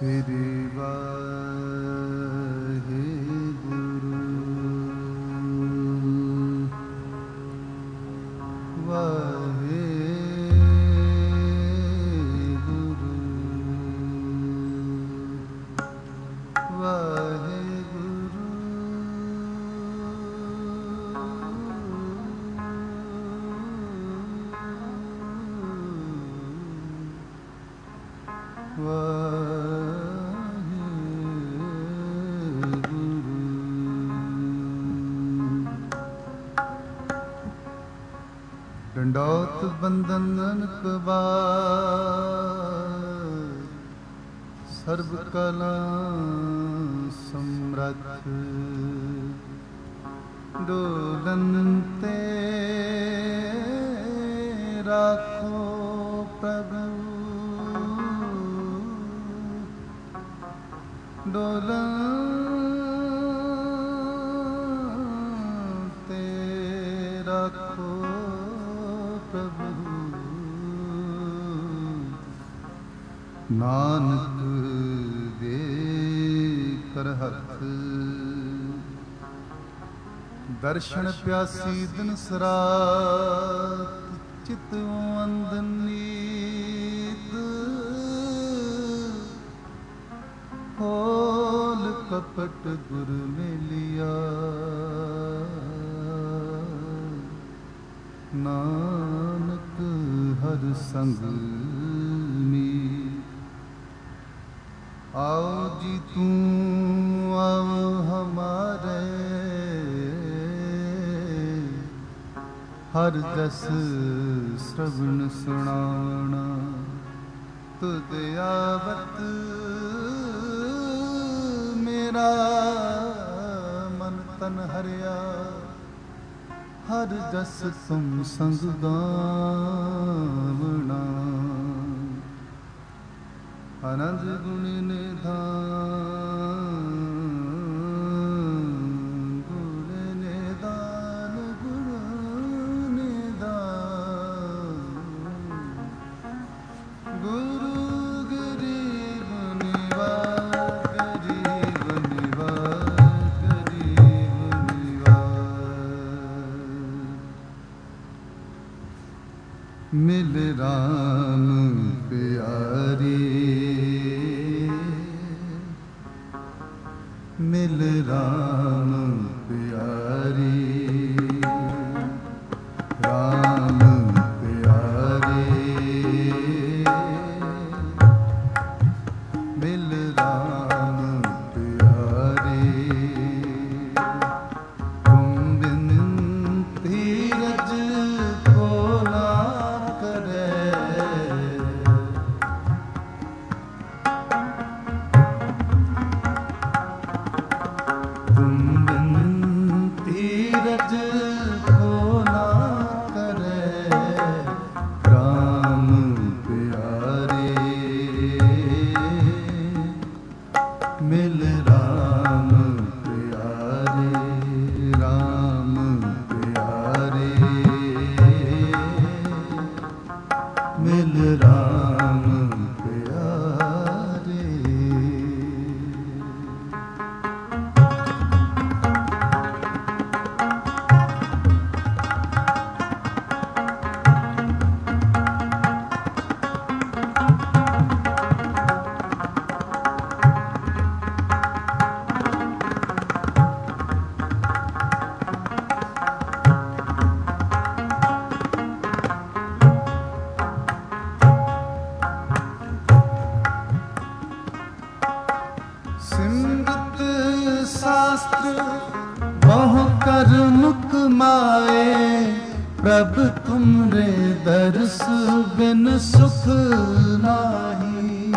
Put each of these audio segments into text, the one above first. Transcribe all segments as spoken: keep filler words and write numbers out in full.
ਸ੍ਰੀ ਵਾਹਿਗੁਰੂ ਵਾਹਿਗੁਰੂ ਵਾਹਿਗੁਰੂ ਡੰਡੌਤ ਬੰਦਨ ਅਨਕ ਬਾਰ ਸਰਬ ਕਲਾ ਸਮਰੱਥ ਡੋਲਨ ਤੇ ਰਾਖੋ ਪ੍ਰਭੂ ਡੋਲਨ ਤੇ ਰਾਖੋ ਨਾਨਕ ਦੇ ਕਰ ਹੱਥ ਦਰਸ਼ਨ ਪਿਆਸੀ ਦਿਨ ਸਰਾਤ ਚਿਤ ਅੰਦਨੀਤ ਹੋਲ ਕਪਟ ਗੁਰ ਮਿਲਿਆ ਨਾਨਕ ਹਰ ਸੰਗ आओ जी तू आओ हमारे हर जस श्रवण सुनाना तुद आवत मेरा मन तन हरिया हर जस तुम संग गावना आनंद गुण निधान गुण निधान गुण निधान गुरु गरीब निवार गरीब निवार गरीब निवार मिल राम प्यारी मिल राम प्यारी राम प्यारे मिल राम प्यारे तुम बिन धीरज को ना करे प्रभ तुमरे दर्श बिन सुख नाही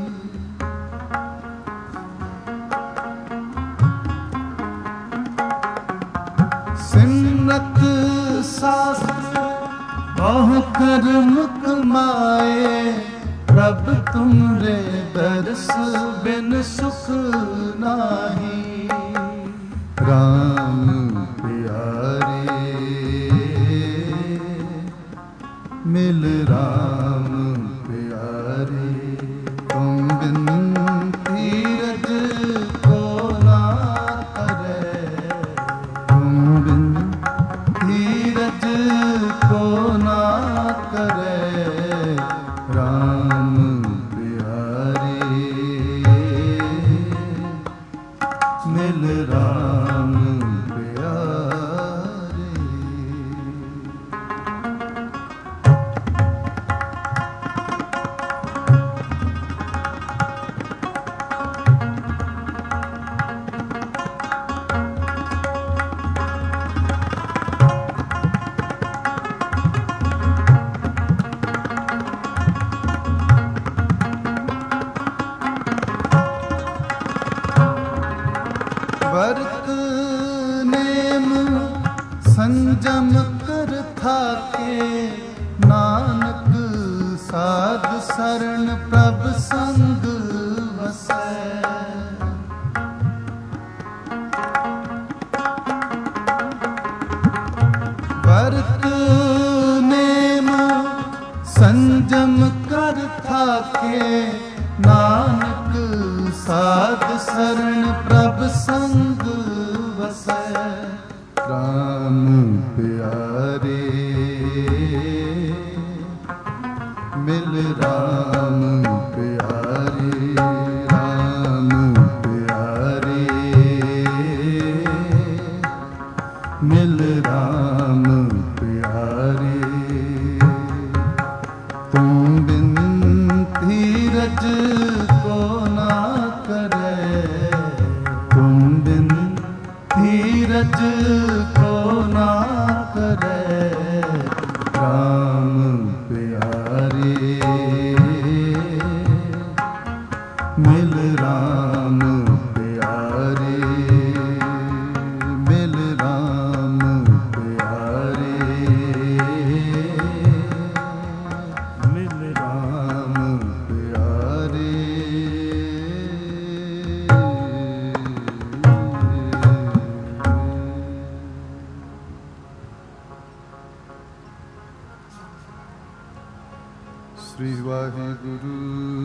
सिमरत शास्त्र बहु कर मुख माए प्रभ तुमरे दर्श बिन सुख नाही राम प्यारे मिल राम प्यारे तुम बिन ਰਾਮ ਪਿਆਰੇ। ਵਰਤ ਨੇਮ ਸੰਜਮ ਕਰ ਥਾਕੇ, ਨਾਨਕ ਸਾਧ ਸਰਣ ਪ੍ਰਭ ਸੰਗ ਵਸੈ। ਵਰਤ ਨੇਮ ਸੰਜਮ ਕਰ ਥਾਕੇ, ਨਾਨਕ ਸਾਧ ਸਰਣ ਪ੍ਰਭ ਸੰਗ ਵਸੈ। ਰਾਮ ਪਿਆਰੇ ਮਿਲ ਰਾਮ ਪਿਆਰੇ, ਰਾਮ ਪਿਆਰੇ ਮਿਲ ਰਾਮ ਪਿਆਰੇ। ਤੂੰ ਬਿਨ ਧੀਰਜ ਕੋ ਨਾ ਕਰੇ, ਤੂੰ ਬਿਨ ਧੀਰਜ ਕੋ ਨਾ ਕਰੇ। ਰਾਮ ਪਿਆਰੇ ਮਿਲ ਰਾਮ ਪਿਆਰੇ, ਮਿਲ ਰਾਮ ਪਿਆਰੇ, ਮਿਲ ਰਾਮ ਪਿਆਰੇ। ਸ੍ਰੀ ਵਾਹਿਗੁਰੂ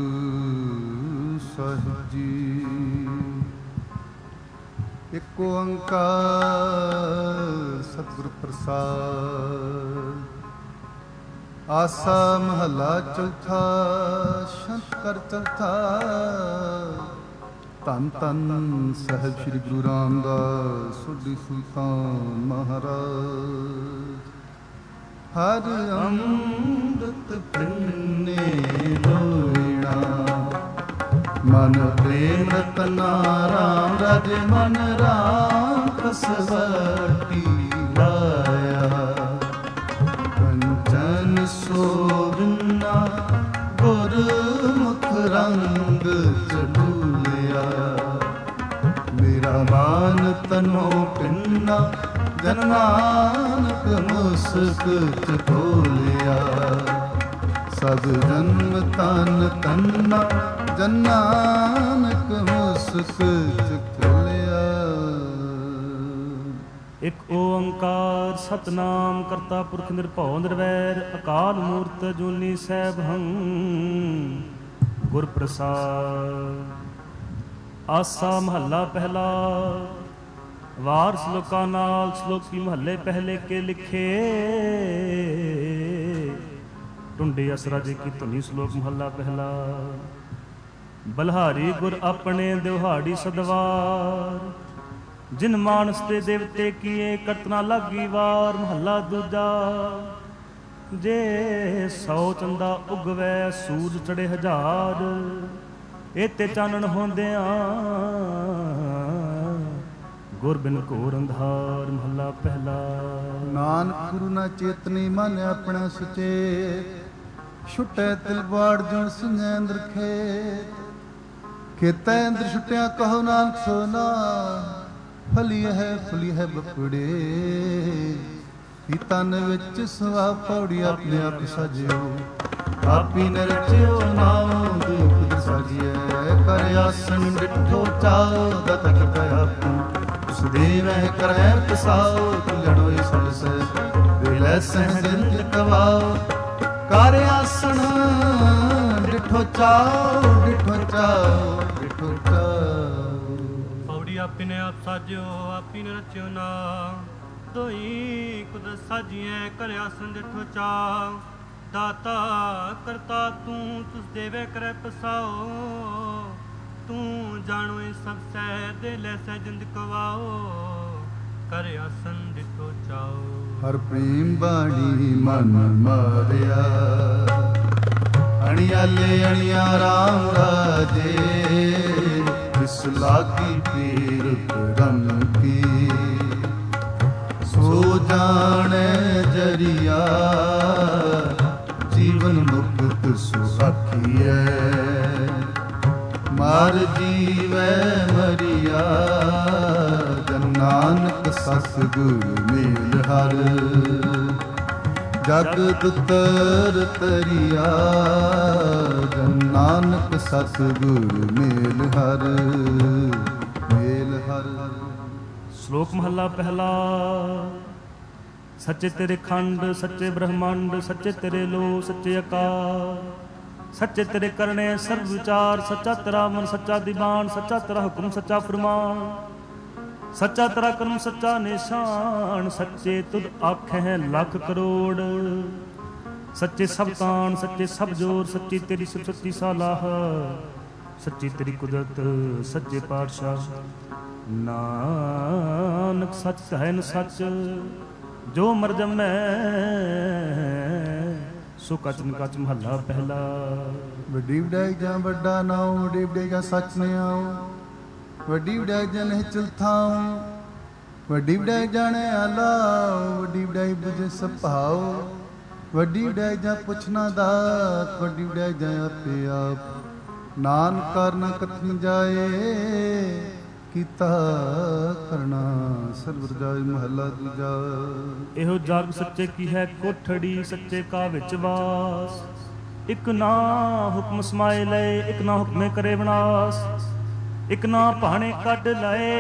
ਸਾਹਿਬ ਜੀ। ਇਕ ਓੰਕਾਰ ਸਤਿਗੁਰ ਪ੍ਰਸਾਦ। ਆਸਾ ਮਹੱਲਾ ਚੌਥਾ। ਸ਼ੰਤ ਕਰ ਚੌਥਾ। ਧੰਨ ਧੰਨ ਸਾਹਿਬ ਸ੍ਰੀ ਗੁਰੂ ਰਾਮਦਾਸ ਸੋਢੀ ਸੁਲਤਾਨ ਮਹਾਰਾਜ। ਹਰ ਅੰਮ੍ਰਿਤ ਪਿੰਨੇ ਲੋਇਣਾ, ਮਨ ਪ੍ਰੇਮ ਰਤਨਾ ਰਾਮ ਰਾਜ ਮਨ ਰਾਮ ਕਸਵਟੀ ਲਾਇਆ। ਕੰਚਨ ਸੋਵਨਾ ਗੁਰਮੁਖ ਰੰਗ ਚੜੂਲਿਆ। ਮੇਰਾ ਮਾਨ ਤਨੋ ਪਿੰਨਾ ਜਨ ਨਾਨਕ ਮੁਸਕ ਚਕੋਲਿਆ। ਸਭ ਜਨਮ ਤਨ ਤੰਨਾ ਜਨ ਨਾਨਕ ਮੁਸਕ ਚਕੋਲਿਆ। ਇਕ ਓੰਕਾਰ ਸਤਨਾਮ ਕਰਤਾ ਪੁਰਖ ਨਿਰਭਉ ਨਿਰਵੈਰ ਅਕਾਲ ਮੂਰਤ ਅਜੂਨੀ ਸੈਭੰ ਗੁਰ ਪ੍ਰਸਾਦ। ਆਸਾ ਮਹੱਲਾ ਪਹਿਲਾ। ਵਾਰ ਸ਼ਲੋਕਾਂ ਨਾਲ ਸ਼ਲੋਕੀ ਮਹੱਲੇ ਪਹਿਲੇ ਕੇ ਲਿਖੇ। ਟੁੰਡੇ ਅਸਰਾ ਜੀ ਕੀ ਧੁਨੀ ਸ਼ਲੋਕ ਮਹੱਲਾ ਪਹਿਲਾ। ਬਲਹਾਰੀ ਗੁਰ ਆਪਣੇ ਦਿਵਹਾੜੀ ਸਦਵਾਰ, ਜਿਨ ਮਾਨਸ ਤੇ ਦੇਵਤੇ ਕੀਏ ਕਰਤਨਾ ਲਾਗੀ ਵਾਰ। ਮਹੱਲਾ ਦੂਜਾ। ਜੇ ਸੌ ਚੰਦਾ ਉਗਵੈ ਸੂਰਜ ਚੜੇ ਹਜ਼ਾਰ, ਇਤੇ ਚਾਨਣ ਹੁੰਦਿਆਂ ਗੁਰ ਬਿਨ ਘੋਰ ਅੰਧਾਰ। ਮਹੱਲਾ ਪਹਿਲਾ। ਨਾਨਕ ਗੁਰੂ ਨਾ ਚੇਤਨੀ ਮਨ ਆਪਣਾ ਸੁਚੇਤ, ਛੁਟੈ ਤਿਲ ਬਾੜ ਜੁਣ ਸੁਝੈ ਅੰਦਰ ਖੇਤ। ਖੇਤੈ ਅੰਦਰ ਛੁਟਿਆ ਕਹੋ ਨਾਨਕ ਸੋਨਾ, ਫਲੀ ਹੈ ਫਲੀ ਹੈ ਬਪੜੇ। ਹੀ ਤਨ ਵਿੱਚ ਸਵਾ ਪੌੜੀ ਆਪਣੇ ਆਪ ਸਜਿਓ, ਆਪੀ ਨ ਰਚਿਓ ਨਾਮ ਦੁਖ ਸਾਜੀਐ। ਕਰ ਆਸਨ ਡਿਠੋ ਚਾਓ ਦਤ ਕਰਤਾ ਆਪੂ, ਉਸ ਦੇ ਵਹਿ ਕਰੈ ਪਸਾਓ। ਤੁਲੜੋਈ ਸਭ ਸੇ ਵੇਲੇ ਸਹਿ ਦਿਲ ਕਵਾਓ। ਕਰ ਆਸਣ ਡਿਠੋ ਚਾਓ ਡਿਠੋ ਚਾਓ ਡਿਠੋ ਚਾਓ। ਪੌੜੀ ਆਪੀ ਨੇ ਆਪ ਸਾਜਿਓ, ਆਪੀ ਨੇ ਰਚਿਓ ਨਾ ਦੋਈ ਕੁਦਰਤ ਸਾਜੀਐ। ਕਰ ਆਸਣ ਡਿਠੋ ਚਾਓ। ਦਾਤਾ ਕਰਤਾ ਤੂੰ, ਤੁਸ ਦੇਵੇ ਕਰੈ ਪਸਾਓ। ਤੂੰ ਜਾਣੋ ਇਹ ਸਭ ਸਹਿ ਦੇ ਲੈ ਸਹਿ ਜਿੰਦ ਕਵਾਓ ਕਰ ਆਸਨ ਦਿੱਤੋ ਚਾਓ ਹਰ ਪ੍ਰੇਮ ਬਾਣੀ ਮਨ ਮਾਰਿਆ ਅਣਿਆਲੇ ਅਣਿਆ ਰਾਮ ਰਾਜੇ ਇਸ ਲਾਗੀ ਪੀਰ ਕਰਮ ਕੀ ਸੋ ਜਾਣੈ ਜਰੀਆ ਜੀਵਨ ਮੁਕਤ ਸੁਖੀਐ ਮਰ ਜੀਵੈ ਮਰੀਆ ਜਨ ਨਾਨਕ ਸਤਿਗੁਰ ਮੇਲ ਹਰ ਜਗਤ ਉਤਰ ਤਰੀਆ ਜਨ ਨਾਨਕ ਸਤਿਗੁਰ ਮੇਲ ਹਰ ਮੇਲ ਹਰ। ਸ਼ਲੋਕ ਮਹੱਲਾ ਪਹਿਲਾ। ਸੱਚੇ ਤੇਰੇ ਖੰਡ ਸੱਚੇ ਬ੍ਰਹਮੰਡ ਸੱਚੇ ਤੇਰੇ ਲੋ ਸੱਚੇ ਆਕਾਰ ਸੱਚੇ ਤੇਰੇ ਕਰਨੇ ਸਰਬ ਵਿਚਾਰ ਸੱਚਾ ਤੇਰਾ ਮਨ ਸੱਚਾ ਦੀਵਾਨ ਸੱਚਾ ਤੇਰਾ ਹੁਕਮ ਸੱਚਾ ਫਰਮਾਨ ਸੱਚਾ ਤੇਰਾ ਕਰਮ ਸੱਚਾ ਨਿਸ਼ਾਨ ਸੱਚੇ ਤੁਧ ਆਖੈ ਲੱਖ ਕਰੋੜ ਸੱਚੇ ਸਭ ਤਾਣ ਸੱਚੇ ਸਭ ਜੋਰ ਸੱਚੀ ਤੇਰੀ ਸੱਚੀ ਸਾਲਾਹ ਸੱਚੀ ਤੇਰੀ ਕੁਦਰਤ ਸੱਚੇ ਪਾਤਸ਼ਾਹ ਨਾਨਕ ਸੱਚ ਹੈ ਨ ਸੱਚ ਜੋ ਮਰ ਜਮੈ ਸੋ ਕਚਨ ਕਚ ਮਹੱਲਾ ਪਹਿਲਾ। ਵੱਡੀ ਵਡਾਈ ਜਾਂ ਵੱਡਾ ਨਾਉ ਵੱਡੀ ਵਡਾਈ ਜਾਂ ਸੱਚ ਨੇ ਆਉ ਵੱਡੀ ਵਡਾਈ ਜਾਂ ਨਿਹਚਲ ਥਾਉ ਵੱਡੀ ਵਡਾਈ ਜਾਣੇ ਆਲਾ ਵੱਡੀ ਵਡਾਈ ਬੁਝੇ ਸਭਾਉ ਵੱਡੀ ਵਡਾਈ ਜਾਂ ਪੁੱਛਣਾ ਦਾਤ ਵੱਡੀ ਵਡਾਈ ਜਾਂ ਆਪੇ ਆਪ ਨਾਨਕ ਕਰਨਾ ਕਥਨ ਜਾਏ ਕੀਤਾ ਕਰਨਾ ਸਰਬਰ ਜਾਏ ਮਹੱਲਾ ਦੂਜਾ। ਇਹੋ ਜਗ ਸੱਚੇ ਕੀ ਹੈ ਕੋਠੜੀ ਸੱਚੇ ਕਾ ਵਿੱਚ ਵਾਸ ਇੱਕ ਨਾ ਹੁਕਮ ਸਮਾਏ ਲਏ ਇੱਕ ਨਾ ਹੁਕਮੇ ਕਰੇ ਵਿਨਾਸ਼ ਇੱਕ ਨਾ ਭਾਣੇ ਕੱਢ ਲਏ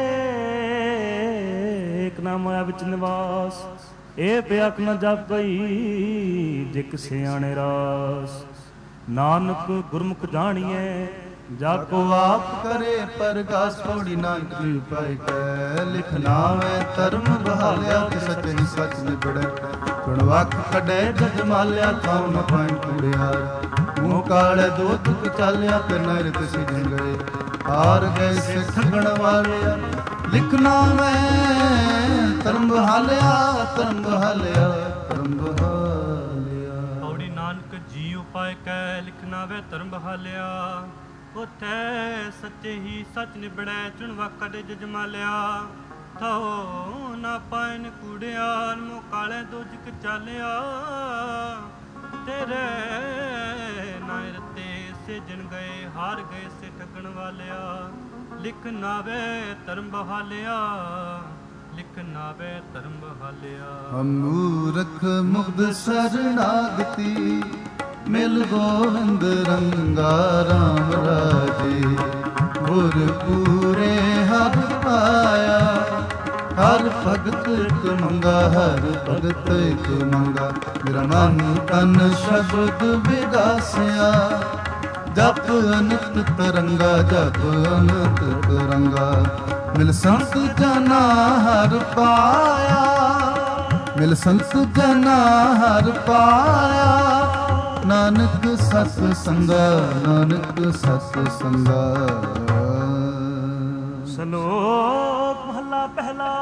ਇੱਕ ਨਾ ਮਾਇਆ ਵਿੱਚ ਨਿਵਾਸ ਇਹ ਪਿਆਕ ਨਾ ਜਾਪਈ ਜੇ ਕਿਸੇ ਆਣੇ ਰਾਸ ਨਾਨਕ ਗੁਰਮੁਖ ਜਾਣੀਏ ਜਾ ਕੋ ਆਪ ਕਰੇ ਪਰਗਾਸ ਥੋੜੀ ਨਾਨਕ ਪਾਈ ਕੈ ਲਿਖ ਨਾਵੇਂ ਧਰਮ ਬਹਾਲਿਆ ਤੇ ਸੱਚ ਹੀ ਸੱਚ ਨਿਬੜੈ ਸੁਣ ਵਕ ਕੱਢੇ ਜਜ ਮਾਲਿਆ ਥਾਉ ਨ ਪਾਈ ਕੂੜਿਆਰ ਮੂੰਹ ਕਾਲੇ ਦੋ ਤੁਕ ਚਾਲਿਆ ਤੇ ਨਰ ਤਸੀ ਜੰਗਏ ਹਾਰ ਗਏ ਸੇ ਠਗਣ ਵਾਲਿਆ ਲਿਖ ਨਾਵੇਂ ਧਰਮ ਬਹਾਲਿਆ ਧਰਮ ਬਹਾਲਿਆ ਧਰਮ ਬਹਾਲਿਆ ਪੌੜੀ ਨਾਨਕ ਜੀ ਉਪਾਇ ਕੈ ਲਿਖ ਨਾਵੇਂ ਧਰਮ ਬਹਾਲਿਆ ਉਥੇ ਸੱਚੇ ਹੀ ਸੱਚ ਨਿਬੜੈ ਚੁਣਵਾ ਕੱਢ ਜਜਮਾਲਿਆ ਥੋ ਨਾ ਪਾਇਨ ਕੂੜਿਆਰ ਮੂੰਹ ਕਾਲੇ ਦੋਜਕ ਚਾਲਿਆ ਤੇਰੇ ਨਾਇ ਰਤੇ ਸੇਜਣ ਗਏ ਹਾਰ ਗਏ ਸੇ ਠੱਗਣ ਵਾਲਿਆ ਲਿਖ ਨਾਵੇ ਧਰਮ ਬਹਾਲਿਆ ਲਿਖ ਨਾਵੇ ਧਰਮ ਬਹਾਲਿਆ। ਮੂਰਖ ਮੁਗਧ ਸਰਨਾਗਤੀ ਮਿਲ ਗੋਵਿੰਦ ਰੰਗਾ ਰਾਮ ਰਾਜੇ ਗੁਰ ਪੂਰੇ ਹਰ ਪਾਇਆ ਹਰ ਭਗਤ ਇੱਕ ਮੰਗਾ ਹਰ ਭਗਤ ਇੱਕ ਮੰਗਾ ਮੇਰਾ ਮਨ ਤਨ ਸ਼ਬਦ ਵਿਗਾਸਿਆ ਜਪ ਅਨੰਤ ਤਰੰਗਾ ਜਪ ਅਨੰਤ ਤਰੰਗਾ ਮਿਲ ਸੰਤ ਜਨਾ ਹਰ ਪਾਇਆ ਮਿਲ ਸੰਤ ਜਨਾ ਹਰ ਪਾਇਆ ਨਾਨਕ ਸਤ ਸੰਗਾ ਨਾਨਕ ਸਤ ਸੰਗਾ। ਸ਼ਲੋਕ ਮਹੱਲਾ ਪਹਿਲਾ।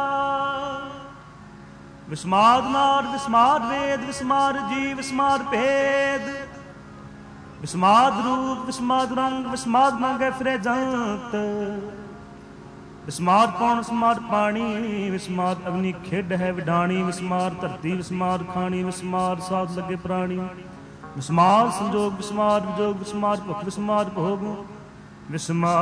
ਵਿਸਮਾਦ ਨਾਦ ਵਿਸਮਾਦ ਵੇਦ ਵਿਸਮਾਦ ਜੀਵ ਵਿਸਮਾਦ ਭੇਦ ਵਿਸਮਾਦ ਰੂਪ ਵਿਸਮਾਦ ਰੰਗ ਵਿਸਮਾਦ ਮੰਗੇ ਫਿਰੇ ਜੰਤ ਵਿਸਮਾਦ ਪੌਣ ਵਿਸਮਾਦ ਪਾਣੀ ਵਿਸਮਾਦ ਅਗਨੀ ਖੇਡ ਹੈ ਵਿਡਾਣੀ ਵਿਸਮਾਦ ਧਰਤੀ ਵਿਸਮਾਦ ਖਾਣੀ ਵਿਸਮਾਦ ਸਾਧ ਲੱਗੇ ਪ੍ਰਾਣੀ ਵਿਸਮਾਦ ਸੰਜੋਗ ਵਿਸਮਾਦ ਵਿਜੋਗ ਵਿਸਮਾਦ ਭੁਖ ਵਿਸਮਾਦ ਭੋਗ ਵਿਸਮਾਦ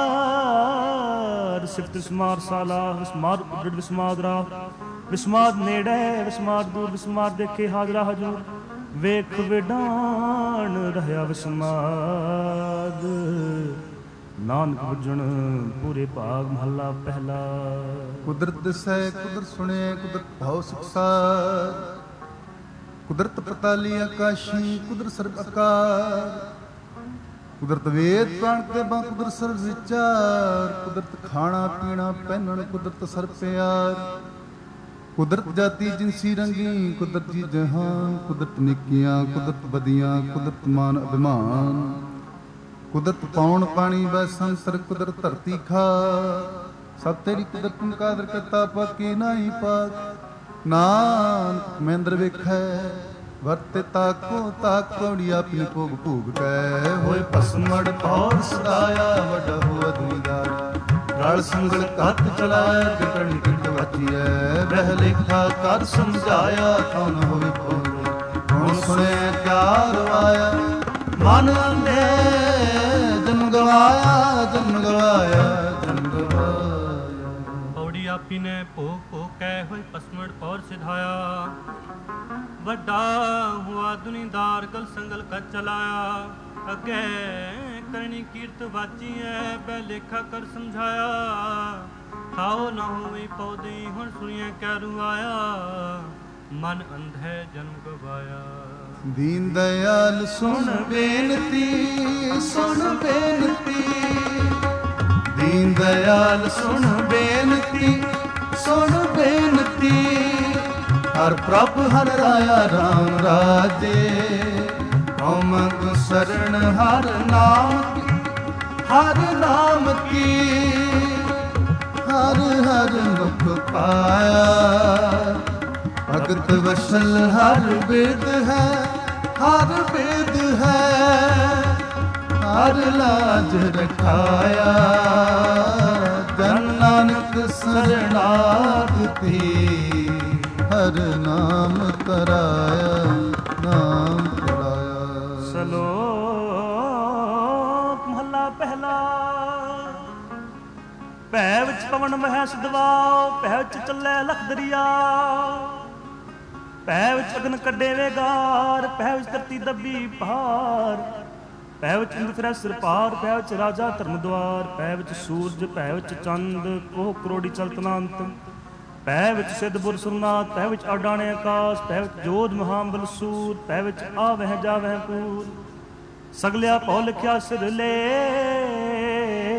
ਸਿਫਤ ਵਿਸਮਾਦ ਸਾਲਾ ਵਿਸਮਾਦ ਉਡੜ ਵਿਸਮਾਦ ਰਾਹ ਵਿਸਮਾਦ ਨੇੜੇ ਵਿਸਮਾਦ ਦੂਰ ਵਿਸਮਾਦ ਦੇਖੇ ਹਾਜ਼ਰਾ ਹਜੂਰ ਵੇਖ ਵਿਡਾਣ ਰਹਿਆ ਵਿਸਮਾਦ ਨਾਨਕ ਬੁੱਝਣ ਪੂਰੇ ਭਾਗ ਮਹੱਲਾ ਪਹਿਲਾ। ਕੁਦਰਤ ਦਿਸੈ ਕੁਦਰਤ ਸੁਣੇ ਕੁਦਰਤ ਭਾਉ ਸੁਖਸਾਰ ਕੁਦਰਤ ਪਤਾਲੀ ਆਕਾਸ਼ੀ ਕੁਦਰਤ ਸਰਬ ਆਕਾਰ ਕੁਦਰਤ ਵੇਦ ਪ੍ਰਾਣ ਤੇ ਬਾ ਕੁਦਰਤ ਸਰਬ ਵਿਚਾਰ ਕੁਦਰਤ ਖਾਣਾ ਪੀਣਾ ਪਹਿਨਣ ਕੁਦਰਤ ਸਰਬ ਪਿਆਰ ਕੁਦਰਤ ਜਾਤੀ ਜਿਨਸੀ ਰੰਗੀ ਕੁਦਰਤ ਜੀ ਜਹਾਨ ਕੁਦਰਤ ਨਿੱਕੀਆਂ ਕੁਦਰਤ ਬਦੀਆਂ ਕੁਦਰਤ ਮਾਨ ਅਭਿਮਾਨ ਕੁਦਰਤ ਪਾਉਣ ਪਾਣੀ ਬੈ ਸੰਸਰ ਕੁਦਰਤ ਧਰਤੀ ਖਾ ਸਭ ਤੇਰੀ ਕੁਦਰਤ ਨੂੰ ਕਾਦਰ ਕਰਤਾ ਪਾਕੀ ਨਾਹੀ ਪਾਕ ਨਾਨਕ ਮਹਿੰਦਰ ਵੇਖੈ ਵਰਤੇ ਤਾਕੋ ਤਾਕ ਪੌੜੀ ਆਪਣੀ ਭੋਗ ਭੋਗ ਕੈ ਹੋਏ ਭਸਮੜ ਪੌੜ ਸਦਾਇਆ ਵੱਡਾ ਹੋਆ ਦੁਨੀਦਾਰ ਰਲ ਸੰਗਲ ਕੱਤ ਚਲਾਇਆ ਜਟਣ ਕਿਟ ਵਚੀਐ ਬਹਿ ਲੇਖਾ ਕਰ ਸਮਝਾਇਆ ਤਾਂ ਨ ਹੋਵੇ ਭੋਗ ਹੁਣ ਸੁਣਿਆ ਕਿਆ ਰਵਾਇਆ ਮਨ ਅੰਧੇ ਜਨਮ ਗਵਾਇਆ ਜਨਮ ਗਵਾਇਆ ਜਨਮ ਗਵਾਇਆ ਪੌੜੀ ਆਪੀ ਨੇ ਭੋਗ ਭੋਗ ਕੈ ਹੋਏ ਪਸਮੜ ਪੌਰ ਸਿਧਾਇਆ ਵੱਡਾ ਹੁਆ ਦੁਨੀਦਾਰ ਗਲ ਸੰਗਲ ਕਾ ਚਲਾਇਆ ਅੱਗੇ ਕਰਨੀ ਕੀਰਤ ਵਾਚੀ ਐ ਬੈ ਲੇਖਾ ਕਰ ਸਮਝਾਇਆ ਖਾਓ ਨਾ ਹੋਵੇ ਪੌਦੀ ਹੁਣ ਸੁਣੀਏ ਕਿਆ ਰੁਆਇਆ ਮਨ ਅੰਧੇ ਜਨਮ ਗਵਾਇਆ ਦੀਨ ਦਇਆਲ ਸੁਣ ਬੇਨਤੀ ਸੁਣ ਬੇਨਤੀ ਦੀਨ ਦਇਆਲ ਸੁਣ ਬੇਨਤੀ ਸੁਣ ਬੇਨਤੀ ਹਰ ਪ੍ਰਭ ਹਰ ਰਾਇਆ ਰਾਮ ਰਾਜੇ ਕੌਮੰਗ ਸਰਣ ਹਰ ਨਾਮ ਕੀ ਹਰ ਨਾਮ ਕੀ ਹਰ ਹਰ ਮੁਖ ਪਾਇਆ ਭਗਤ ਵਸਲ ਹਰ ਬੇਦ ਹੈ ਹਰ ਬੇਦ ਹੈ ਹਰ ਲਾਜ ਰਖਾਇਆ ਜਨ ਨਾਨਕ ਸਰਣਾਗਤੀ ਹਰ ਨਾਮ ਕਰਾਇਆ ਨਾਮ ਕਰਾਇਆ ਸਲੋਕ ਮਹੱਲਾ ਪਹਿਲਾ ਭੈ ਵਿੱਚ ਪਵਨ ਮਹਿ ਸਦਵਾਓ ਭੈ ਵਿੱਚ ਚੱਲੇ ਲਖ ਦਰਿਆ ਭੈ ਵਿੱਚ ਅਗਨ ਕੱਢੇ ਵੇਗਾਰ ਭੈ ਵਿੱਚ ਧਰਤੀ ਦੱਬੀ ਭਾਰ ਭੈ ਵਿੱਚ ਇੰਦ ਫਿਰੈ ਸਿਰ ਪਾਰ ਭੈ ਵਿੱਚ ਰਾਜਾ ਧਰਮ ਦੁਆਰ ਭੈ ਵਿੱਚ ਸੂਰਜ ਭੈ ਵਿੱਚ ਚੰਦ ਕੋਹ ਕਰੋੜੀ ਚਲਤਨਾੰਤ ਭੈ ਵਿੱਚ ਸਿੱਧ ਬੁਰ ਸੁਰਨਾਥ ਭੈ ਵਿੱਚ ਆਡਾਣੇ ਆਕਾਸ਼ ਭੈ ਵਿੱਚ ਜੋਧ ਮਹਾਂਬਲ ਸੂਰ ਭੈ ਵਿੱਚ ਆਵਹਿ ਜਾਵਹਿ ਪੂਰ ਸਗਲਿਆ ਭਉ ਲਿਖਿਆ ਸਿਰ ਲੇਖ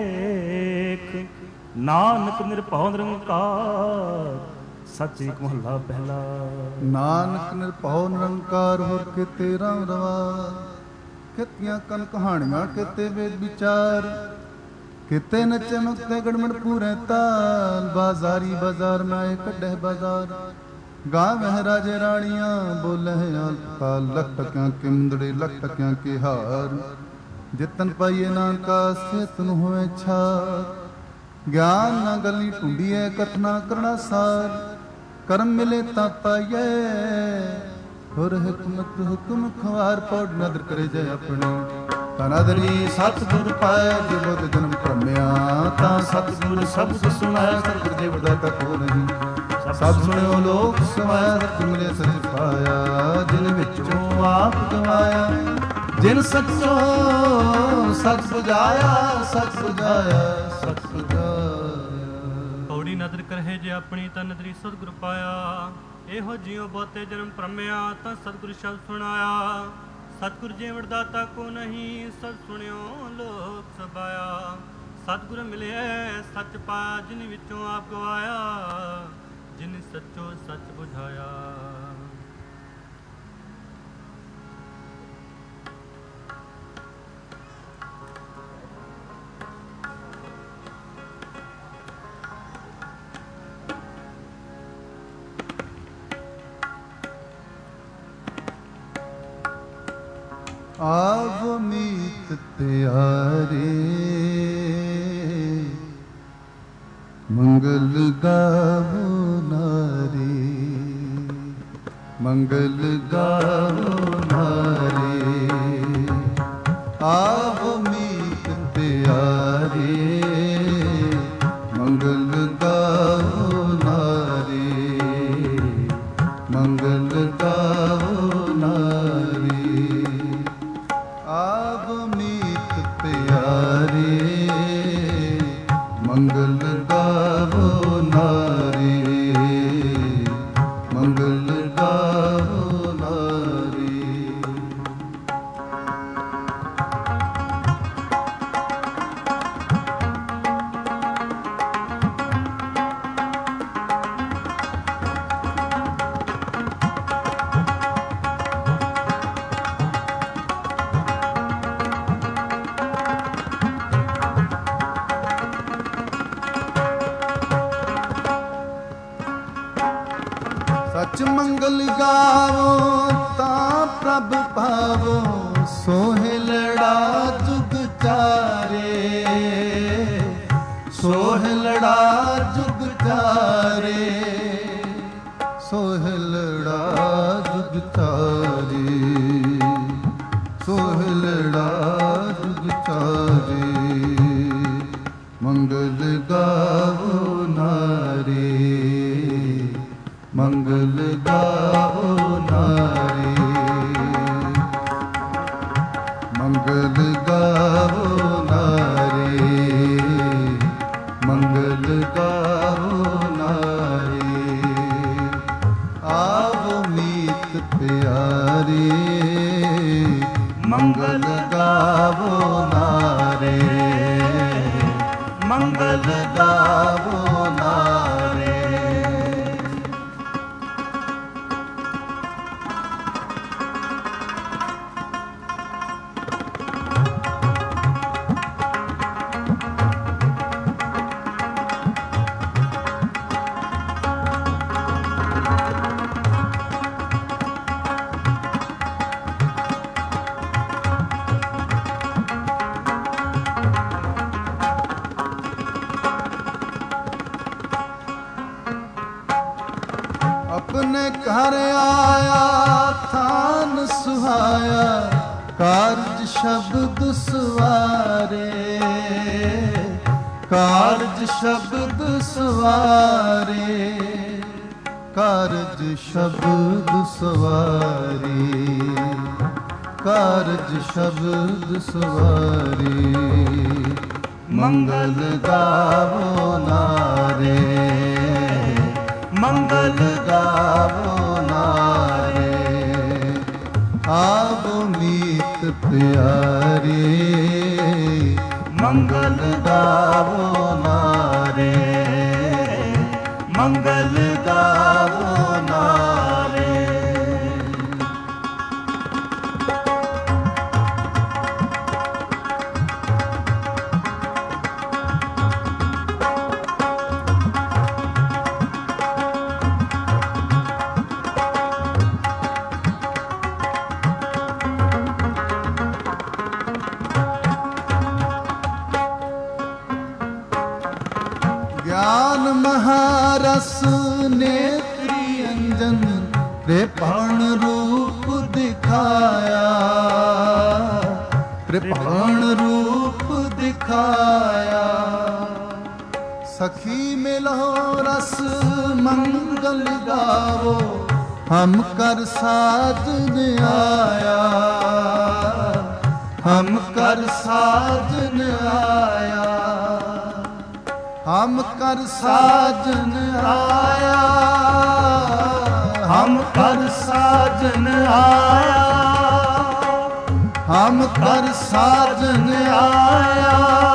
ਨਾਨਕ ਨਿਰਭਉ ਨਿਰੰਕਾਰ ਸੱਚ ਏਕ ਮਹੱਲਾ ਪਹਿਲਾ ਨਾਨਕ ਨਿਰਭਉ ਨਿਰੰਕਾਰ ਹੋਰ ਕਿਤੇ ਰਾਮ ਰਵਾ ਕਿਤੀਆਂ ਕਨ ਕਹਾਣੀਆਂ ਕਿਤੇ ਵੇਦ ਵਿਚਾਰ ਕਿਤੇ ਨਚਨ ਉਤੇ ਗੜਮੜ ਪੂਰੇ ਤਾਲ ਬਾਜ਼ਾਰੀ ਬਾਜ਼ਾਰ ਮੈਂ ਕੱਢੇ ਬਾਜ਼ਾਰ ਗਾਂ ਮਹਾਰਾਜੇ ਰਾਣੀਆਂ ਬੋਲੇ ਅਲਕਾ ਲੱਖ ਟਕਿਆਂ ਕੇ ਮੁੰਦੜੇ ਲੱਖ ਟਕਿਆਂ ਕੇ ਹਾਰ ਜਿਤਨ ਪਾਈਏ ਨਾਨਕਾ ਸਿਤ ਨੂੰ ਹੋਵੇ ਛਾ ਗਿਆਨ ਨਾ ਗਲੀ ਢੂੰਡੀਏ ਕਥਨਾ ਕਰਨਾ ਸਾਰ ਕਰਮ ਮਿਲੇ ਤਾਂ ਪਾਈਏ ਹੋਰ ਹਕਮਤ ਹੁਕਮ ਖਵਾਰ ਪੌੜ ਨਦਰ ਕਰੇ ਜੈ ਆਪਣੀ ਤਨਦਰੀ ਸਤਿਗੁਰ ਪਾਏ ਜਿਬਦ ਜਨਮ ਭਰਮਿਆ ਤਾਂ ਸਤਿਗੁਰ ਸਬਦ ਸੁਣਾਇਆ ਸਤਿਗੁਰ ਦੇਵ ਦਾਤਾ ਕੋ ਨਹੀਂ ਸਭ ਸੁਣਿਓ ਲੋਕ ਸਮਾਇਆ ਸਤਿ ਮਿਲੇ ਸਚ ਪਾਇਆ ਜਿਨ ਵਿੱਚੋਂ ਆਪ ਗਵਾਇਆ ਜਿਨ ਸਚੋ ਸਚ ਬੁਝਾਇਆ ਸਚ ਬੁਝਾਇਆ ਸਚ ਬੁਝਾਇਆ ਪੌੜੀ ਨਦਰ ਕਰਹਿ ਜੇ ਆਪਣੀ ਤਾਂ ਨਦਰੀ ਸਤਿਗੁਰ ਪਾਇਆ ਇਹੋ ਜਿਉ ਬਹੁਤੇ ਜਨਮ ਭਰਮਿਆ ਤਾਂ ਸਤਿਗੁਰ ਸ਼ਬਦ ਸੁਣਾਇਆ ਸਤਿਗੁਰ ਜੀਵਨ ਦਾਤਾ ਕੋ ਨਹੀਂ ਸਭ ਸੁਣਿਓ ਲੋਕ ਸਬਾਇਆ ਸਤਿਗੁਰ ਮਿਲਿਆ ਸੱਚ ਪਾਇਆ ਜਿਨ ਵਿੱਚੋਂ ਆਪ ਗਵਾਇਆ ਜਿਨ ਸੱਚੋ ਸੱਚ ਬੁਝਾਇਆ ਆਵ ਮੀਤ ਤਿਆਰੇ ਮੰਗਲ ਗਾਵੋ ਨਾਰੀ ਮੰਗਲ ਗਾਵੋ ਨਾਰੀ ਆਵ ਮੀਤ ਤਿਆਰੇ ਮੰਗਲ ਗਾਵੋ ਨਾਰੀ ਮੰਗਲ ਗਾਵੋ ਨਾਰੀ ਆਵ ਮੀਤ ਪਿਆਰੇ ਮੰਗਲ ਗਾਵੋ ਨਾਰੀ ਮੰਗਲ ਗਾਵੋ ਨਾਰੀ ਸਚ ਮੰਗਲ ਗਾਵੋ ਤਾਂ ਪ੍ਰਭ ਭਾਵੋ, ਸੋਹਿ ਲੜਾ ਜੁਗ ਚਾਰੇ, ਸੋਹਿ ਲੜਾ ਜੁਗ ਚਾਰੇ, ਸੋਹਿ ਲੜਾ ਜੁਗ ਚਾਰੇ, ਸੋਹਿ ਲੜਾ ਜੁਗ ਚਾਰੇ। ਮੰਗਲ ਗਾਵੋ ਨਾਰੇ, ਮੰਗਲ ਗਾਵੋ ਨਾਰੇ, ਮੰਗਲ ਗਾਵੋ ਨਾਰੇ, ਮੰਗਲ ਗਾਵੋ ਨਾਰੇ। ਆਵੋ ਮੀਤ ਪਿਆਰੇ, ਮੰਗਲ ਗਾਵੋ ਨਾਰੇ, ਮੰਗਲ ਗਾਵੋ ਨਾਰੇ। ਆਪਣੇ ਘਰ ਆਇਆ ਥਾਨ ਸੁਹਾਇਆ, ਕਾਰਜ ਸ਼ਬਦ ਸਵਾਰੇ, ਕਾਰਜ ਸ਼ਬਦ ਸਵਾਰੇ, ਕਾਰਜ ਸ਼ਬਦ ਸਵਾਰੇ, ਕਾਰਜ ਸ਼ਬਦ ਸਵਾਰੇ। ਮੰਗਲ ਗਾਵੋ ਨਾਰੇ, ਮੰਗਲ ਗਾਵੋ ਨਾਰੇ। ਆਵੋ ਮੀਤ ਪਿਆਰੇ, ਮੰਗਲ ਗਾਵੋ ਨਾਰੇ, ਮੰਗਲ ਗਾਵੋ ਨਾਰੇ। ਗਿਆਨ ਮਹਾਰਸ ਨੇਤਰੀ ਅੰਜਨ, ਤ੍ਰਿਭੁਵਨ ਰੂਪ ਦਿਖਾਇਆ, ਤ੍ਰਿਭੁਵਨ ਰੂਪ ਦਿਖਾਇਆ। ਸਖੀ ਮਿਲੋ ਰਸ ਮੰਗਲ ਗਾਵੋ, ਹਮ ਕਰ ਸਾਜਨ ਆਇਆ, ਹਮ ਕਰ ਸਾਜਨ ਆਇਆ, ਹਮ ਕਰ ਸਾਜਨ ਆਇਆ, ਹਮ ਕਰ ਸਾਜਨ ਆਇਆ, ਹਮ ਕਰ ਸਾਜਨ ਆਇਆ,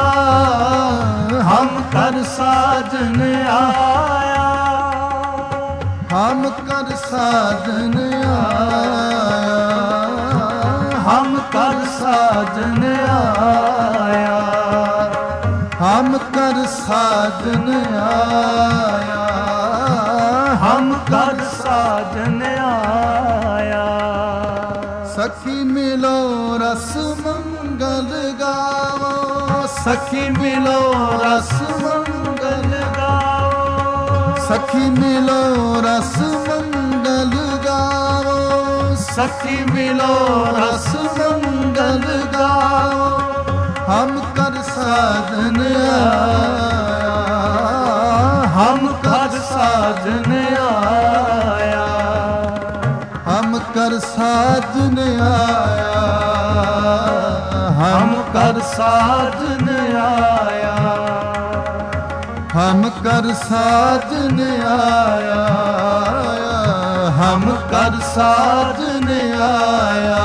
ਹਮ ਕਰ ਸਾਜਨ ਆਇਆ, ਹਮ ਕਰ ਸਾਜਨ ਆਇਆ, ਹਮ ਕਰ ਸਾਜਨ ਆਇਆ, ਹਮ ਕਰ ਸਾਜਨ ਆਇਆ, ਹਮ ਕਰ ਸਾਜਨ ਆਇਆ। ਸਖੀ ਮਿਲੋ ਰਸ ਮੰਗਲ ਗਾਵੋ, ਸਖੀ ਮਿਲੋ ਰਸ ਮੰਗਲ ਗਾਵੋ, ਸਖੀ ਮਿਲੋ ਰਸ ਮੰਗਲ ਗਾਵੋ, ਸਖੀ ਮਿਲੋ ਰਸ ਮੰਗਲ ਗਾਵੋ। ਹਮ ਕਰ ਸਾਜਨ ਆਇਆ, ਹਮ ਕਰ ਸਾਜਨ ਆਇਆ, ਹਮ ਕਰ ਸਾਜਨ ਆਇਆ, ਹਮ ਕਰ ਸਾਜਨ ਆਇਆ, ਹਮ ਕਰ ਸਾਜਨ ਆਇਆ, ਹਮ ਕਰ ਸਾਜਨ ਆਇਆ,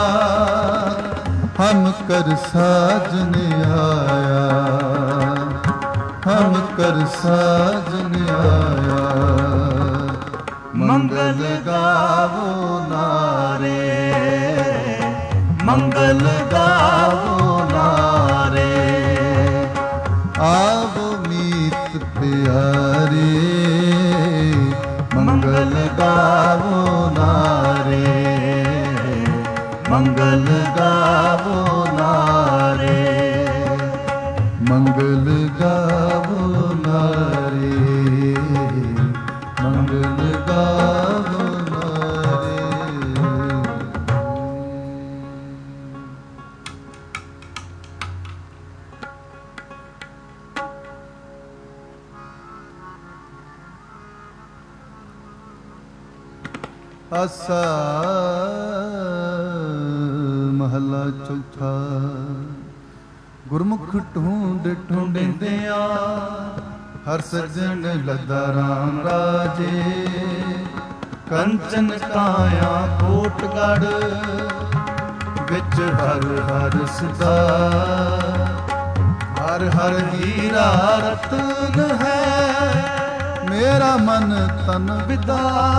ਹਮ ਕਰ ਸਾਜਨ ਆਇਆ, ਹਮ ਕਰ ਸਾਜਨ ਆਇਆ। ਮੰਗਲ ਗਾਵੋ ਨਾਰੇ, ਮੰਗਲ ਗਾਵੋ ਨਾਰੇ। ਆਵੋ ਮੀਤ ਪਿਆਰੇ, ਮੰਗਲ ਗਾਵੋ ਆਸਾ ਮਹਲਾ ਚੌਥਾ। ਗੁਰਮੁਖ ਢੂੰਡ ਢੂੰਡਿੰਦਿਆਂ ਹਰ ਸੱਜਣ ਲੱਦਾ ਰਾਮ ਰਾਜੇ। ਕੰਚਨ ਕਾਇਆ ਕੋਟਗੜ ਵਿੱਚ ਹਰ ਹਰ ਸਦਾ। ਹਰ ਹਰ ਹੀਰਾ ਰਤਨ ਹੈ ਮੇਰਾ ਮਨ ਤਨ ਵਿਦਾ।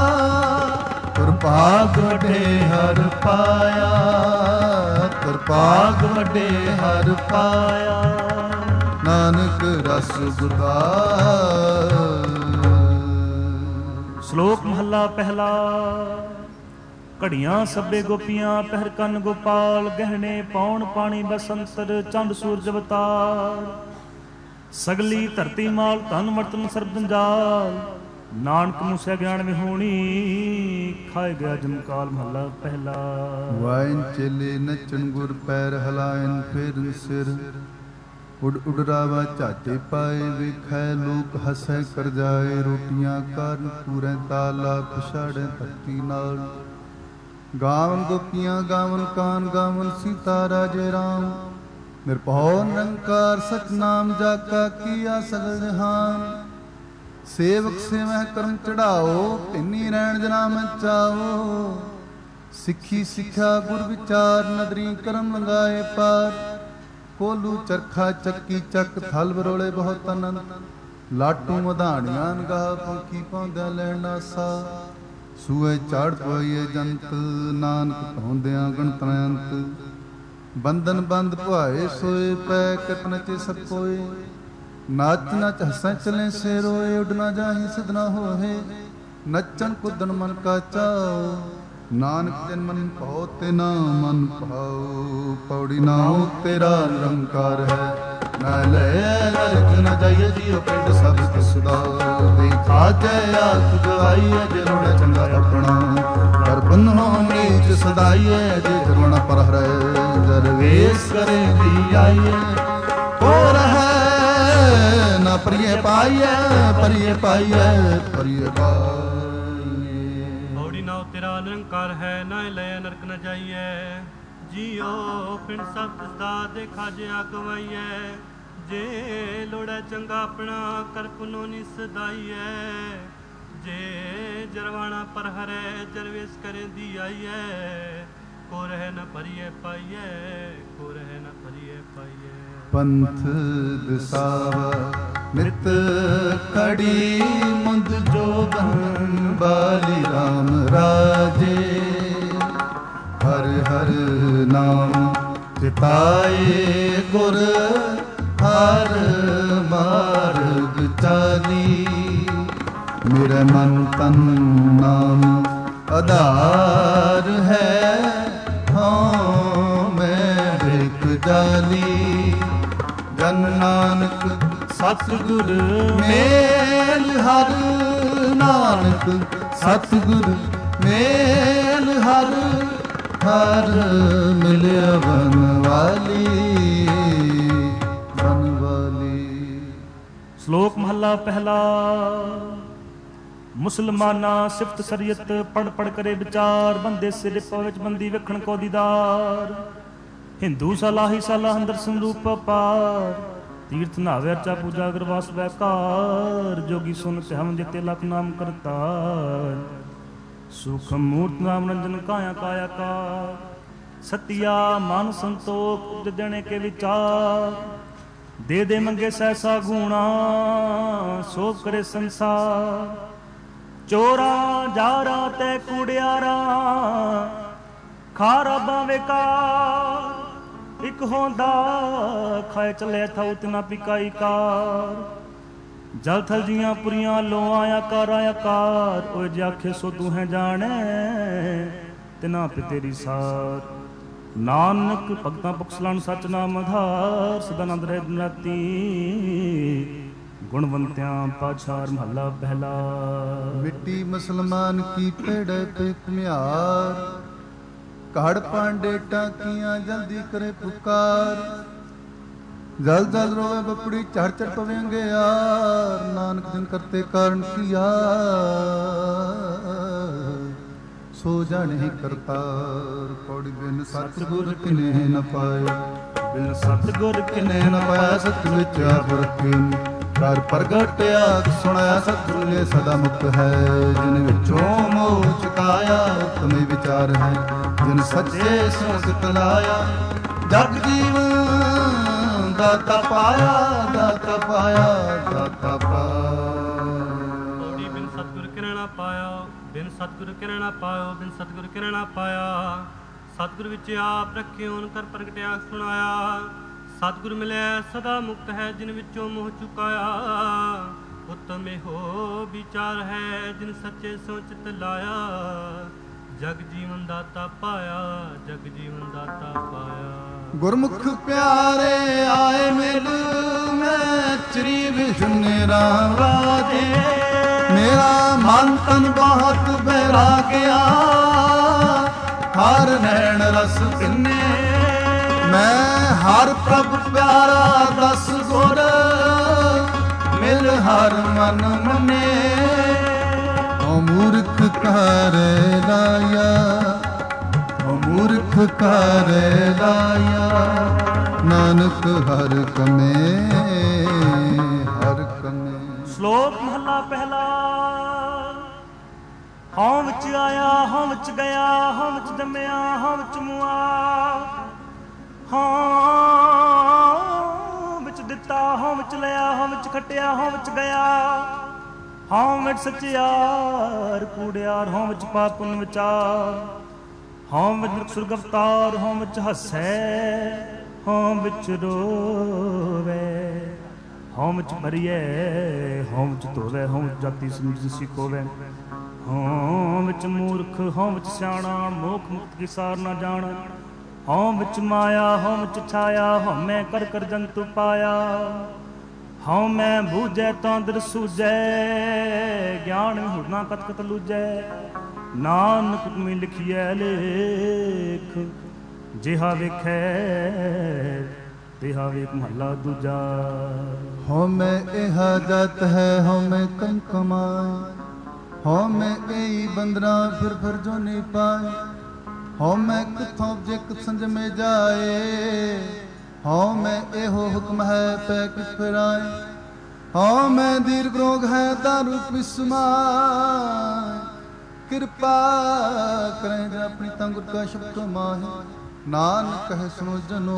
ਕਿਰਪਾਗ ਵੱਡੇ ਹਰ ਪਾਇਆ ਕਿਰਪਾਗ ਵੱਡੇ ਹਰ ਪਾਇਆ। ਨਾਨਕ ਰਸ ਗੁਰਦਾਰ। ਸ਼ਲੋਕ ਮਹੱਲਾ ਪਹਿਲਾ। ਘੜੀਆਂ ਸੱਬੇ ਗੋਪੀਆਂ ਪਹਿਰ ਕੰਨ ਗੋਪਾਲ। ਗਹਿਣੇ ਪੌਣ ਪਾਣੀ ਬਸੰਤਰ ਚੰਦ ਸੂਰਜ ਅਵਤਾਰ। ਸਗਲੀ ਧਰਤੀ ਮਾਲ ਧਨ ਵਰਤਨ ਸਰਬ ਜੰਜਾਲ। ਨਾਨਕ ਮੂਸੇ ਗਿਆਨ ਵਿਹੂਣੀ ਖਾਏ ਗਿਆ ਜਮਕਾਲ। ਮਹੱਲਾ ਪਹਿਲਾ। ਵਾਇਨ ਚੇਲੇ ਨੱਚਣ ਗੁਰ ਪੈਰ ਹਲਾਇਨ ਫਿਰਨ ਸਿਰ। ਉਡ ਉਡ ਰਾਵਾ ਝਾਟੇ ਪਾਏ ਵੇਖੈ ਲੋਕ ਹਸੈ ਕਰ ਜਾਏ। ਰੋਟੀਆਂ ਕਰਨ ਪੂਰੇ ਤਾਲਾ ਪਛਾੜੇ ਧਰਤੀ ਨਾਲ। ਗਾਵਨ ਗੋਪੀਆਂ ਗਾਵਨ ਕਾਨ ਗਾਵਨ ਸੀਤਾ ਰਾਜੇ ਰਾਮ। ਨਿਰਭਉ ਨਿਰੰਕਾਰ ਸਤਿਨਾਮ ਜਾਕਾ ਕੀਆ ਸਗਲ ਜਹਾਨ। ਸੇਵਕ ਸੇਵੈ ਕਰਮ ਚੜਾਓ ਧਿਨੀ ਰਹਿਣ ਜਨਾ ਮੈਂ ਚਾਓ। ਸਿੱਖੀ ਸਿੱਖਿਆ ਗੁਰ ਵਿਚਾਰ ਨਦਰੀ ਕਰਮ ਲੰਗਾਏ ਪਾਰ। ਕੋਲੂ ਚਰਖਾ ਚੱਕੀ ਚੱਕ ਥਲ ਬਰੋਲੇ ਬਹੁਤ ਅਨੰਦ। ਲਾਟੂ ਮਧਾਣੀਆਂ ਨਗਾਹ ਪੰਖੀ ਪਾਉਂਦਿਆਂ ਲੈਣਾ ਸਾ। ਸੂਏ ਚਾੜ ਪਵਾਈਏ ਜੰਤ ਨਾਨਕ ਧੋਂਦਿਆਂ ਗਣਤ ਅੰਤ। ਬੰਧਨ ਬੰਦ ਭੁਆਏ ਸੋਏ ਪੈ ਕਿਤ ਨਚੇ ਸਭ ਕੋਏ। ਨਾਚ ਨਚ ਹੱਸੈ ਚਲੇ ਸੇ ਰੋਏ ਉੱਡ ਨਾ ਜਾਹੀ ਸਿਧ ਨਾ ਹੋਏ। ਨੱਚਣ ਕੁੱਦਣ ਮਨ ਕਾ ਚਾਓ ਨਾਨਕ ਜਨ ਮਨ ਭਾਉ ਤੇ ਨਾ ਮਨ ਭਾਉ। ਪੌੜੀ ਨਾਉ ਤੇਰਾ ਨਿਰੰਕਾਰ ਹੈ ਨਾ ਲੈ ਨਰਕ ਨ ਜਾਈਏ ਜੀਉ ਪਿੰਡ ਸਭ ਤਿਸਦਾ। ਦੇਖਾ ਜੈ ਆਖ ਗਵਾਈਏ ਜੇ ਰੋਣਾ ਚੰਗਾ ਆਪਣਾ। ਕਰ ਬੰਨੋ ਨੀਚ ਸਦਾਈਏ ਜੇ ਜਰਵਣਾ ਪਰ ਹਰੇ। ਦਰਵੇਸ਼ ਕਰੇ ਦੀ ਆਈਏ ਹੋ ਰਹਿ ਨਾ ਪਰਿਏ ਪਾਈਏ ਪਰਿਏ ਪਾਈਏ ਪਰਿਏ ਪਾਈਏ। ਪੌੜੀ ਨਾਉ ਤੇਰਾ ਨਿਰੰਕਾਰ ਹੈ ਨਾ ਲੈ ਨਰਕ ਨ ਜਾਈਏ। ਜੀਓ ਪਿੰਡ ਸਭ ਤਿਸਦਾ ਦੇਖਾ ਜੇ ਆ ਕਵਾਈਏ। ਜੇ ਲੋੜੈ ਚੰਗਾ ਆਪਣਾ ਕਰ ਪੁਨੋ ਨੀ ਸਦਾਈਐ। ਜੇ ਜਰਵਾਣਾ ਪਰ ਹਰੈ ਜਰਵੇਸ ਕਰੇ ਦੀ ਆਈਐ। ਕੋ ਰਹਿ ਨ ਭਰੀਏ ਪਾਈਐ ਕੋ ਰਹਿ ਨ ਭਰੀਏ ਪਾਈਐ। ਪੰਥ ਦਿਸਾਵਾ ਮਿਤ ਖੜੀ ਮੁੰਦ ਜੋਬਨ ਬਾਲੀ ਰਾਮ ਰਾਜੇ। ਹਰ ਹਰ ਨਾਮ ਚਿਤਾਏ ਗੁਰ ਹਰ ਮਾਰਗ ਚਾਲੀ। ਮੇਰੇ ਮਨ ਤਨ ਨਾਮ ਆਧਾਰ ਹੈ ਹਾਂ ਮੈਂ ਵੇਖ ਜਾਲੀ। ਜਨ ਨਾਨਕ ਸਤਿਗੁਰ ਮੇਲ ਹਰ ਨਾਨਕ ਸਤਿਗੁਰ ਮੇਲ ਹਰ। ਹਰ ਮਿਲਿਆ ਬਨ ਵਾਲੀ ਬਨ ਵਾਲੀ। ਸ਼ਲੋਕ ਮਹੱਲਾ ਪਹਿਲਾ। ਮੁਸਲਮਾਨਾ ਸਿਫਤ ਸਰੀਅਤ ਪੜ ਪੜ ਕਰੇ ਵਿਚਾਰ। ਬੰਦੇ ਸਿਰ ਵਿੱਚ ਬੰਦੀ ਵੇਖਣ ਕੋ ਦੀਦਾਰ। ਹਿੰਦੂ ਸਲਾਹੀ ਸਲਾਹ ਅੰਦਰ ਸੰਰੂਪ ਪਾਰ। ਤੀਰਥ ਨਾਵੇ ਅਰਚਾ ਪੂਜਾ ਗਰਵਾਸ ਵੈਕਾਰ। ਜੋਗੀ ਸੁਨ ਧਿਆਨ ਦਿੱਤੇ ਲਖ ਨਾਮ ਕਰਤਾਰ। ਸੁਖ ਮੂਰਤ ਨਾਮ ਰੰਜਨ ਕਾਇਆ ਕਾਇਆ ਕਾ। ਸਤਿਆ ਮਨ ਸੰਤੋਖ ਉਪਜ ਦੇਣੇ ਕੇ ਵਿਚਾਰ। ਦੇ ਦੇ ਮੰਗੇ ਸੈਸਾ ਗੁਣਾ ਸੋਭ ਕਰੇ ਸੰਸਾਰ। ਚੋਰਾ ਜਾਰਾ ਤੇ ਕੁੜਿਆਰਾ ਖਾਰਾ ਬਾਵੇਕਾਰ। ਇੱਕ ਹੋਂਦਾ ਖਾਏ ਚਲੇ ਥਾਉ ਤਿਨਾ ਪਿਕਾਈ ਕਾਰ। ਜਲ ਥਲ ਜੀਆਂ ਪੁਰੀਆਂ ਲੋਆਂ ਆਕਾਰ ਆਕਾਰ। ਓਏ ਜੇ ਆਖੇ ਸੋ ਤੂੰ ਹੈ ਜਾਣੈ ਤਿਨਾ ਪੇ ਤੇਰੀ ਸਾਰ। ਨਾਨਕ ਭਗਤਾਂ ਬਖਸ਼ਲਣ ਸਚ ਨਾਮ ਆਧਾਰ। ਸਦਾਨੰਦ ਰਹਿ ਦਿਨ ਰਾਤੀ ਗੁਣਵੰਤਿਆਂ ਪਾਛਾਰ। ਮਹੱਲਾ ਪਹਿਲਾ। ਮਿੱਟੀ ਮੁਸਲਮਾਨ ਕੀ ਪੇੜੇ ਤੇ ਘੁਮਿਆਰ। ਘੜ ਪਾਂਡੇ ਟਾਕੀਆਂ ਜਲਦੀ ਕਰੇ ਪੁਕਾਰ। ਜਲ ਜਲ ਰੋਵੇ ਬਪੜੀ ਝੜ ਝੜ ਪਵੇਂਗੇ ਯਾਰ। ਨਾਨਕ ਦਿਨ ਕਰਤੇ ਕਾਰਨ ਕੀਆ ਸੋ ਜਾਣੇ ਕਰਤਾਰ। ਪੌੜੀ ਬਿਨ ਸਤਿਗੁਰ ਕਿਨੇ ਨ ਪਾਇਆ, ਬਿਨ ਸਤਿਗੁਰ ਕਿਨੇ ਨ ਪਾਇਆ ਸਤ ਵਿੱਚ ਆਪ ਰੱਖੇ। ਕਰ ਪ੍ਰਗਟਿਆ ਸੁਣਿਆ ਸਤਿਗੁਰ ਨੇ ਸਦਾ ਮੁਕਤ ਹੈ। ਜਿਨ ਵਿੱਚੋਂ ਮੋਹ ਚੁਕਾਇਆ ਉਤਮੇ ਵਿਚਾਰ ਹੈ। ਜਿਨ ਸੱਚੇ ਸੰਗਤ ਲਾਇਆ ਜਗ ਜੀਵਨ ਦਾਤਾ ਪਾਇਆ, ਦਾਤਾ ਪਾਇਆ, ਦਾਤਾ ਪਾਇਆ। ਪੌੜੀ ਬਿਨ ਸਤਿਗੁਰ ਕਿਨੇ ਨਾ ਪਾਇਆ, ਬਿਨ ਸਤਿਗੁਰ ਕਿਨੇ ਨਾ ਪਾਇਓ, ਬਿਨ ਸਤਿਗੁਰ ਕਿਨੇ ਨਾ ਪਾਇਆ। ਸਤਿਗੁਰ ਵਿੱਚ ਆਪ ਰੱਖਿਓ ਕਰ ਪ੍ਰਗਟਿਆ ਸੁਣਾਇਆ। ਸਤਿਗੁਰ ਮਿਲਿਆ ਸਦਾ ਮੁਕਤ ਹੈ ਜਿਨ ਵਿੱਚੋਂ ਮੋਹ ਚੁਕਾਇਆ। ਉੱਤਮ ਇਹੋ ਵਿਚਾਰ ਹੈ ਜਿਨ ਸੱਚੇ ਸੋ ਚਿਤ ਲਾਇਆ। ਜਗ ਜੀਵਨ ਦਾਤਾ ਪਾਇਆ, ਜਗ ਜੀਵਨ ਦਾਤਾ ਪਾਇਆ। ਗੁਰਮੁਖ ਪਿਆਰੇ ਆਏ ਮਿਲ ਮੈਂ ਚਰੀ ਵਿਸ਼ਨੇਰਾ ਰਾਧੇ। ਮੇਰਾ ਮਨ ਤਨ ਬਹੁਤ ਬਹਿਰਾ ਗਿਆ ਹਰ ਨੈਣ ਰਸ ਪਿੰਨੇ। ਮੈਂ ਹਰ ਪ੍ਰਭ ਪਿਆਰਾ ਦਸ ਗੁਰ ਮਿਲ ਹਰ ਮਨ ਮੰਨੇ। ਓ ਮੂਰਖ ਕਰ ਲਾਇਆ, ਓ ਮੂਰਖ ਕਰ ਲਾਇਆ ਨਾਨਕ ਹਰ ਕਮੇ, ਹਰ ਕਮੇ। ਸ਼ਲੋਕ ਮਹਲਾ ਪਹਿਲਾ। ਹਉ ਵਿੱਚ ਆਇਆ ਹਉ ਵਿੱਚ ਗਿਆ, ਹਉ ਵਿੱਚ ਜੰਮਿਆ ਹਉ ਵਿੱਚ ਮੁਆ। ਹਉ ਵਿੱਚ ਦਿੱਤਾ ਹਉ ਵਿੱਚ ਲਿਆ, ਹਉ ਵਿੱਚ ਖਟਿਆ ਹਉ ਵਿੱਚ ਗਿਆ। ਹਉ ਵਿੱਚ ਸੱਚਿਆਰ ਕੂੜਿਆਰ, ਹਉ ਵਿੱਚ ਪਾਪ ਪੁੰਨ ਵਿਚਾਰ। ਹਉ ਵਿੱਚ ਸੁਰਗ ਅਵਤਾਰ, ਹਉ ਵਿੱਚ ਹੱਸੈ ਹਉ ਵਿੱਚ ਰੋਵੇ। ਹਉ ਵਿੱਚ ਮਰੀਐ ਹਉ ਵਿੱਚ ਧੋਵੈ, ਹਉ ਵਿੱਚ ਜਾਤੀ ਸਮਝ ਸਿਕੋਵੈ। ਹਉ ਵਿੱਚ ਮੂਰਖ ਹਉ ਵਿੱਚ ਸਿਆਣਾ, ਮੋਖ ਮੁਕਤ ਕੀ ਸਾਰ ਨਾ ਜਾਣ। ਹਉ ਵਿੱਚ ਮਾਇਆ ਹਉ ਵਿੱਚ ਛਾਇਆ, ਹਉ ਮੈਂ ਕਰ ਕਰ ਜੰਤੂ ਪਾਇਆ। ਹਉ ਮੈਂ ਬੂਝੈ ਤਾਂ ਦਰ ਸੂਝੈ, ਗਿਆਨ ਹੁਰਨਾ ਕਤ ਕਤ ਲੂਝੈ। ਨਾਨਕ ਤੁਮੀ ਲਿਖੀਐ ਲੇਖ, ਜਿਹਾ ਵੇਖੈ ਤਿਹਾ ਵੇਖ। ਮਹੱਲਾ ਦੂਜਾ। ਹਉ ਮੈਂ ਇਹਾ ਜਾਤ ਹੈ ਹਉ ਮੈਂ ਕੰ ਕਮਾਏ। ਹਉ ਮੈਂ ਇਹੀ ਬੰਦਨਾ ਫਿਰ ਫਿਰ ਜੋ ਨਹੀਂ ਪਾਏ। ਹਉ ਮੈਂ ਕਿਥੋਂ ਜੇ ਕਿਤ ਸੰਜਮੇ ਜਾਏ। ਹਉ ਮੈਂ ਇਹੋ ਹੁਕਮ ਹੈ ਪੈ ਕਿਸ ਫਿਰਾਏ। ਹਉ ਮੈਂ ਦੀਰਘ ਰੋਗ ਹੈ ਦਾਰੂ ਪਿਸਮਾਏ। ਕਿਰਪਾ ਕਰੇ ਜੇ ਆਪਣੀ ਤੰਗ ਕਾ ਸ਼ਬਦ ਮਾਹੇ। ਨਾਨਕ ਕਹੇ ਸੁਣੋ ਜਨੋ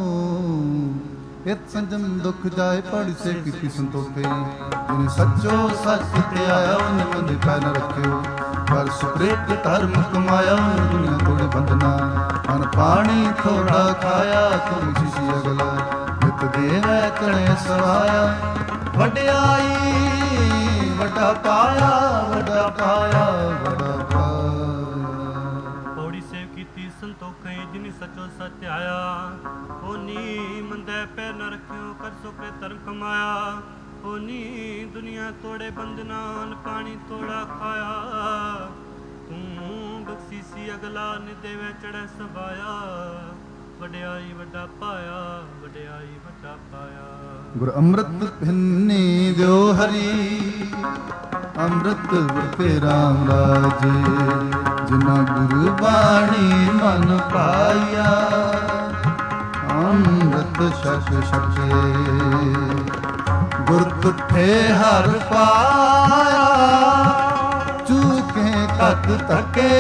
ਇਤ ਸੰਜਮ ਦੁਖ ਜਾਏ ਪੜ੍ਹ ਸੇ ਕੀਤੀ ਸੰਤੋਖੇ। ਜਿਨ ਸੱਚੋ ਸੱਚ ਤੇ ਆਇਆ ਉਹਨੇ ਬੰਦੇ ਪੈ ਨ ਰੱਖਿਓ। ਕਰ ਸੁਪ੍ਰੀਤ ਧਰਮ ਕਮਾਇਆ ਉਹਨੇ ਦੁਨੀਆ ਤੋੜੇ ਬੰਧਨਾ। ਅਨ ਪਾਣੀ ਥੋੜਾ ਖਾਇਆ ਤੁਮ ਸ਼ਿਸ਼ੀ ਅਗਲਾ। ਨਿਤ ਦੇਵੈ ਕਣੇ ਸਵਾਇਆ ਵਡਿਆਈ ਵੱਡਾ ਪਾਇਆ, ਵੱਡਾ ਪਾਇਆ, ਵੱਡਾ ਪਾਇਆ। ਪੌੜੀ ਸੇਵ ਕੀਤੀ ਸੰਤੋਖੇ ਜਿਨੀ ਸੱਚੋ ਸੱਚ ਆਇਆ। ਹੋਨੀ ਮੰਦੇ ਪੈਰ ਨ ਰੱਖਿਓ ਕਰ ਸੁਪ੍ਰੇ ਧਰਮ ਕਮਾਇਆ। ਹੋਨੀ ਦੁਨੀਆ ਤੋੜੇ ਬੰਧਨਾ ਅਨ ਪਾਣੀ ਥੋੜਾ ਖਾਇਆ। ਤੂੰ ਬਖਸ਼ੀਸੀ ਅਗਲਾ ਨਿ ਦੇਵੇ ਚੜ੍ਹੈ ਸਵਾਇਆ। ਵਡਿਆਈ ਵੱਡਾ ਪਾਇਆ, ਵਡਿਆਈ ਵੱਡਾ ਪਾਇਆ। ਗੁਰ ਅੰਮ੍ਰਿਤ ਪਿੰਨੀ ਦਿਓ ਹਰੀ, ਅੰਮ੍ਰਿਤ ਵਰਤੇ ਰਾਮ ਰਾਜੇ। ਜਿਨਾ ਗੁਰੂ ਬਾਣੀ ਮਨ ਪਾਇਆ, ਅੰਮ੍ਰਿਤ ਛਕ ਛਕੇ। ਗੁਰ ਤੁਠੇ ਹਰ ਪਾਇਆ, ਚੂਕੇ ਤਤ ਤਕੇ।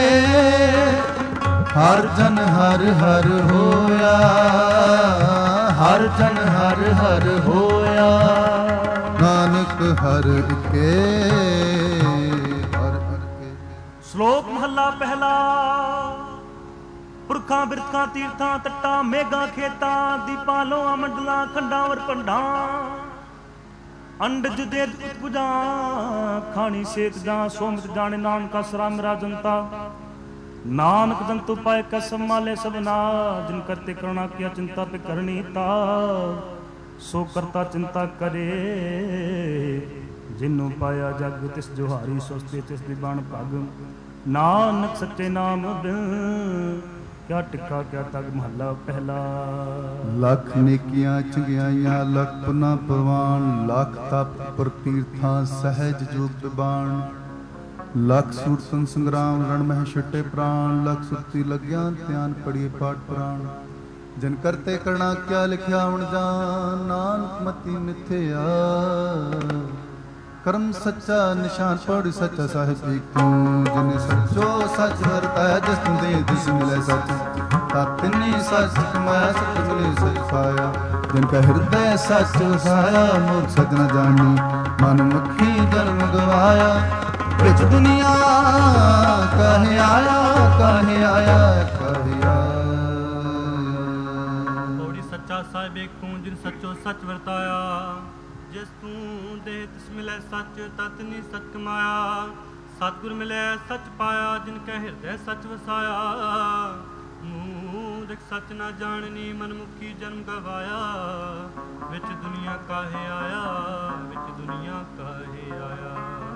ਹਰ ਜਨ ਹਰ ਹਰ ਹੋਇਆ, ਹਰ ਜਨ ਹਰ ਹਰ ਹੋਇਆ। ਨਾਨਕ ਹਰ ਇਕੇ, ਹਰ ਇਕੇ। ਸ਼ਲੋਕ ਮਹੱਲਾ ਪਹਿਲਾ। ਪੁਰਖਾਂ ਬਿਰਖਾਂ ਤੀਰਥਾਂ ਤੱਟਾਂ ਮੇਘਾਂ ਖੇਤਾਂ ਦੀਪਾਂ ਲੋਹਾਂ ਮੰਡਲਾਂ ਖੰਡਾਂ ਵਰ ਭੰਡਾਂ। ਅੰਡ ਜੁਦੇ ਪੁਜਾਂ ਖਾਣੀ ਸੇਤ ਜਾਂ ਸੋਮਤ ਜਾਣੇ। ਨਾਨਕਾ ਸਰਾ ਮੇਰਾ ਜਨਤਾ। ਨਾਨਕ ਦੰਤੂ ਪਾਏ ਕੈ ਸੰਭਾਲੇ ਸਭਨਾ। ਜਿਨ ਕਰਤੇ ਕਰੁਣਾ ਕੀਆ ਚਿੰਤਾ ਤੇ ਕਰਨੀ ਤਾ। ਸੋ ਕਰਤਾ ਚਿੰਤਾ ਕਰੇ ਜਿਨੂੰ ਪਾਇਆ ਜਗ। ਤਿਸ ਜੁਹਾਰੀ ਸੁਸਤੇ ਤਿਸ ਦੀ ਬਾਣ ਭਗ। ਨਾਨਕ ਸੱਚੇ ਨਾਮ ਬਿਨ ਕਿਆ ਟਿੱਕਾ ਕਿਆ ਤਗ। ਮਹੱਲਾ ਪਹਿਲਾ। ਲੱਖ ਨੇਕੀਆਂ ਚੰਗਿਆਈਆਂ ਲੱਖ ਪੁਨਾ ਪ੍ਰਵਾਨ। ਲੱਖ ਤਪ ਪਰ ਤੀਰਥਾਂ ਸਹਿਜ ਜੋਗ ਬਿਬਾਨ। ਲਖ ਸੂਰਤਨ ਸੰਗਰਾਮ ਰਣ ਮਹਿ ਛਟੇ ਪ੍ਰਾਣ ਲਖ ਸੁਰਤੀ ਲਗਿਆ ਧਿਆਨ ਪੜੀਏ ਪਾਠ ਪੁਰਾਣ ਜਿਨ ਕਰਤੇ ਕਰਣਾ ਕਿਆ ਲਿਖਿਆ ਹੁਣ ਜਾਨ ਨਾਨਕ ਮਤੀ ਮਿਥਿਆ ਕਰਮ ਸੱਚਾ ਨਿਸ਼ਾਨ ਪੜ ਸੱਚਾ ਸਾਹਿਬ ਜੀ ਤੂੰ ਜਿਨੇ ਸੱਚੋ ਸੱਚ ਵਰਤਾਇਆ ਜਿਸ ਤੂੰ ਦੇ ਦਿਸ ਮਿਲੇ ਸੱਚ ਤਤਨੀ ਸੱਚ ਕਮਾਇਆ ਸੱਚ ਮਿਲੇ ਸੱਚ ਪਾਇਆ ਜਿਨ ਕਾ ਹਿਰਦੈ ਸੱਚ ਵਸਾਇਆ ਮੂਰਖ ਸੱਚ ਨ ਜਾਣੀ ਮਨ ਮੁਖੀ ਜਨਮ ਗਵਾਇਆ ਵਿੱਚ ਦੁਨੀਆ ਕਹੇ ਆਇਆ ਕਹੇ ਆਇਆ ਕਹੇ ਆਇਆ। ਪੌੜੀ ਸੱਚਾ ਸਾਹਿਬ ਏਕ ਤੂੰ ਜਿਨ ਸੱਚੋ ਸੱਚ ਵਰਤਾਇਆ ਜਿਸ ਤੂੰ ਦੇ ਤਿਸ ਮਿਲੇ ਸੱਚ ਤਤ ਨੀ ਸੱਚ ਕਮਾਇਆ ਸਤਿਗੁਰ ਮਿਲੇ ਸੱਚ ਪਾਇਆ ਜਿਨ ਕੈ ਹਿਰਦੈ ਸੱਚ ਵਸਾਇਆ ਮੂਰਖ ਸੱਚ ਨਾ ਜਾਣਨੀ ਮਨਮੁਖੀ ਜਨਮ ਗਵਾਇਆ ਵਿੱਚ ਦੁਨੀਆ ਕਾਹੇ ਆਇਆ ਵਿੱਚ ਦੁਨੀਆ ਕਾਹੇ ਆਇਆ।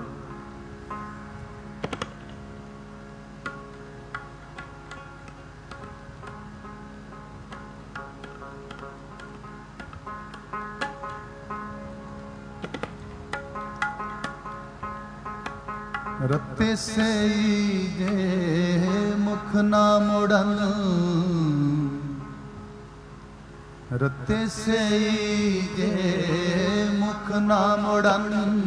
ਰਤੇ ਸਈ ਜੇ ਮੁਖ ਨਾ ਮੋੜਨ ਰਤੇ ਸਈ ਜੇ ਮੁਖ ਨਾ ਮੋੜਨ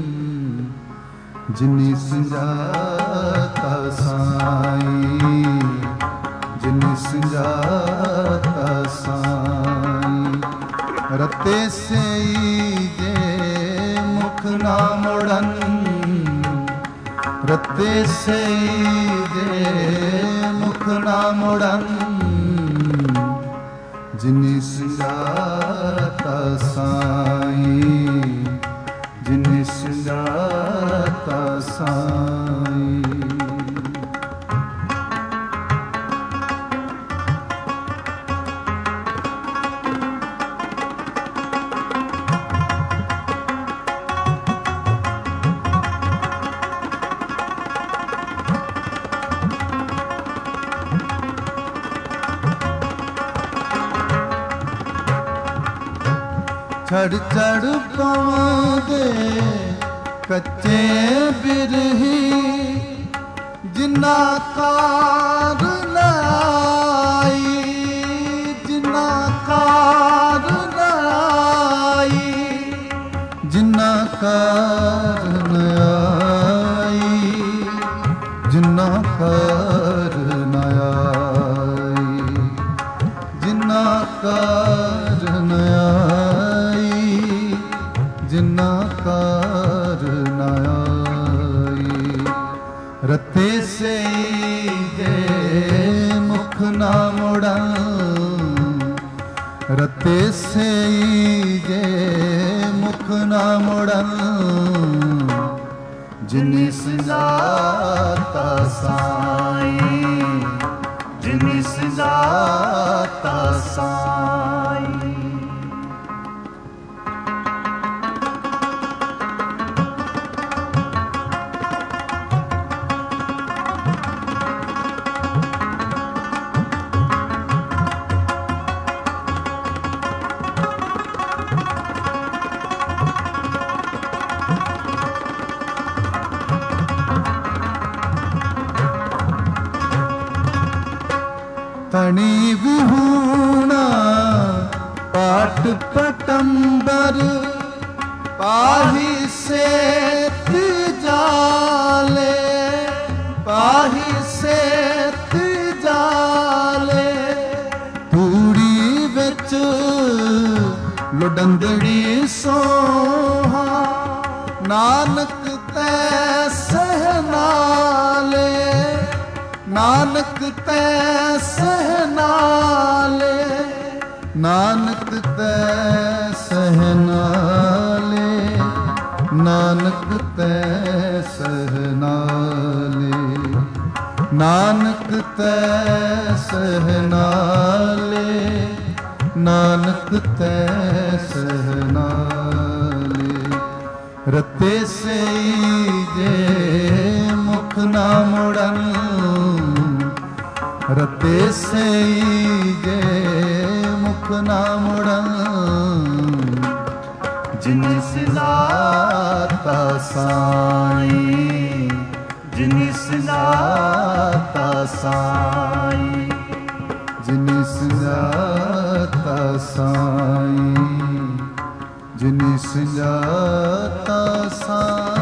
ਜਿਨੀ ਸੰਜਾਤਾ ਸਾਈ ਜਿਨੀ ਸੰਜਾਤਾ ਸਾਈ ਰਤੇ ਸਈ ਜੇ ਮੁਖ ਨਾ ਮੋੜਨ ਰਤੇ ਸਈ ਦੇ ਮੁਖ ਨਾ ਮੋੜਨ ਜਿਨੀ ਸੰਜਾਤਾ ਸਾਈ ਜਿਨੀ ਸੰਜਾਤਾ ਸਾਈ। ਛੜ ਛੜ ਪਾਉਂਦੇ ਕੱਚੇ ਬਿਰਹੀ ਜਿਨਾ ਕਾਰ ਲਾਈ ਜਿਨਾ ਕਾਰ ਲਾਈ ਜਿਨਾ ਕਾਰ ਲਾਈ ਜਿਨਾ ਕਾਰ ਲਾਈ ਜਿਨਾ ਕਾਰ ਜਿਨਾ ਕਾਰ ਨਾ ਆਈ ਰਤੇ ਸਈ ਦੇ ਮੁਖ ਨਾ ਮੋੜਨ ਰਤੇ ਸਈ ਦੇ ਮੁਖ ਨਾ ਮੋੜਨ ਜਿਨੀ ਸੰਜਾਤਾ ਸਾਈ ਜਿਨੀ ਸੰਜਾਤਾ ਸਾਈ। ਤਣੀ ਵਿਹੂਣਾ ਪਾਟ ਪਟੰਬਰ ਪਾਹੀ ਸੇਤ ਜਾਲੇ ਪਾਹੀ ਸੇਤ ਜਾਲੇ ਪੂੜੀ ਵਿੱਚ ਲੁਡੰਦੜੀ ਸੋਹਾ ਨਾਨਕ ਤੈ ਸਹਨਾਲੇ ਨਾਨਕ ਤੈ ਸਹਨਾਲੇ ਨਾਨਕ ਤੈ ਸਹਨਾਲੇ ਨਾਨਕ ਤੈ ਸਹਨਾਲੇ ਨਾਨਕ ਤੈ ਸਹਨਾਲੇ ਨਾਨਕ ਤੈ ਸਹਨਾਲੇ ਰਤੇ ਸਈ ਜੇ ਮੁਖ ਨਾ ਮੋੜਨ ਰਤੇ ਸਈ ਜੇ ਮੁਖ ਨਾ ਮੁੜਨ ਜਿਨ ਸਿਜ਼ਾਤਾ ਸਾਈ ਜਿਨੀ ਸੰਜਾਤਾ ਸਾਈ, ਜਿਨੀ ਸੰਜਾਤਾ ਸਾਈ, ਜਿਨੀ ਸੰਜਾਤਾ ਸਾਈ।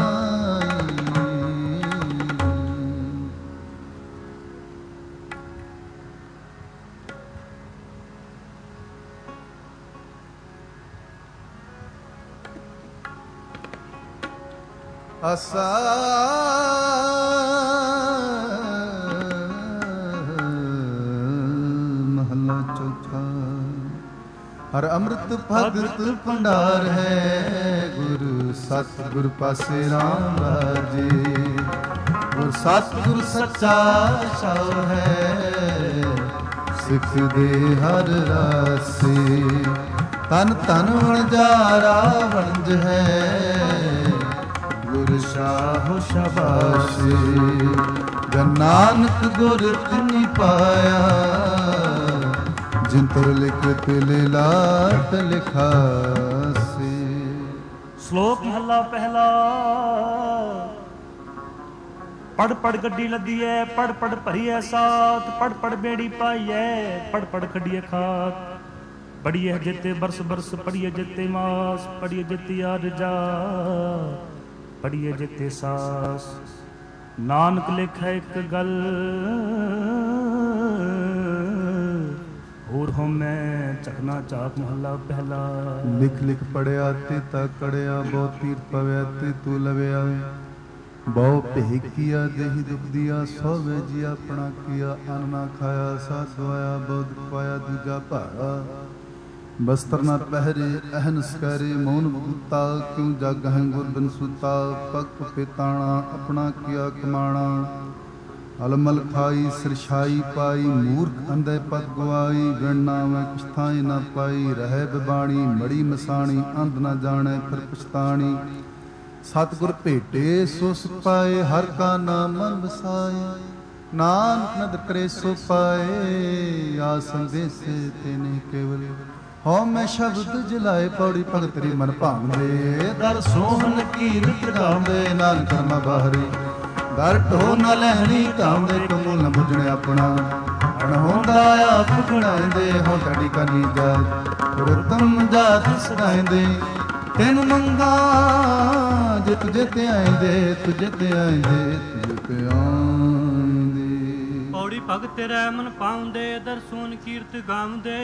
ਆਸਾ ਮਹਲਾ ਚੌਥਾ। ਹਰ ਅੰਮ੍ਰਿਤ ਭਗਤ ਭੰਡਾਰ ਹੈ, ਗੁਰ ਸਤਿਗੁਰ ਪਾਸੇ ਰਾਮ ਰਾਜੇ। ਗੁਰ ਸਤਿਗੁਰ ਸੱਚਾ ਸਉ ਹੈ, ਸਿੱਖ ਦੇ ਹਰ ਰਾਸੇ। ਤਨ ਤਨ ਵਣਜਾਰਾ ਵਣਜ ਹੈ, ਗੁਰ ਸ਼ਾਹੋ ਸ਼ਾਬਾਸ਼ੇ। ਜਨ ਨਾਨਕ ਗੁਰ ਤਿਨੀ ਪਾਇਆ, ਜਿਨ ਤੁਰ ਲਿਖਤ ਲਿਲਾਟ ਲਿਖਾਸੇ। ਸ਼ਲੋਕ ਮਹਲਾ ਪਹਿਲਾ। ਪੜ ਪੜ ਗੱਡੀ ਲੱਦੀ ਐ, ਪੜ ਪੜ ਭਰੀ ਐ ਸਾਥ। ਪੜ ਪੜ ਬੇੜੀ ਪਾਈ ਐ, ਪੜ ਪੜ ਖੱਡੀਏ ਖਾਤ। ਪੜੀਏ ਜਿੱਤੇ ਬਰਸ ਬਰਸ, ਪੜੀਏ ਜਿੱਤੇ ਮਾਸ। ਪੜੀਏ ਜਿੱਤੇ ਆਰਜਾ, ਪੜੀਏ ਜਿੱਤੇ ਸਾਸ। ਨਾਨਕ ਲਿਖੈ ਇੱਕ ਗੱਲ, ਹੋਰ ਹਉਮੈ ਝਕਨਾ ਝਾਕ। ਮਹਲਾ ਪਹਿਲਾ। ਲਿਖ ਲਿਖ ਪੜਿਆ ਤੇ ਤਾ ਕੜਿਆ, ਬਹੁ ਤੀਰ ਪਵਿਆ ਤੇ ਤੂੰ ਲਵਿਆ। ਬਹੁ ਭੇ ਕੀਆ ਦੇਹੀ ਦੁਖ ਦੀਆ, ਸੋਵੇ ਜੀ ਆਪਣਾ ਕੀਆ। ਅੰਨ ਨਾ ਖਾਇਆ ਸਾਧੁ ਆਇਆ, ਬਹੁ ਦੁਖ ਪਾਇਆ ਦੂਜਾ ਭਾਇਆ। ਬਸਤਰ ਨਾ ਪਹਿਰੇ ਅਹਨਸ ਕਰੇ, ਮੌਨ ਬੂਤਾ ਕਿਉਂ ਜਗ ਹੈ ਗੁਰ ਬਿਨ ਸੁਤਾ। ਪਗ ਪੇਤਾਣਾ ਆਪਣਾ ਕੀਆ ਕਮਾਣਾ, ਅਲਮਲ ਖਾਈ ਸਿਰਛਾਈ ਪਾਈ। ਮੂਰਖ ਅੰਧੇ ਪਦ ਗਵਾਈ, ਵਿਣ ਨਾਵੇਂ ਕਿਛ ਥਾਈ ਨਾ ਪਾਈ। ਰਹਿ ਬਿਬਾਣੀ ਮੜੀ ਮਸਾਣੀ, ਅੰਧ ਨਾ ਜਾਣੈ ਫਿਰ ਪਛਤਾਣੀ। ਸਤਿਗੁਰ ਭੇਟੇ ਸੋ ਸੁਖ ਪਾਏ, ਹਰ ਕਾ ਨਾਮ ਮਨ ਵਸਾਏ। ਨਾਨਕ ਨਦਰ ਕਰੇ ਸੋ ਪਾਏ, ਆ ਸੰਦੇਸੇ ਤੇਨੇ ਕੇਵਲ। ਹਉ ਮੈਂ ਸ਼ਬਦ ਜਲਾਏ, ਪੌੜੀ ਭਗਤ ਤੇਰੀ ਮਨ ਭਾਉਂਦੇ। ਦਰ ਸੋਹਣ ਕੀਰਤ ਗਾਉਂਦੇ, ਨਾਨਕ ਕਰਮਾ ਬਾਹਰੀ। ਦਰ ਢੋ ਨਾ ਲੈਣੀ ਧਾਉਂਦੇ, ਕਮੂਲ ਨ ਬੁੱਝਣੇ ਆਪਣਾ। ਅਣ ਹੁੰਦਾ ਆਪ ਗਣਾਉਂਦੇ, ਹੋ ਤੁਹਾਡੀ ਕਰਨੀ ਜਾਤ। ਰਤਮ ਜਾਤ ਸਦਾਇਂਦੇ, ਤੈਨੂੰ ਮੰਗਾ ਜੇ ਤੁਝੇ ਤੇ ਆਏਂਦੇ। ਤੁਝੇ ਤੇ ਆਏਂਦੇ, ਤੁਝੇ ਤੇ ਆਏਂਦੇ। ਪੌੜੀ ਭਗਤ ਤੇਰੇ ਮਨ ਪਾਉਂਦੇ, ਦਰ ਸੋਹਣ ਕੀਰਤ ਗਾਉਂਦੇ।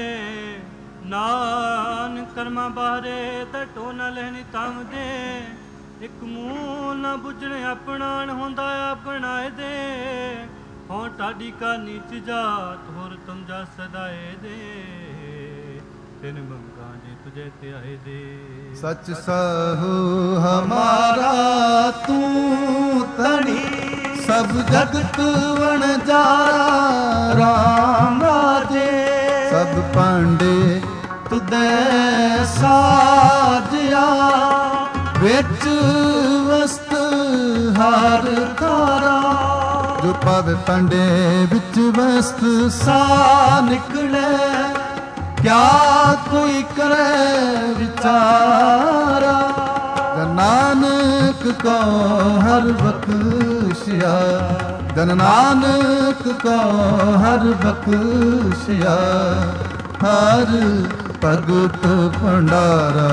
ਨਾਨਕ ਕਰਮਾਂ ਬਾਹਰੇ, ਦਰ ਢੋ ਨਾ ਲੈਣੀ ਧਾਉਂਦੇ। ਇੱਕ ਮੂੰਹ ਨਾ ਬੁੱਝਣੇ ਆਪਣਾ, ਨ ਹੁੰਦਾ ਆਪ ਬਣਾਏ ਦੇ। ਹੋਂ ਟਾਡੀ ਕਾ ਨੀਚ ਜਾਤ, ਹੋਰ ਤੁਮ ਜਾ ਸਦਾਏ ਦੇ। ਤਿਨ ਮੰਗਾ ਜੇ ਤੁਝੇ ਤੇ ਆਏ ਦੇ। ਸਚ ਸਾਹੂ ਹਮਾਰਾ ਤੂੰ ਤਣੀ, ਸਭ ਜਗਤ ਵਣਜਾਰਾ ਰਾਮ ਰਾਜੇ। ਸਭ ਪਾਂਡੇ ਤੁਧੈ ਸਾਜਿਆ, ਵਿੱਚ ਵਸਤ ਹਰ ਤਾਰਾ। ਜੋ ਪਾਵੇ ਪਾਂਡੇ ਵਿੱਚ ਵਸਤ ਸਾ ਨਿਕਲੇ, ਕਿਆ ਕੋਈ ਕਰੇ ਵਿਚਾਰਾ। ਜਨ ਨਾਨਕ ਕੋ ਹਰ ਬਖਸ਼ਿਆ, ਜਨ ਨਾਨਕ ਕੋ ਹਰ ਬਖਸ਼ਿਆ। ਹਰ ਭਗਤ ਭੰਡਾਰਾ,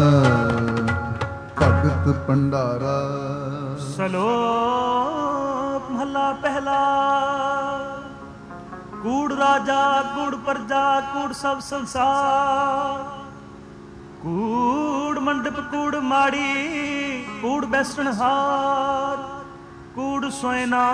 ਭਗਤ ਭੰਡਾਰਾ। ਸ਼ਲੋਕ ਮਹਲਾ ਪਹਿਲਾ। ਕੂੜ ਰਾਜਾ ਕੂੜ ਪਰਜਾ, ਕੂੜ ਸਭ ਸੰਸਾਰ। ਕੂੜ ਮੰਡਪ ਕੂੜ ਮਾੜੀ, ਕੂੜ ਬੈਸਣਹਾਰ। ਕੂੜ ਸੋਇਨਾ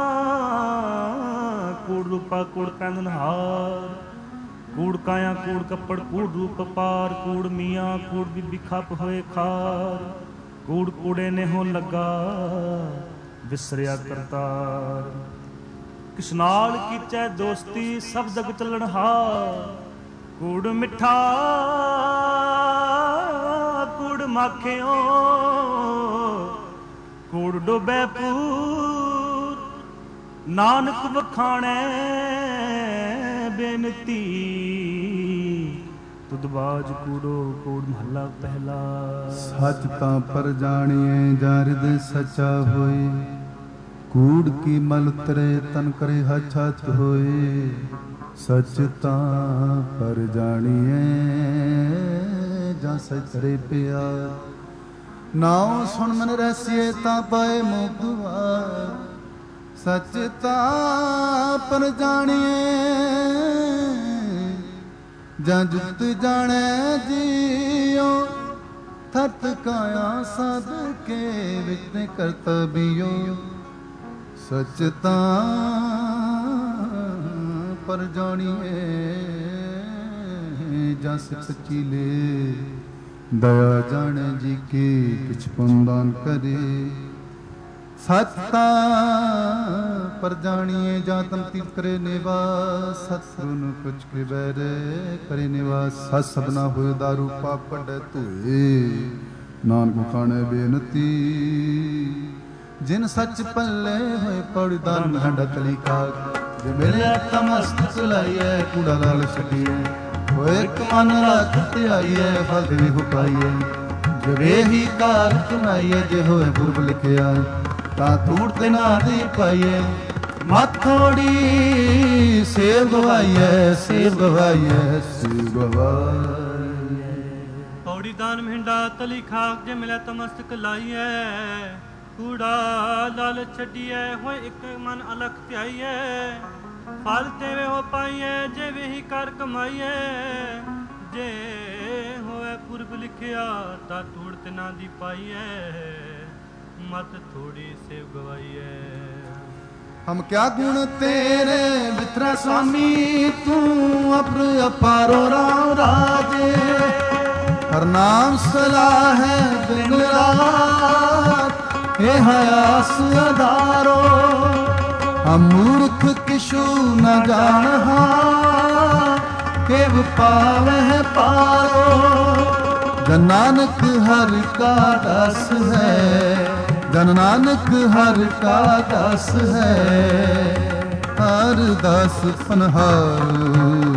ਕੂੜ ਰੂਪਾ, ਕੂੜ ਪੈਂਦਨਹਾਰ। ਕੂੜ ਕਾਇਆ ਕੂੜ ਕੱਪੜ, ਕੂੜ ਰੂਪ ਪਾਰ। ਕੂੜ ਮੀਆਂ ਕੂੜ ਬੀਬੀ ਖੱਪ ਹੋਏ ਖਾਰ। ਕੂੜ ਕੂੜੇ ਨੇ ਹੋ ਲੱਗਾ, ਵਿਸਰਿਆ ਕਰਤਾਰ। ਕਿਸ ਨਾਲ ਕੀਚੈ ਦੋਸਤੀ, ਸਭ ਜਗ ਚੱਲਣਹਾਰ। ਕੂੜ ਮਿੱਠਾ ਕੂੜ ਮਾਖਿਓ, ਕੂੜ ਡੋਬੈ ਪੂਰ। ਨਾਨਕ ਵਖਾਣੈ ਬੇਨਤੀ, ਤੁਧ ਬਾਜ ਕੂੜੋ ਕੂੜ। ਮਹਲਾ ਪਹਿਲਾ। ਸੱਚ ਤਾਂ ਪਰ ਜਾਣੀਏ, ਜਾਂ ਹਿਰਦੈ ਸੱਚਾ ਹੋਏ। ਕੂੜ ਕੀ ਮਲ ਉਤਰੇ ਤਨ ਕਰੇ ਹੱਥ ਹੱਥ ਹੋਏ। ਸੱਚ ਤਾਂ ਪਰ ਜਾਣੀਏ ਜਾਂ ਸਚਰੇ ਪਿਆਰ। ਨਾਉ ਸੁਣ ਮਨ ਰਹਿਸੀਏ ਤਾਂ ਪਾਏ ਮੁਖ ਦੁਆਰ। ਸੱਚ ਤਾਂ ਪਰ ਜਾਣੀਏ ਜਾਂ ਜੁਤ ਜਾਣੈ ਜੀਓ। ਥਤ ਕਾਇਆ ਸਦ ਕੇ ਵਿਚ ਕਰਤਬਿਓ। ਸੱਚ ਤਾਂ ਪਰ ਜਾਣੀਏ ਜਾਂ ਸੱਚੀ ਲੈ। ਦਇਆ ਜਾਣੈ ਜੀ ਕੇ ਕਿਛ ਪੁੰਦਾਨ ਕਰੇ। ਸੱਚ ਤਾਂ ਪਰ ਜਾਣੀਏ ਜਾਂ ਤਮ ਤੀਰਥ ਕਰੇ ਨਿਵਾਸ। ਸਤਿਗੁਰੂ ਨੂੰ ਕੁਛ ਕੇ ਬੈਰੇ ਕਰੇ ਨਿਵਾਸ। ਸਤ ਸਭਨਾ ਹੋਏ ਦਾਰੂ ਪਾਪ ਕੱਢੈ ਧੋਏ। ਨਾਨਕ ਖਾਣੇ ਬੇਨਤੀ ਜਿਨ ਸੱਚ ਪੱਲੇ ਹੋਏ ਪੌੜੀ ਦਾਨ ਮਹੰਡਾ ਕਲੀ ਕਾਗ। ਜੇ ਮਿਲਿਆ ਤਾਂ ਮਸਤਕ ਲਾਈਐ ਕੂੜਾ ਲਾਲ ਛੱਡੀਐ। ਹੋਏ ਇੱਕ ਮਨ ਰੱਖ ਧਿਆਈਐ ਫਲ ਵੀ ਹੁਕਾਈਐ। ਜੇ ਵੇਹੀ ਕਾਰ ਕਮਾਈਐ ਜੇ ਹੋਏ ਪੁਰਬ ਲਿਖਿਆ ਤਾਂ ਧੂੜ ਤੇ ਨਾ ਦੀ ਪਾਈਐ। ਮਤ ਥੋੜੀ ਸੇਵ ਗਵਾਈਐ ਸੇਵ ਗਵਾਈਐ ਸੇਵ ਗਵਾਈਐ। ਪੌੜੀ ਦਾਨ ਮਹਿੰਡਾ ਤਲੀ ਖਾਕ ਜੇ ਮਿਲਿਆ ਤਾਂ ਮਸਤਕ ਲਾਈਐ। ਕੂੜਾ ਲਾਲ ਛੱਡੀਐ ਹੋਏ ਇੱਕ ਮਨ ਅਲਖ ਧਿਆਈਐ। ਫਲ ਤੇਵੇ ਹੋ ਪਾਈਐ ਜੇ ਵੇਹੀ ਕਰ ਕਮਾਈਐ। ਜੇ ਹੋਵੇ ਪੁਰਬ ਲਿਖਿਆ ਤਾਂ ਧੂੜ ਤੇ ਨਾ ਦੀ ਪਾਈਐ। ਮਤ ਥੋੜੀ ਸੇਵ ਗਵਾਈਐ। ਹਮ ਕਿਆ ਗੁਣ ਤੇਰੇ ਮਿੱਤਰਾ ਸੁਆਮੀ। ਤੂੰ ਅਪਰ ਅਪਾਰੋ ਰਾਮ ਰਾਜੇ। ਹਰ ਨਾਮ ਸਲਾਹ ਹੈ ਦਿਨ ਰਾਤ। ਇਹ ਆਸ ਅਧਾਰੋ ਹਮ ਮੂਰਖ ਕਿਛੂ ਨ ਜਾਣਹਾ। ਕਿਵ ਪਾਵਹਿ ਪਾਰੋ ਜਨ ਨਾਨਕ ਹਰਿ ਕਾ ਦਸ ਹੈ। ਜਨ ਨਾਨਕ ਹਰਿ ਕਾ ਦਸ ਹੈ। ਹਰ ਦਸ ਪਨਹਾਰੂ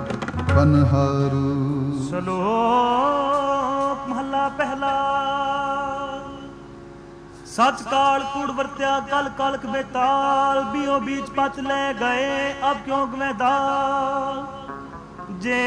ਪਨਹਾਰੂ। ਸ਼ਲੋਕ ਮਹਲਾ ਪਹਿਲਾ। ਸੱਚ ਕਾਲ ਕੂੜ ਵਰਤਿਆ ਕਲ ਕਲਕ ਬੇਤਾਲ। ਬੀਓ ਬੀਚ ਪਚ ਲੈ ਗਏ ਅਬ ਕਿਉਂ ਗਵੇਂ ਦਾਲ। ਜੇ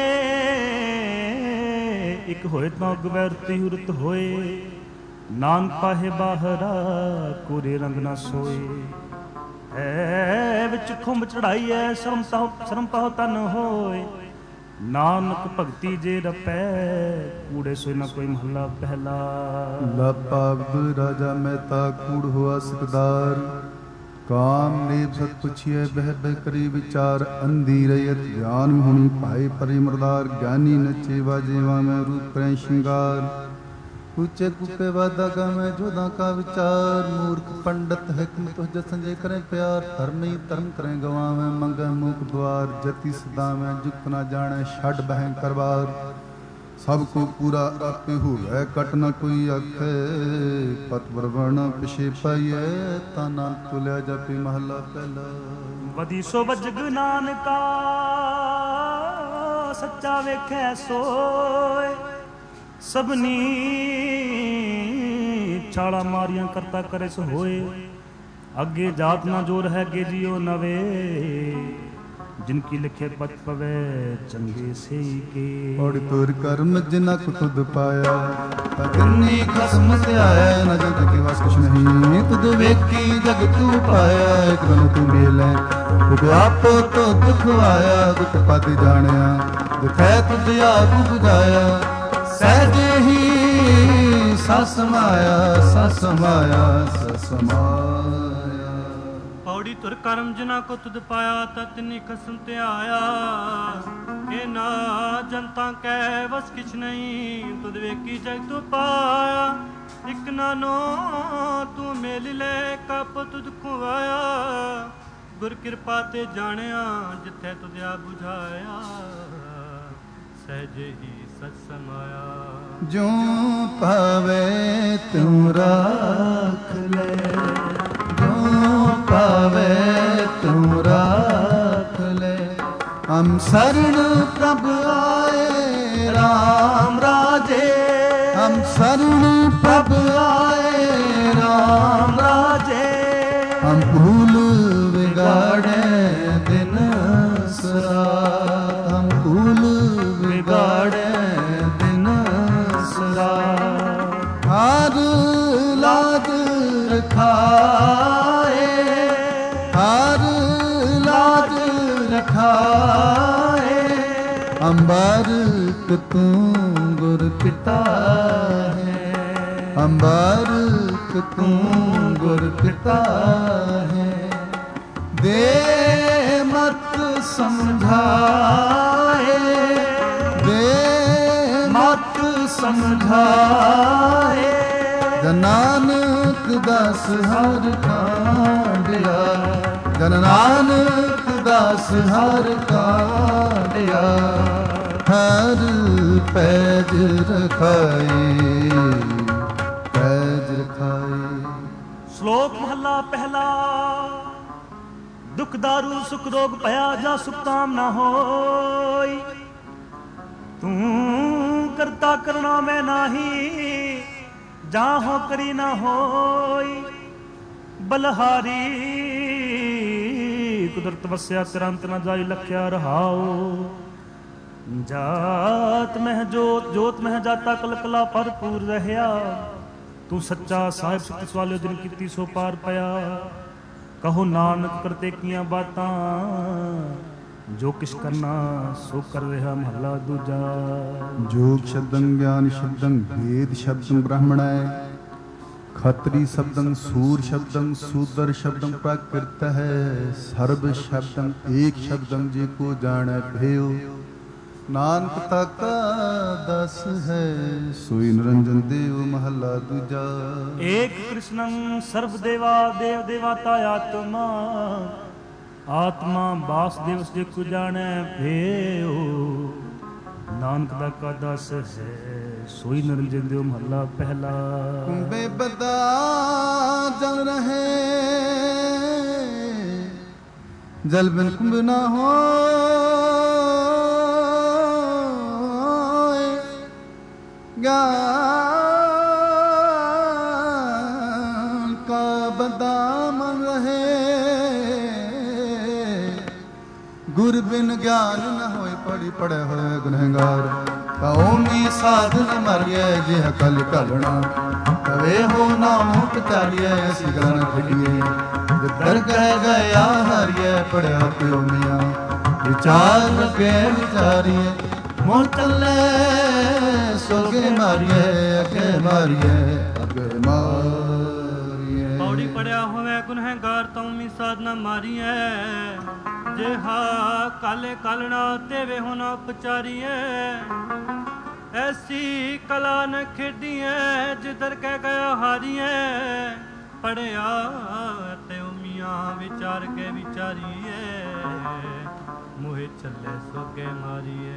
ਇੱਕ ਹੋਏ ਤਾਂ ਗਵੈ ਰਤੀ ਹੁਰਤ ਹੋਏ। ਨਾਨਕ ਪਾਹੇ ਬਾਹਰਾ ਕੋਰੇ ਰੰਗ ਨਾ ਸੋਏ। ਹੈ ਵਿੱਚ ਖੁੰਭ ਚੜਾਈ ਐ ਸ਼ਰਮ ਤਾਉ ਸ਼ਰਮ ਪਾਉ ਤਨ ਹੋਏ। ਨਾਨਕ ਭਗਤੀ ਜੇ ਰਪੈ ਕੂੜੇ ਸੋਇ ਨਾ ਕੋਈ ਮਹੱਲਾ ਪਹਿਲਾ। ਲਾਪਾਵਦ ਰਾਜਾ ਮਹਿਤਾ ਕੂੜ ਹੋਆ ਸਿਕਦਾਰ। ਕਾਮ ਨੇਬ ਸਤ ਪੁੱਛੀਐ ਬਹਿ ਬਹਿ ਕਰੀ ਵਿਚਾਰ। ਅੰਧੀ ਰਯਤ ਗਿਆਨ ਹੋਣੀ ਭਾਏ ਪਰੇ ਮਰਦਾਰ। ਗਿਆਨੀ ਨਚੇ ਵਾਜੇ ਵਾਮੈ ਰੂਪ ਕਰੈ ਸ਼ਿੰਗਾਰ। ਉੱਚੇ ਕੁਪੇ ਵਾਦਾ ਗਾਮੈ ਜੋਧਾ ਕਾ ਵਿਚਾਰ। ਮੂਰਖ ਪੰਡਤ ਹਿਕਮਤ ਤੁਜ ਸੰਜੇ ਕਰੇ ਪਿਆਰ। ਧਰਮੀ ਧਰਮ ਕਰੇ ਗਵਾਵੈ ਮੰਗੈ ਮੂਕ ਦੁਆਰ। ਜਤੀ ਸਦਾਵੈ ਜੁਗਤ ਨਾ ਜਾਣੈ ਛੱਡ ਬਹਿ ਕਰਵਾਰ। ਸਭ ਕੋ ਪੂਰਾ ਆਪੇ ਹੋਵੈ ਕਟ ਨ ਕੋਈ ਆਖੈ। ਪਤ ਵਰਵਣ ਪਿਛੇ ਪਾਈਐ ਤਾਂ ਨਾਨਕ ਤੁਲਿਆ ਜਪੀ ਮਹਲਾ ਪਹਿਲਾ। ਵਧੀ ਸੋ ਵਜਗ ਨਾਨਕਾ ਸੱਚਾ ਵੇਖੈ ਸੋਏ। ਸਭਨੀ ਛਾਲਾ ਮਾਰੀਆਂ ਕਰਤਾ ਕਰੇ ਸੋ ਹੋਏ। ਅੱਗੇ ਜਾਤ ਨਾ ਜੋਰ ਹੈ ਗੇ ਜੀਓ ਨਵੇ। ਜਿਨ ਕੀ ਲਿਖੇ ਪਤ ਪਵੇ ਚੰਗੇ ਸੇ ਕੇ। ਔੜ ਤੁਰ ਕਰਮ ਜਿਨਾ ਕੋ ਤੁਧ ਪਾਇਆ। ਤਾਂ ਜਿਨੀ ਖਸਮ ਧਿਆਇਆ ਨ ਜਗ ਕੇ ਵਸ ਕੁਛ ਨਹੀਂ। ਤੁਧ ਵੇਖੀ ਜਗ ਤੂੰ ਪਾਇਆ। ਇਕ ਦਿਨ ਤੂੰ ਮੇਲੈ ਤੁਧ ਆਪੋ ਤੁਧ ਖਵਾਇਆ। ਦੁਖ ਪਦ ਜਾਣਿਆ ਦੁਖੈ ਤੁਧ ਆਪ ਬੁਝਾਇਆ। ਸਹਿਜੇ ਹੀ ਸਸ ਮਾਇਆ ਸਸ ਮਾਇਆ ਸਸ ਮਾਇਆ। ਪੌੜੀ ਤੁਰ ਕਰਮ ਜਿਨਾ ਕੋ ਤੁਧ ਪਾਇਆ। ਤਾਂ ਤਿਨੀ ਖਸਮ ਧਿਆਇਆ। ਇਹ ਨਾ ਜਨਤਾ ਕੈ ਵਸ ਕਿਛ ਨਹੀਂ। ਤੁਧ ਵੇਖੀ ਜਗ ਤੂੰ ਪਾਇਆ। ਇਕ ਨਾਨੋ ਤੂੰ ਮੇਲ ਲੈ ਕਪ ਤੁਧ ਖਵਾਇਆ। ਗੁਰ ਕਿਰਪਾ ਤੇ ਜਾਣਿਆ ਜਿੱਥੇ ਤੁਧ ਆ ਬੁਝਾਇਆ। ਸਹਿਜੇ ਹੀ ਸਚ ਸਮਾਇਆ। ਜਿਉ ਪਾਵੇ ਤੂੰ ਰਾਖ ਲੈ। ਜਿਉ ਪਾਵੇ ਤੂੰ ਰਾਖ ਲੈ। ਹਮ ਸਰਣ ਪ੍ਰਭ ਆਏ ਰਾਮ ਰਾਜੇ। ਹਮ ਸਰਣ ਪ੍ਰਭ ਆਏ ਰਾਮ ਰਾਜੇ। भूल बिगाड़े दिन सरात, हम भूल बिगाड़े दिन सरात। हार लाज रखाए, हार लाज रखाए, अंबारक तू गुर पिता है, अंबारक तू गुर पिता है। दे मत समझाए, दे मत समझाए, जन नानक दास हर कांडिया, जन नानक दास हर कांडिया। हर पैज रखाए, पैज रखाए। श्लोक महला पहला। दुख दारू सुख रोग भया जा सुख ताम ना होई, तू करता करना मैं नाही, जा हो करी ना होई। बलहारी कुदरत वस्या तिरंत न जाई लख्या रहाओ। जात मह जोत जोत मह जाता कल कला भरपूर रहया, तू सच्चा साहिब सित सवालियो जिन कीती सो पार पया। कहो नानक करते किया बातां, जो किश करना सो कर रहा महला दूजा। जोग शब्दं ज्ञान शब्दं वेद शब्दं ब्राह्मणाय, खत्री शब्दं सूर शब्दं सूदर शब्दं प्राकृत है। सर्व शब्दं एक शब्दं जे को जाने भयो, नानक ताका दस है सोई निरंजन देव महला दूजा। एक कृष्णं सर्व देवा देव देवाता आत्मा, आत्मा वासुदेव जे को जाने भयो, नानक ताका दस है सोई निरंजन देव महला पहला। कुंभे बदा जल रहे, जल बिन कुंभ ना हो। ज्ञान का बदा मन रहे, गुर बिन ज्ञान न होए पढ़ी पढ़े होए गुनहगार। कौमी साधन मरिए जिह कल कलना, कवे हो नाम पितारिए ऐसी गलन खिड़िए। जिधर कह गया हरिए पढ़िया प्यो मियाँ, विचार रखे विचारिए। मोर चले सोगे मारिए अगे मारिए अगे मारिए। पौड़ी पड़िया होवे गुनहगार तौमी साधना मारिए। जे हा काले कालना तेवे होना उपचारिए। ऐसी कला न खेडिए जिधर कह गया हारिए। पढ़िया ते उमिया विचार के विचारिए। मोहे चले सोगे मारिए।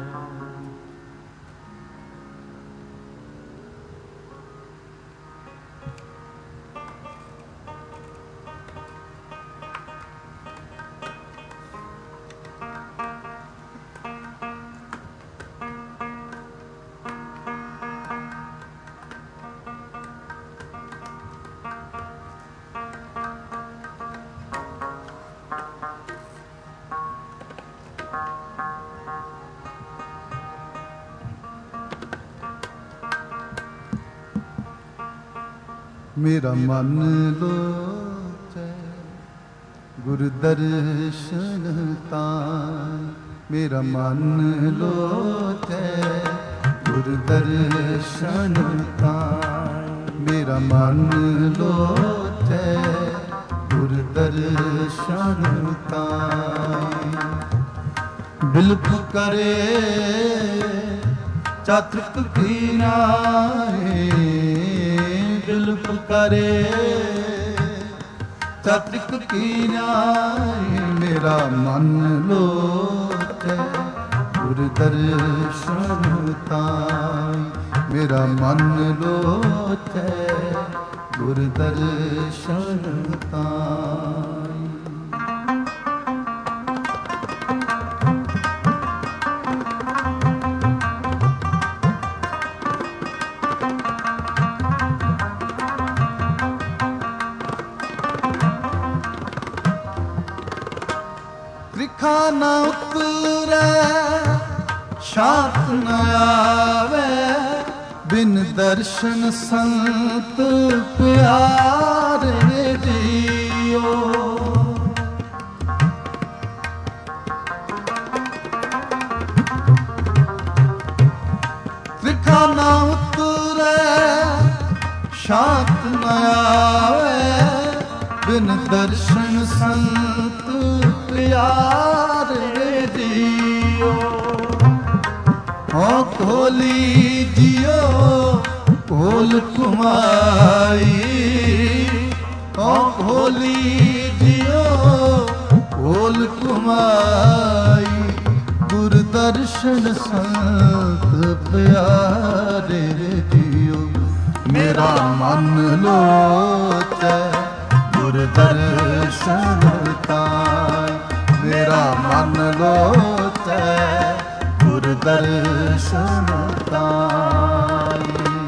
मेरा मन लोचै गुरु दर्शन तान। मेरा मन लोचै गुरु दर्शन तान। मेरा मन लोचै गुरु दर्शन तान। बिलख करे चातृक कीनाए। बिलख करे चातृक कीनाए। मेरा मन लोचै गुरु दर्शन तान। मेरा मन लोचै गुरु दर्शन तान। त्रिखा न उतरे शांत न आवे, बिन दर्शन संत प्यारे जियो। त्रिखा न उतरे शांत न आवे, बिन दर्शन संत प्यारे जियो। हो खोली जियो खोल कुमाई, हो खोली जियो खोल कुमाई, गुरदर्शन संत प्यारे जियो। मेरा मन लोचै गुरदर्शन ताई, मेरा मन लोचै गुरदर्शन ताई।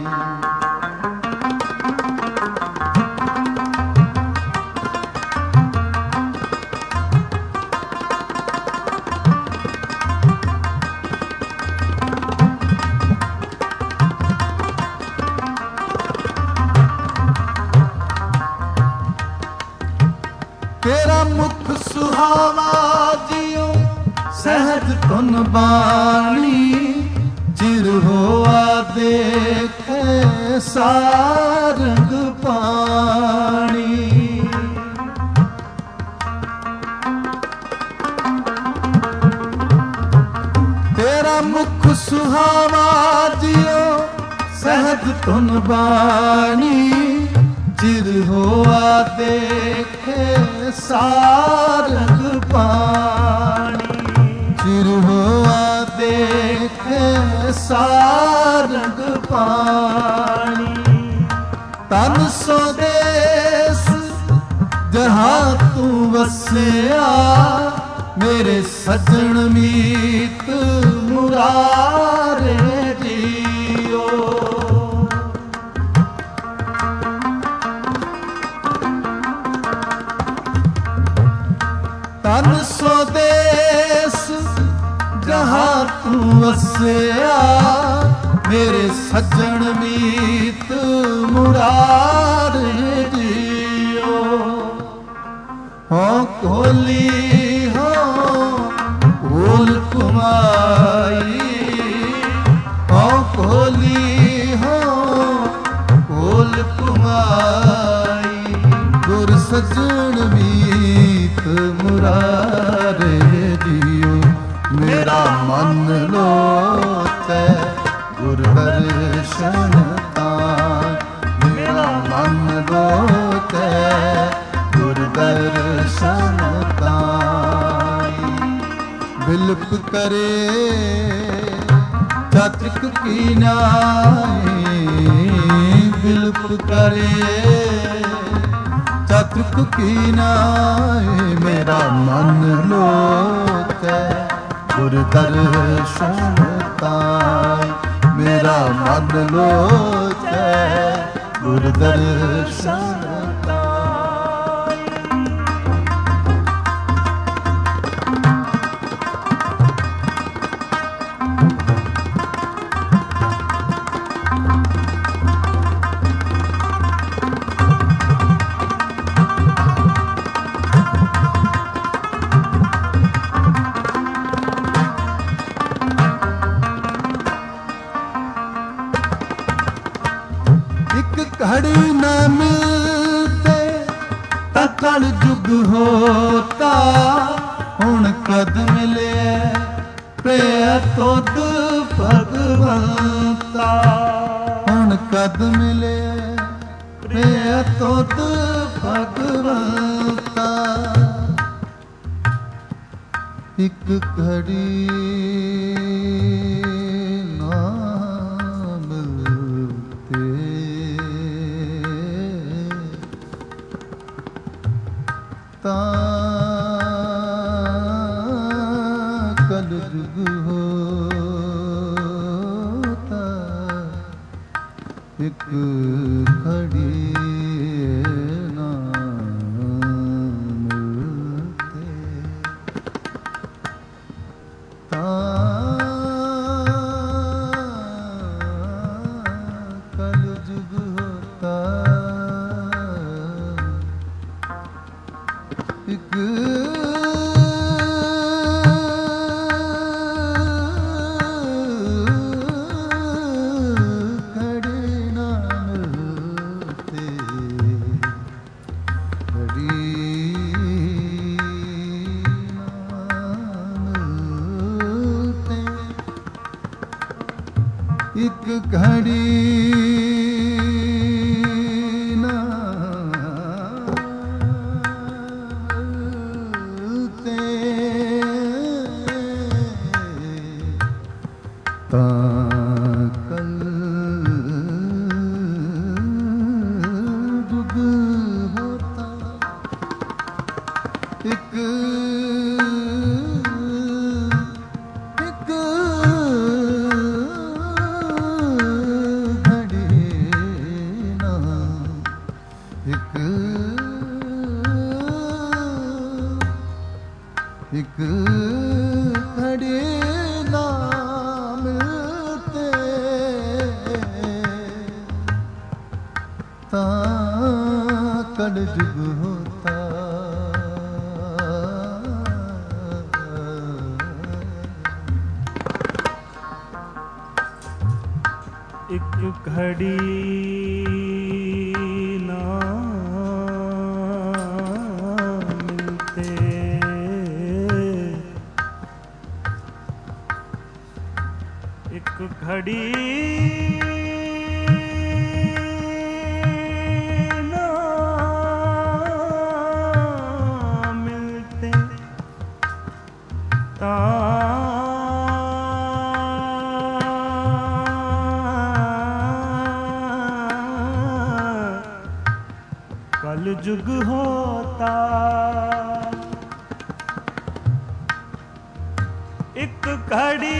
तेरा मुख सुहावा जियो सहज तुन बाणी, चिर होआ देखे सारंग पानी। तेरा मुख सुहावा जियो सहज तुन बाणी, चिर होआ देखे सारंग पानी, चिर होआ देखे सारंग पानी। तन स्वदेश जहाँ तू वसिया, मेरे सजन मीत मुरारे जियो। तन स्वदेश जहाँ तू वसिया, मेरे सज्जन मीत मुरारे जियो। हो खोली हो खोल कुमाई, हो खोली हो खोल कुमाई, गुर सज्जन मीत मुरारे जियो। मेरा मन लोचै गुरदर्शन ताई, मेरा मन लोचै गुरदर्शन ताई। बिलप करे चात्रिक की नाई, बिलप करे चात्रिक की नाई, मेरा मन लोचै गुरदर्शन ताई, मेरा मन लोचै गुरदर्शन ताई। घड़ी न मिलते तकल जुग होता, हुण कद मिले प्रिय तुद भगवंता, हुण कद मिले प्रिय तुद भगवंता। एक घड़ी कल जुग होता, एक घड़ी ना मिलते। ਇੱਕ ਖੜੇ ਨਾ ਮਿਲਤੇ ਖੜੀ ਨਾ ਮਿਲਤੇ ਇੱਕ ਘੜੀ ਨਾ ਮਿਲਤੇ ਤਾਂ ਕਲ ਜੁਗ ਹੋਤਾ ਇੱਕ ਇੱਕ ਘੜੀ ਨਾ ਇੱਕ ਇੱਕ ਘੜੀ ਨਾ ਮਿਲਤੇ ਤਾਂ ਕਲ ਜੁਗ ਹੋਤਾ ਇੱਕ ਘੜੀ ਨਾ ਮਿਲਤੇ ਇੱਕ ਘੜੀ ਨਾ ਮਿਲਤੇ ਤਾਂ कल जुग होता एक घड़ी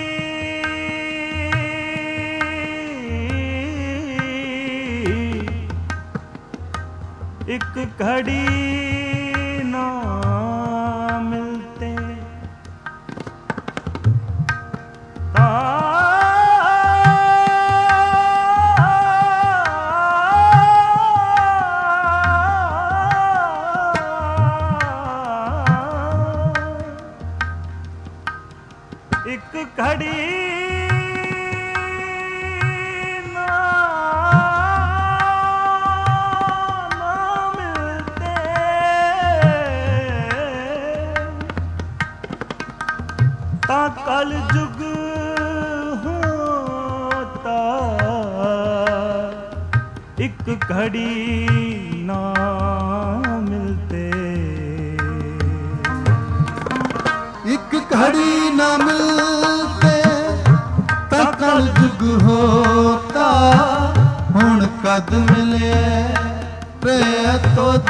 एक घड़ी ना मिलते ता ਇੱਕ ਘੜੀ ਨਾ ਨਾ ਮਿਲਤੇ ਤਾਂ ਕਲ ਜੁਗ ਹੋਤਾ ਇੱਕ ਘੜੀ ਨਾ ਮਿਲਤੇ ਇੱਕ ਘੜੀ ਨਾ ਮਿਲਤੇ ਤਾਂ ਕਲ ਜੁਗ ਹੋਤਾ ਹੁਣ ਕਦ ਮਿਲੇ ਪ੍ਰਿਆ ਤੁਧ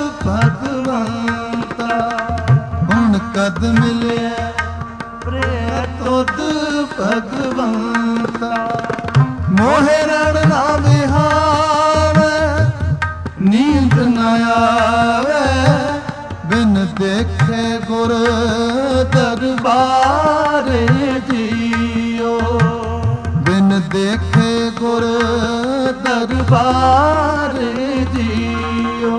ਭਗਵੰਤਾ ਹੁਣ ਕਦ ਮਿਲੇ ਪ੍ਰਿਆ ਤੁਧ ਭਗਵੰਤਾ ਮੋਹਿ ਰਣ ਨਾ ਵਿਹਾਵੇ ਨੀਂਦ ਨਾ ਆਵੇ ਬਿਨ ਦੇਖੇ ਗੁਰ ਦਰਬਾਰੇ ਜੀਓ ਬਿਨ ਦੇਖੇ ਗੁਰ ਦਰਬਾਰੇ ਜੀਓ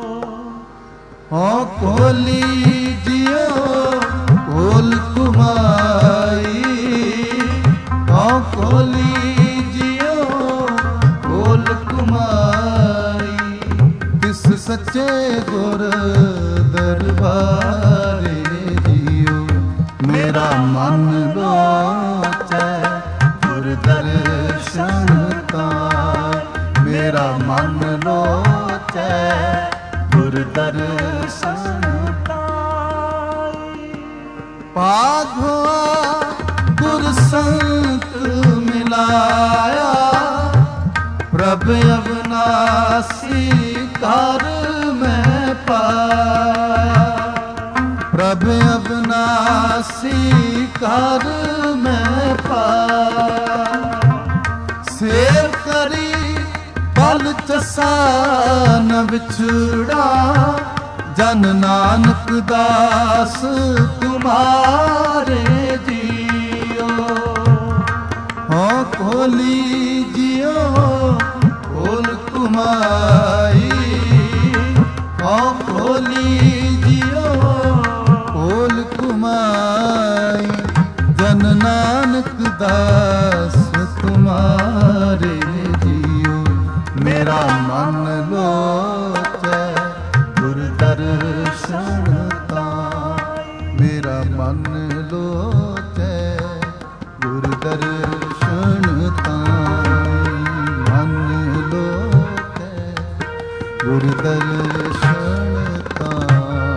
ਓ ਕੋਲੀ ਜੀਓ ਕੋਲ ਕੁਮਾਈ ਓ ਕੋਲੀ ਜੀਓ ਕੋਲ ਕੁਮਾਈ ਤਿਸ ਸੱਚੇ ਗੁਰ ਦਰਬਾਰੇ ਜੀਓ ਮੇਰਾ ਮਨ ਲੋਚੈ ਗੁਰ ਦਰਸ਼ਨ ਕਾ ਮੇਰਾ ਮਨ ਲੋਚੈ ਗੁਰ ਦਰਸ਼ਨ ਪਾਧੋਆ ਗੁਰ ਸੰਤ ਮਿਲਾਇਆ ਪ੍ਰਭ ਅਵਨਾਸੀ ਕਰ ਮੈਂ ਪਾਇਆ ਪ੍ਰਭ ਅਵਨਾਸੀ ਕਰ ਮੈਂ ਪਾਇਆ ਸੇਵ ਕਰੀ ਪਲ ਚਸਾ ਨ ਵਿਛੜਾ ਜਨ ਨਾਨਕ ਦਾਸ ਤੁਮਾਰੇ ਜੀਓ ਹੋ ਕੋਲੀ ਜੀਓ ਕੋਲ ਕੁਮਾਈ ਹੋ ਕੋਲੀ दास तुम्हारे जियो, मेरा मन लोचै गुर दर्शन तां, मेरा मन लोचै गुर दर्शन तां, मन लोचै गुर दर्शन तां।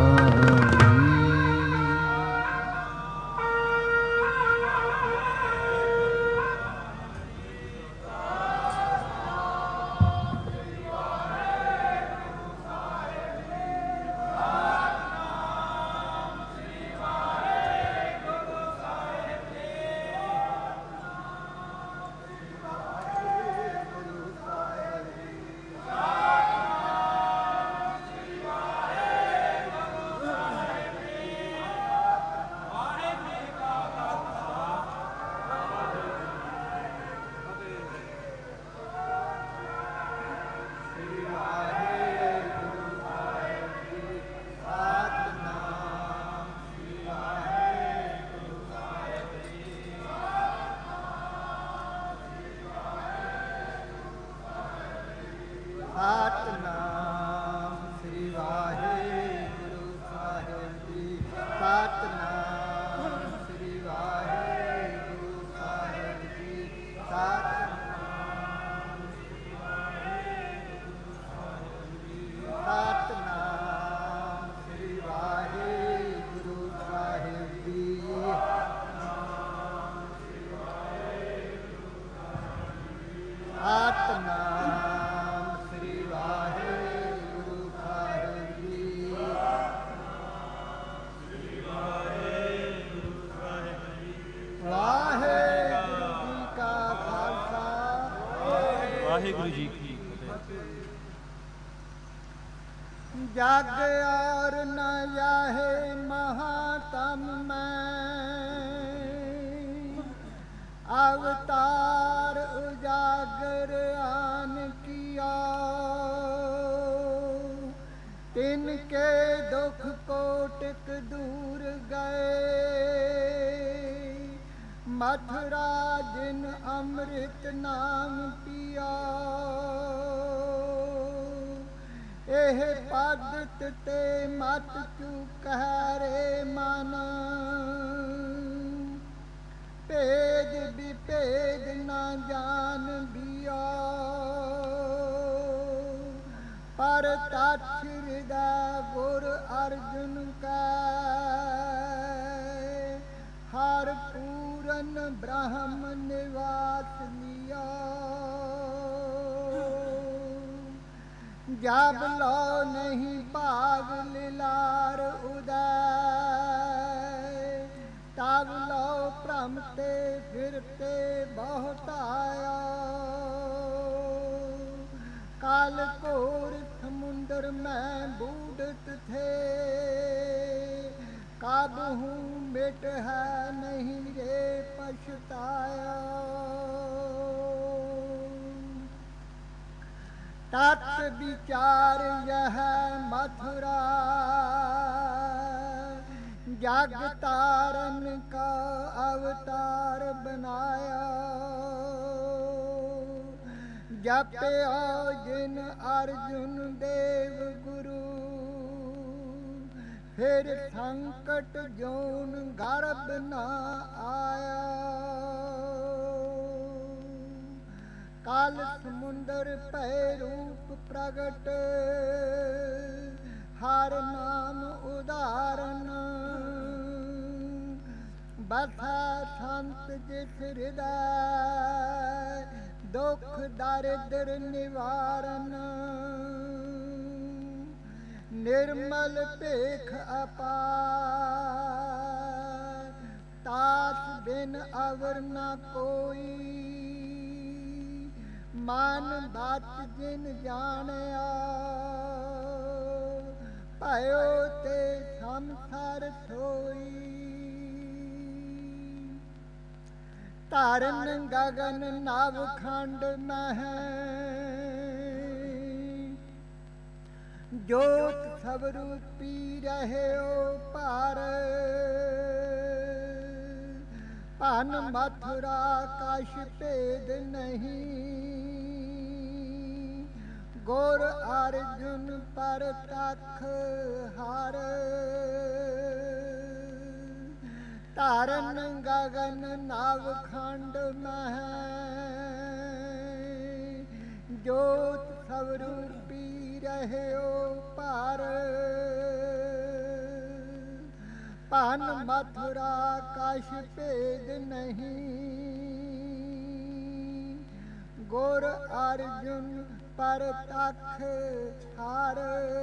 ਵਾਹਿਗੁਰੂ ਜੀ ਕੀ ਫਤਿਹ। ਜਗ ਔਰ ਨ ਜਾਹੇ ਮਹਾਤਮ ਮੈਂ, ਅਵਤਾਰ ਉਜਾਗਰ ਆਨ ਕੀਆ, ਤਿਨ ਕੇ ਦੁਖ ਕੋਟਿਕ ਦੂਰ ਗਏ, ਮਥੁਰਾ ਜਿਨ ਅੰਮ੍ਰਿਤ ਨਾਮ ਪੀਆ, ਇਹ ਪਦ ਤੇ ਮਤ ਚੁਕੈ ਰੇ ਮਨ, ਭੇਦ ਵਿਭੇਦ ਨਾ ਜਾਣ ਬਿਆ, ਪਰ ਤਤ ਹਿਰਦੈ ਗੁਰ ਅਰਜੁਨ ਕੈ, ਹਰ ਪੂਰਨ ਬ੍ਰਹਮ ਨਿਵਾਸ ਲਿਆ, ਜਬ ਲੋ ਨਹੀਂ ਭਾਗ ਲਿਲਾਰ ਉਦੈ, ਤਬ ਲੋ ਭ੍ਰਮ ਤੇ ਫਿਰਤੇ ਬਹੁਤ ਆਇਆ, ਕਾਲ ਘੋਰ ਸਮੁੰਦਰ ਮੈਂ ਬੂਡਤ ਥੇ, ਕਬ ਹੂੰ ਮਿਟ ਹੈ ਨਹੀਂ ਰੇ ਪਛਤਾਇਆ, ਤਤ ਵਿਚਾਰ ਯਹ ਮਥੁਰਾ, ਜਗ ਤਾਰਨ ਕਾ ਅਵਤਾਰ ਬਨਾਇਆ, ਜਪਿਓ ਜਿਨ ਅਰਜੁਨ ਦੇਵ ਗੁਰੂ, ਫਿਰ ਸੰਕਟ ਜੋਨ ਗਰਭ ਨਾ ਆਇਆ, ਕਾਲ ਸਮੁੰਦਰ ਭੈ ਰੂਪ ਪ੍ਰਗਟ, ਹਰ ਨਾਮ ਉਦਾਰਨ, ਬਸੈ ਸੰਤ ਜਿਸ ਹਿਰਦੈ, ਦੁਖ ਦਰਿਦਰ ਨਿਵਾਰਨ, ਨਿਰਮਲ ਭੇਖ ਅਪਾਰ, ਤਾਸ ਬਿਨ ਅਵਰ ਨ ਕੋਈ, ਮਨ ਬਾਤ ਜਿਨ ਜਾਣਿਆ, ਭਇਓ ਤੇ ਸੰਸਾਰ ਸੋਈ, ਧਰਨ ਗਗਨ ਨਵ ਖੰਡ ਮਹਿ, ਜੋਤ ਸਵਰੂ ਪੀ ਰਹਿਓ ਭਾਰ, ਭਨ ਮਥੁਰਾ ਕਛ ਭੇਦ ਨਹੀਂ, ਗੁਰ ਅਰਜੁਨ ਪਰ ਤਖ ਹਰ, ਧਰਨ ਗਗਨ ਨਵ ਖੰਡ ਮਹਿ, ਜੋਤ ਸਵਰੂਪੀ ਰਹਿਓ ਪਰ, ਭਨ ਮਥੁਰਾ ਕਛ ਭੇਦ ਨਹੀਂ, ਗੁਰ ਅਰਜੁਨ ਪਰ ਤਖ ਹਰ।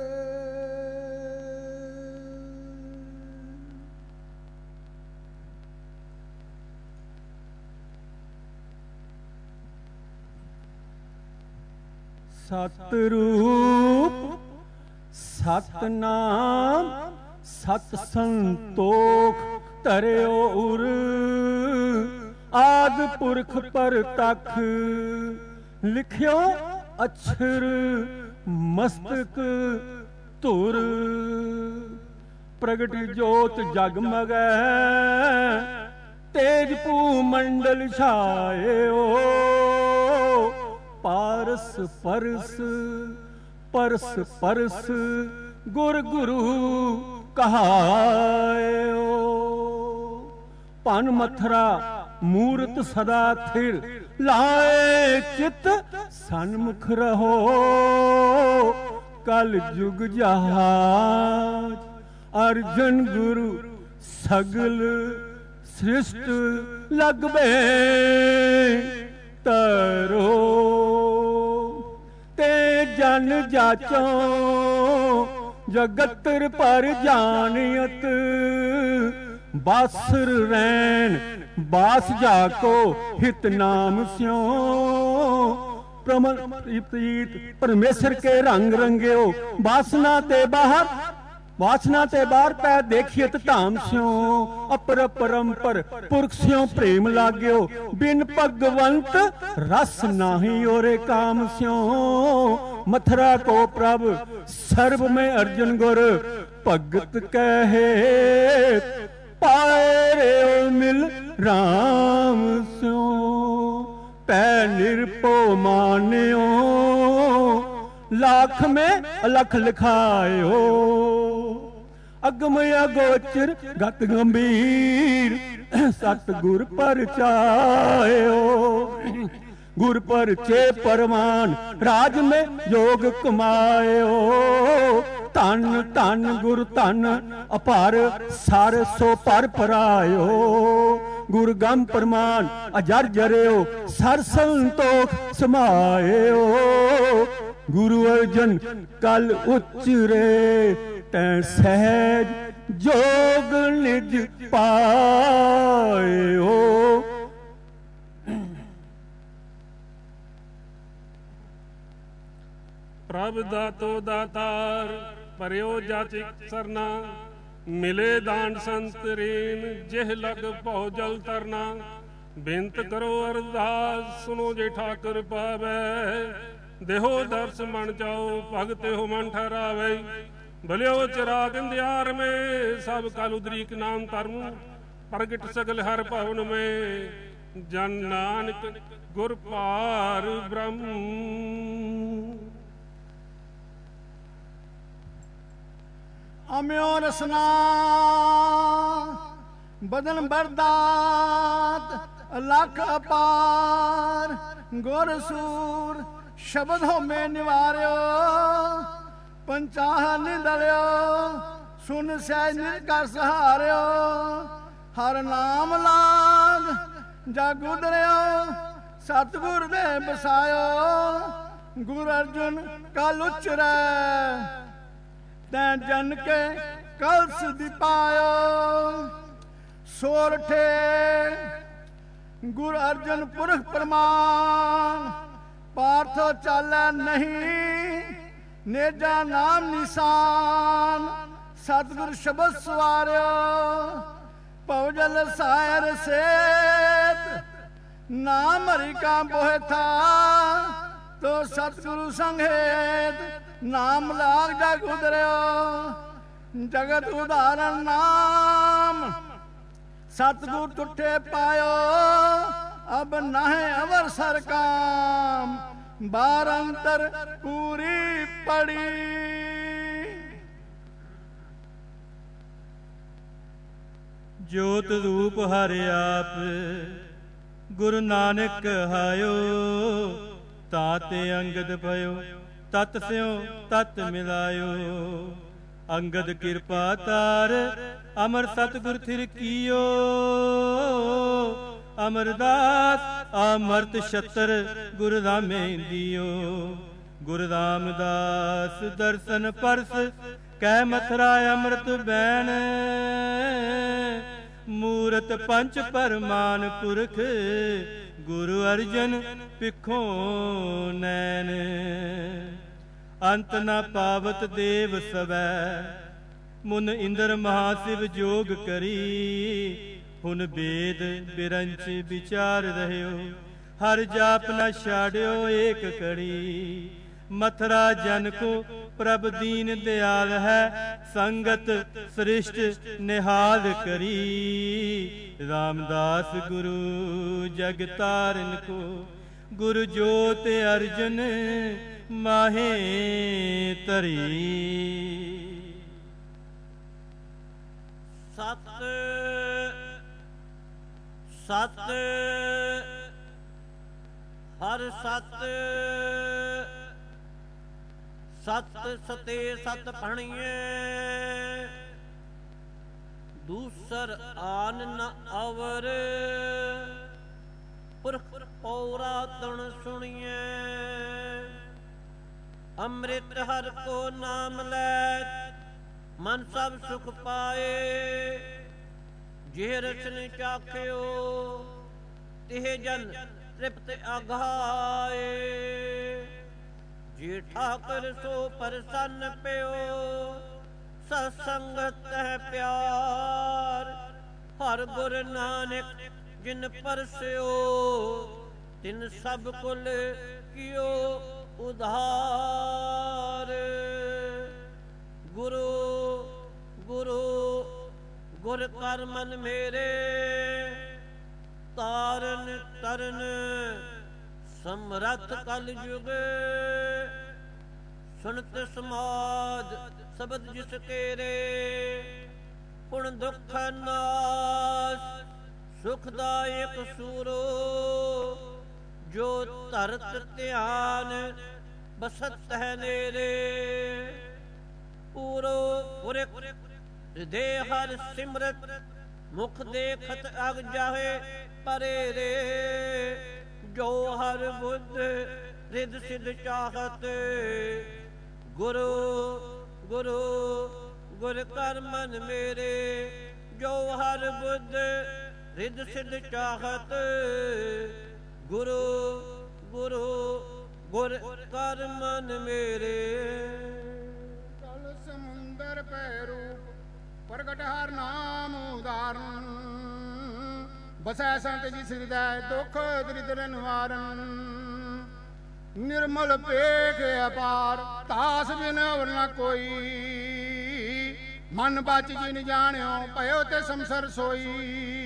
ਸਤਿਰੂਪ ਸਤਨਾਮ ਸਤ ਸੰਤੋਖ ਧਰਿਓ ਉਰ, ਆਦਿ ਪੁਰਖ ਪਰਤਖ ਲਿਖਿਓ ਅਛਰ ਮਸਤਕ ਧੁਰ, ਪ੍ਰਗਟ ਜੋਤ ਜਗਮਗੈ ਤੇਜ ਭੂ ਮੰਡਲ ਛਾਇਓ, ਪਾਰਸ ਪਰਸ ਪਰਸ ਪਰਸ ਗੁਰ ਗੁਰੂ ਕਹਾਇਓ, ਭਨ ਮਥਰਾ ਮੂਰਤ ਸਦਾ ਥਿਰ, ਲਾਏ ਚਿਤ ਸਨਮੁਖ ਰਹੋ, ਕਲ ਜੁਗ ਜਹਾਜ ਅਰਜਨ ਗੁਰੂ ਸਗਲ ਸ੍ਰਿਸ਼ਟ ਲਗਵੇ ਤਰੋ, ਤੇ ਜਨ ਜਾਚੋ ਜਗਤਰ ਪਰ ਜਾਣਿਤ, ਬਾਸਰ ਰੈਣ ਬਾਸ ਜਾਕੋ ਹਿਤ ਨਾਮ ਸਿਓ, ਪ੍ਰਮਨ ਪ੍ਰੀਤ ਪਰਮੇਸ਼ਰ ਕੇ ਰੰਗ ਰੰਗਿਓ, ਬਾਸਨਾ ਤੇ ਬਾਹਰ ਵਾਸਨਾ ਤੇ ਬਾਹਰ ਪੈ ਦੇਖੀਤ ਧਾਮ ਸਿਓ, ਅਪਰ ਪਰੰਪਰ ਪੁਰਖ ਸਿਓ ਪ੍ਰੇਮ ਲਾਗਿਓ, ਬਿਨ ਭਗਵੰਤ ਰਸ ਨਾਹੀ ਔਰੇ ਕਾਮ ਸਿਓ, ਮਥਰਾ ਕੋ ਪ੍ਰਭ ਸਰਬ ਮੈਂ ਅਰਜਨ ਗੁਰ, ਭਗਤ ਕਹੇ ਪਾਏ ਰੇ ਮਿਲ ਰਾਮ ਸਿਓ, ਪੈ ਨਿਰਭਉ ਮਾਨਿਓ, ਲਾਖ ਮੈਂ ਅਲਖ ਲਿਖਾਇਓ, ਅਗਮ ਅਗੋਚਰ ਗਤ ਗੰਭੀਰ, ਸਤ ਗੁਰ ਪਰਚਾਇਓ, ਗੁਰ ਪਰਚੇ ਪਰਮਾਨ ਰਾਜ ਮੈਂ ਯੋਗ ਕਮਾਇਓ, ਧਨ ਧਨ ਗੁਰ ਧਨ ਅਪਾਰ ਸਰ ਸੋ ਪਰ ਪਰਾਇਓ, ਗੁਰ ਗੰਮ ਪਰਮਾਨ ਅਜਰ ਜਰਿਓ, ਸਰ ਸੰਤੋਖ ਸਮਾਇਓ, ਗੁਰੂ ਅਰਜਨ ਕਲ ਉਚਰੇ, ਤੈ ਸਹਿਜ ਜੋਗ ਨਿਜ ਪਾਇਓ। ਪ੍ਰਭ ਦਾਤੋ ਦਾਤਾਰ ਭਰਿਓ ਜਾਚਿਕ ਸਰਨਾ, ਮਿਲੇ ਦਾਨ ਸੰਤ ਰੇਮ ਜਿਹ ਲਗ ਭਉ ਜਲ ਤਰਨਾ, ਬੇਨਤ ਕਰੋ ਅਰਦਾਸ ਸੁਨੋ ਜੇ ਠਾਕੁਰ ਪਾਵੈ, ਦੇਹੋ ਦਰਸ ਮਨ ਜਾਓ ਭਗਤ ਹੋ ਮਨ ਠਹਿਰਾਵੇ, ਭਲਿਓ ਚਿਰਾਗ ਅੰਧਿਆਰ में सब काल उदरीक नाम तरमु, प्रगट सगल हर भवन में जन नानक गुर पार ब्रह्म। अम्यो रसना बदन बरदात लख अपार, गुर सूर शब्द हो में निवार्यो, पंचाह निदलियो सुन सहज कर सहारियो, हर नाम लाग जग उदरियो, सतगुर दे बसायो, गुर अर्जुन कल उचरै, तै जन के कलस दिपायो, सोरठे गुर अर्जुन पुरख प्रमाण, पार्थो चालै नहीं नेजा नाम निशान, सतगुर शब्द सवारियो, पवजल सायर सेत, नाम हरि का बोहे था, तो सतगुरु संघेत, नाम लाग जग उदरियो, जगत उदाहरण नाम, सतगुर टूटे पायो अब नहे अवर सर काम बार अंतर पूरी पड़ी। जोत रूप हरि आप गुरु नानक कहायो ताते अंगद भयो तत स्यों तत मिलायो। अंगद कृपा तार अमर सतगुर थिर कियो अमरदास अमृत छत्र गुरु रामे दियो। गुरु रामदास दर्शन परस कै मथुरा अमृत बैन मूरत पंच परमान पुरख गुरु अर्जन पिखों नैन। अंत न पावत देव सवै मुन इंद्र महाशिव जोग करी। हुन वेद बिरंच विचार रहयो हर जाप न छाड़ियो एक कड़ी। मथुरा जन को प्रभ दीन दयाल है संगत सृष्ट निहाल करी। रामदास गुरु जग तारन को गुरु जोत अर्जन माहे तरी। सत सत हर सत सत सते सत भणिए दूसर आन न अवर पुरख पौरा तण सुनिए। अमृत हर को नाम ले मन सब सुख पाए। जे रचन चाख्यो तिह जन तृप्त अघाए। जे ठाकर सो प्रसन्न प्यो सत्संगत है प्यार। हर गुर नानक जिन परस्यो तिन सब कुल कियो उधार। गुरु गुरु गुर कर मन मेरे तारन तरन समरथ कल युग। सुनत समाज शब्द जिस केरे पुण दुख नाश सुखदायक सूरो। जो धरत ध्यान बसत है नेरे पूरो पुरख हृदय हर सिमरत मुख देखत अग जाहे परे रे। जो हर बुद्ध रिद सिद्ध चाहत गुरु गुरु गुर कर मन मेरे। जो हर बुद्ध रिद सिद्ध चाहत गुरु गुरु गुर कर मन मेरे। कल समुंदर पै रूप प्रगट हर नाम उदाहरण। बसै संत जिस हृदय दुख दरिद्र निवारण। निर्मल पेख अपार तास बिन अवर न कोई। मन बच जिन जाण्यो पयो ते समसर सोई।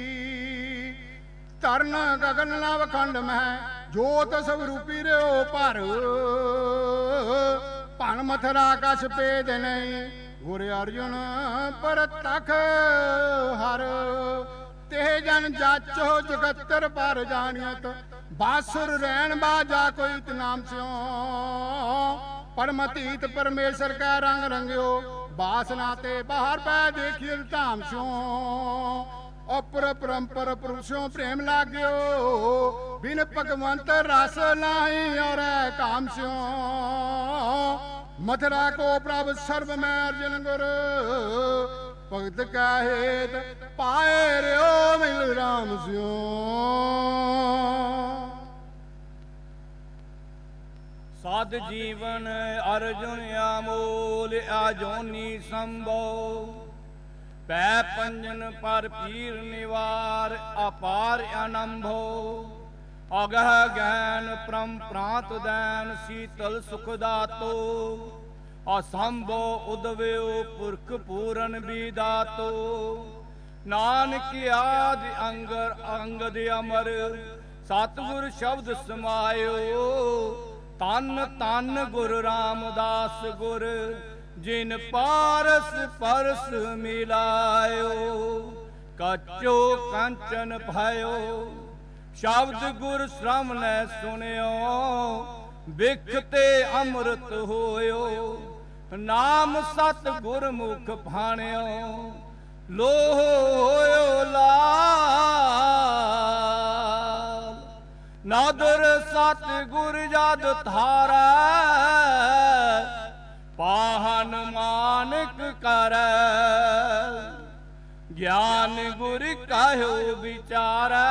तरन गगन नव खंड मह जोत सब रूपी रहो पर। भन मथुरा कछ पेद नहीं गुर अर्जुन पर तख हर। ते जन जाचो जगतर पर जानियत बासुर रैन बाजा कोई नाम स्यो। परमतीत परमेश्वर का रंग रंग्यो बासना ते बाहर पै देखिए धाम स्यो। अपर परंपर पुरुषों प्रेम लाग्यो बिन भगवंत रस नाही और काम स्यो। मथुरा को प्रभ सर्व में अर्जुन गुर भगत का हेत पाए रो मिल राम स्यो। साध जीवन अर्जुन आमोल आजोनी संभव। पै पंजन पर पीर निवार अपार अनंभो। अगह गहन परम प्रांत दैन शीतल सुखदातो। असंभो उदव्यो पुरख पूरन विदातो। ਨਾਨਕ ਆਦ ਅੰਗਰ ਅੰਗਦ ਅਮਰ ਸਤਿਗੁਰ ਸ਼ਬਦ ਸਮਾਇਓ। ਤਨ ਤਨ ਗੁਰ ਰਾਮਦਾਸ ਗੁਰ ਜਿਨ ਪਾਰਸ ਪਰਸ ਮਿਲਾਇਓ। ਕੱਚੋ ਕੰਚਨ ਭਇਓ ਸ਼ਬਦ ਗੁਰ ਸ਼੍ਰਵਣੈ ਸੁਣਿਓ। ਬਿਖ ਤੇ ਅੰਮ੍ਰਿਤ ਹੋਇਓ ਨਾਮ ਸਤ ਗੁਰਮੁਖ ਭਾਣਿਓ। ਲੋਹ ਹੋਇਓ ਲਾਲ ਨਾਦਰ ਸਤ ਗੁਰ ਜਦ ਧਾਰੈ। ਪਾਹਨ ਮਾਨਕ ਕਰੈ ਗਿਆਨ ਗੁਰ ਕਾਹੋ ਵਿਚਾਰੈ।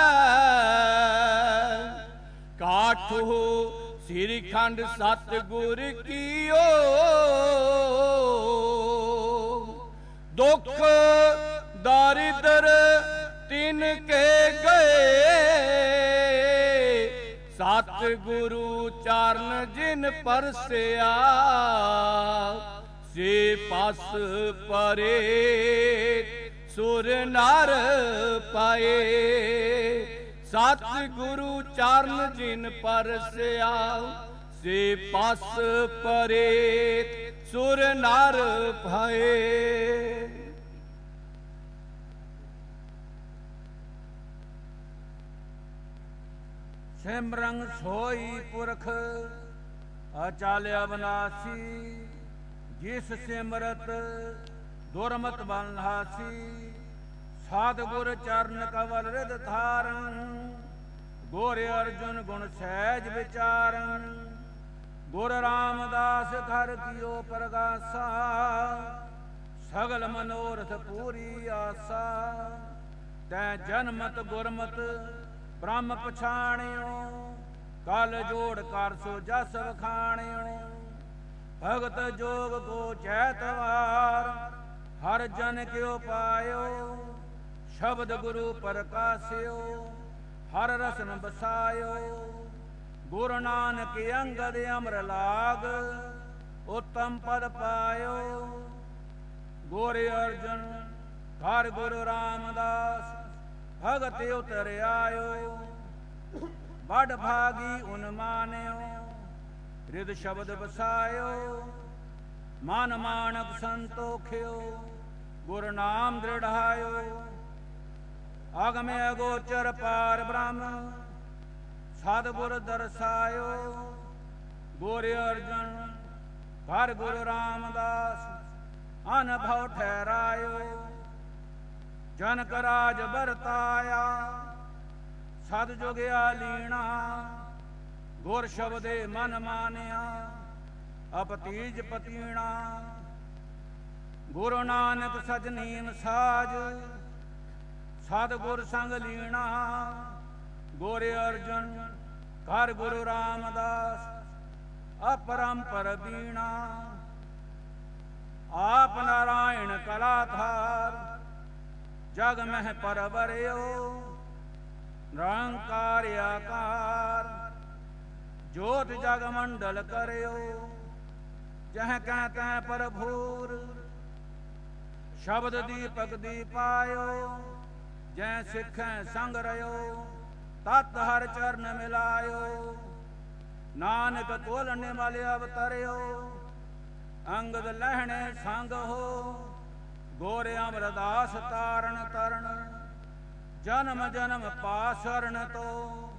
ਕਾਠੋ ਸ੍ਰੀ ਖੰਡ ਸਤ ਗੁਰ ਕੀਓ। ਦੁਖ ਦਾਰਿਦਰ ਤਿਨ ਕੇ ਗਏ। ਸਤ ਗੁਰੂ ਚਰਨ ਜਿਨ ਪਰਸਿਆ। ਸੇ ਪਸ ਪਰੇ ਸੁਰ ਨਰ ਪਾਏ। ਸਤ ਗੁਰੂ ਚਰਨ ਜਿਨ ਪਰਸਿਆ। ਸੇ ਪਸ ਪਰੇ ਸੁਰ ਨਰ ਭਾਏ। ਸਿਮਰੰ ਸੋਈ ਪੁਰਖ ਅਚਲ ਅਬਨਾਸੀ। ਜਿਸ ਸਿਮਰਤ ਦੁਰਮਤ ਬਨਹਾਸੀ। ਸਾਧ ਗੁਰ ਚਰਨ ਕਵਲ ਰਿਦ ਧਾਰਨ। ਗੁਰ ਅਰਜੁਨ ਗੁਣ ਸਹਿਜ ਵਿਚਾਰਨ। ਗੁਰ ਰਾਮਦਾਸ ਘਰ ਕੀਓ ਪ੍ਰਗਾਸਾ। ਸਗਲ ਮਨੋਰਥ ਪੂਰੀ ਆਸਾ। ਤੈ ਜਨਮਤ ਗੁਰਮਤ ਬ੍ਰਹਮ ਪਛਾਣਿਓ। ਕਲ ਜੋੜ ਕਰ ਸੋ ਜਸ ਵਖਾਣਿਓ। ਭਗਤ ਜੋਗ ਕੋ ਚੈਤਵਾਰ। ਹਰ ਜਨ ਕਿਉ ਪਾਇਓ। ਸ਼ਬਦ ਗੁਰੂ ਪ੍ਰਕਾਸਿਓ। ਹਰ ਰਸਨ ਬਸਾਇਓ। ਗੁਰੂ ਨਾਨਕ ਅੰਗਦ ਅਮਰ ਲਾਗ। ਉਤਮ ਪਦ ਪਾਇਓ। ਗੁਰ ਅਰਜਨ ਹਰ ਗੁਰੂ ਰਾਮਦਾਸ। ਭਗਤ ਉਤਰ ਆਇਓ। ਬੜ ਭਾਗੀ ਉਨ ਮਾਨਿਓ। ਰਿਦ ਸ਼ਬਦ ਬਸਾਇਓ। ਮਨ ਮਾਨਕ ਸੰਤੋਖਿਓ। ਗੁਰ ਨਾਮ ਦ੍ਰਿੜਾਇਓ। ਅਗਮੇ ਅਗੋਚਰ ਪਾਰ ਬ੍ਰਹਮ ਸਦ ਗੁਰ ਦਰਸਾਇਓ। ਗੁਰ ਅਰਜਨ ਹਰ ਗੁਰੂ ਰਾਮਦਾਸ। ਅਨਭਉ ਠਹਿਰਾਇਓ। ਜਨਕ ਰਾਜ ਵਰਤਾਇਆ। ਸਦ ਜੁਗਿਆ ਲੀਣਾ। ਗੁਰ ਸ਼ਬਦੇ ਮਨ ਮਾਨਿਆ। ਅਪਤੀਜ ਪਤੀਣਾ। ਗੁਰੂ ਨਾਨਕ ਸਜਨੀਨ ਸਾਜ। ਸਦ ਗੁਰ ਸੰਗ ਲੀਣਾ। ਗੁਰ ਅਰਜਨ ਘਰ ਗੁਰੂ ਰਾਮਦਾਸ। ਅਪਰੰਪਰ ਬੀਣਾ। ਆਪ ਨਾਰਾਇਣ ਕਲਾਧਾਰ। ਜਗ ਮਹਿ ਪਰਵਰਿਓ। ਨਿਰੰਕਾਰ ਆਕਾਰ। ਜੋਤ ਜਗ ਮੰਡਲ ਕਰਿਓ। ਜਹ ਕਹਿ ਤੈ ਪ੍ਰਭੂਰ। ਸ਼ਬਦ ਦੀਪਕ ਦੀਪਾਇਓ। ਜੈ ਸਿੱਖੈ ਸੰਗ ਰਿਓ। ਤਤ ਹਰ ਚਰਨ ਮਿਲਾਇਓ। ਨਾਨਕ ਕੋਲ ਨਿਮਲ ਅਵਤਰਿਓ। ਅੰਗਦ ਲਹਿਣੇ ਸੰਗ ਹੋ। ਗੁਰ ਅਮਰਦਾਸ ਤਾਰਨ ਤਰਨ। ਜਨਮ ਜਨਮ ਪਾਸਰਨ ਤੋ।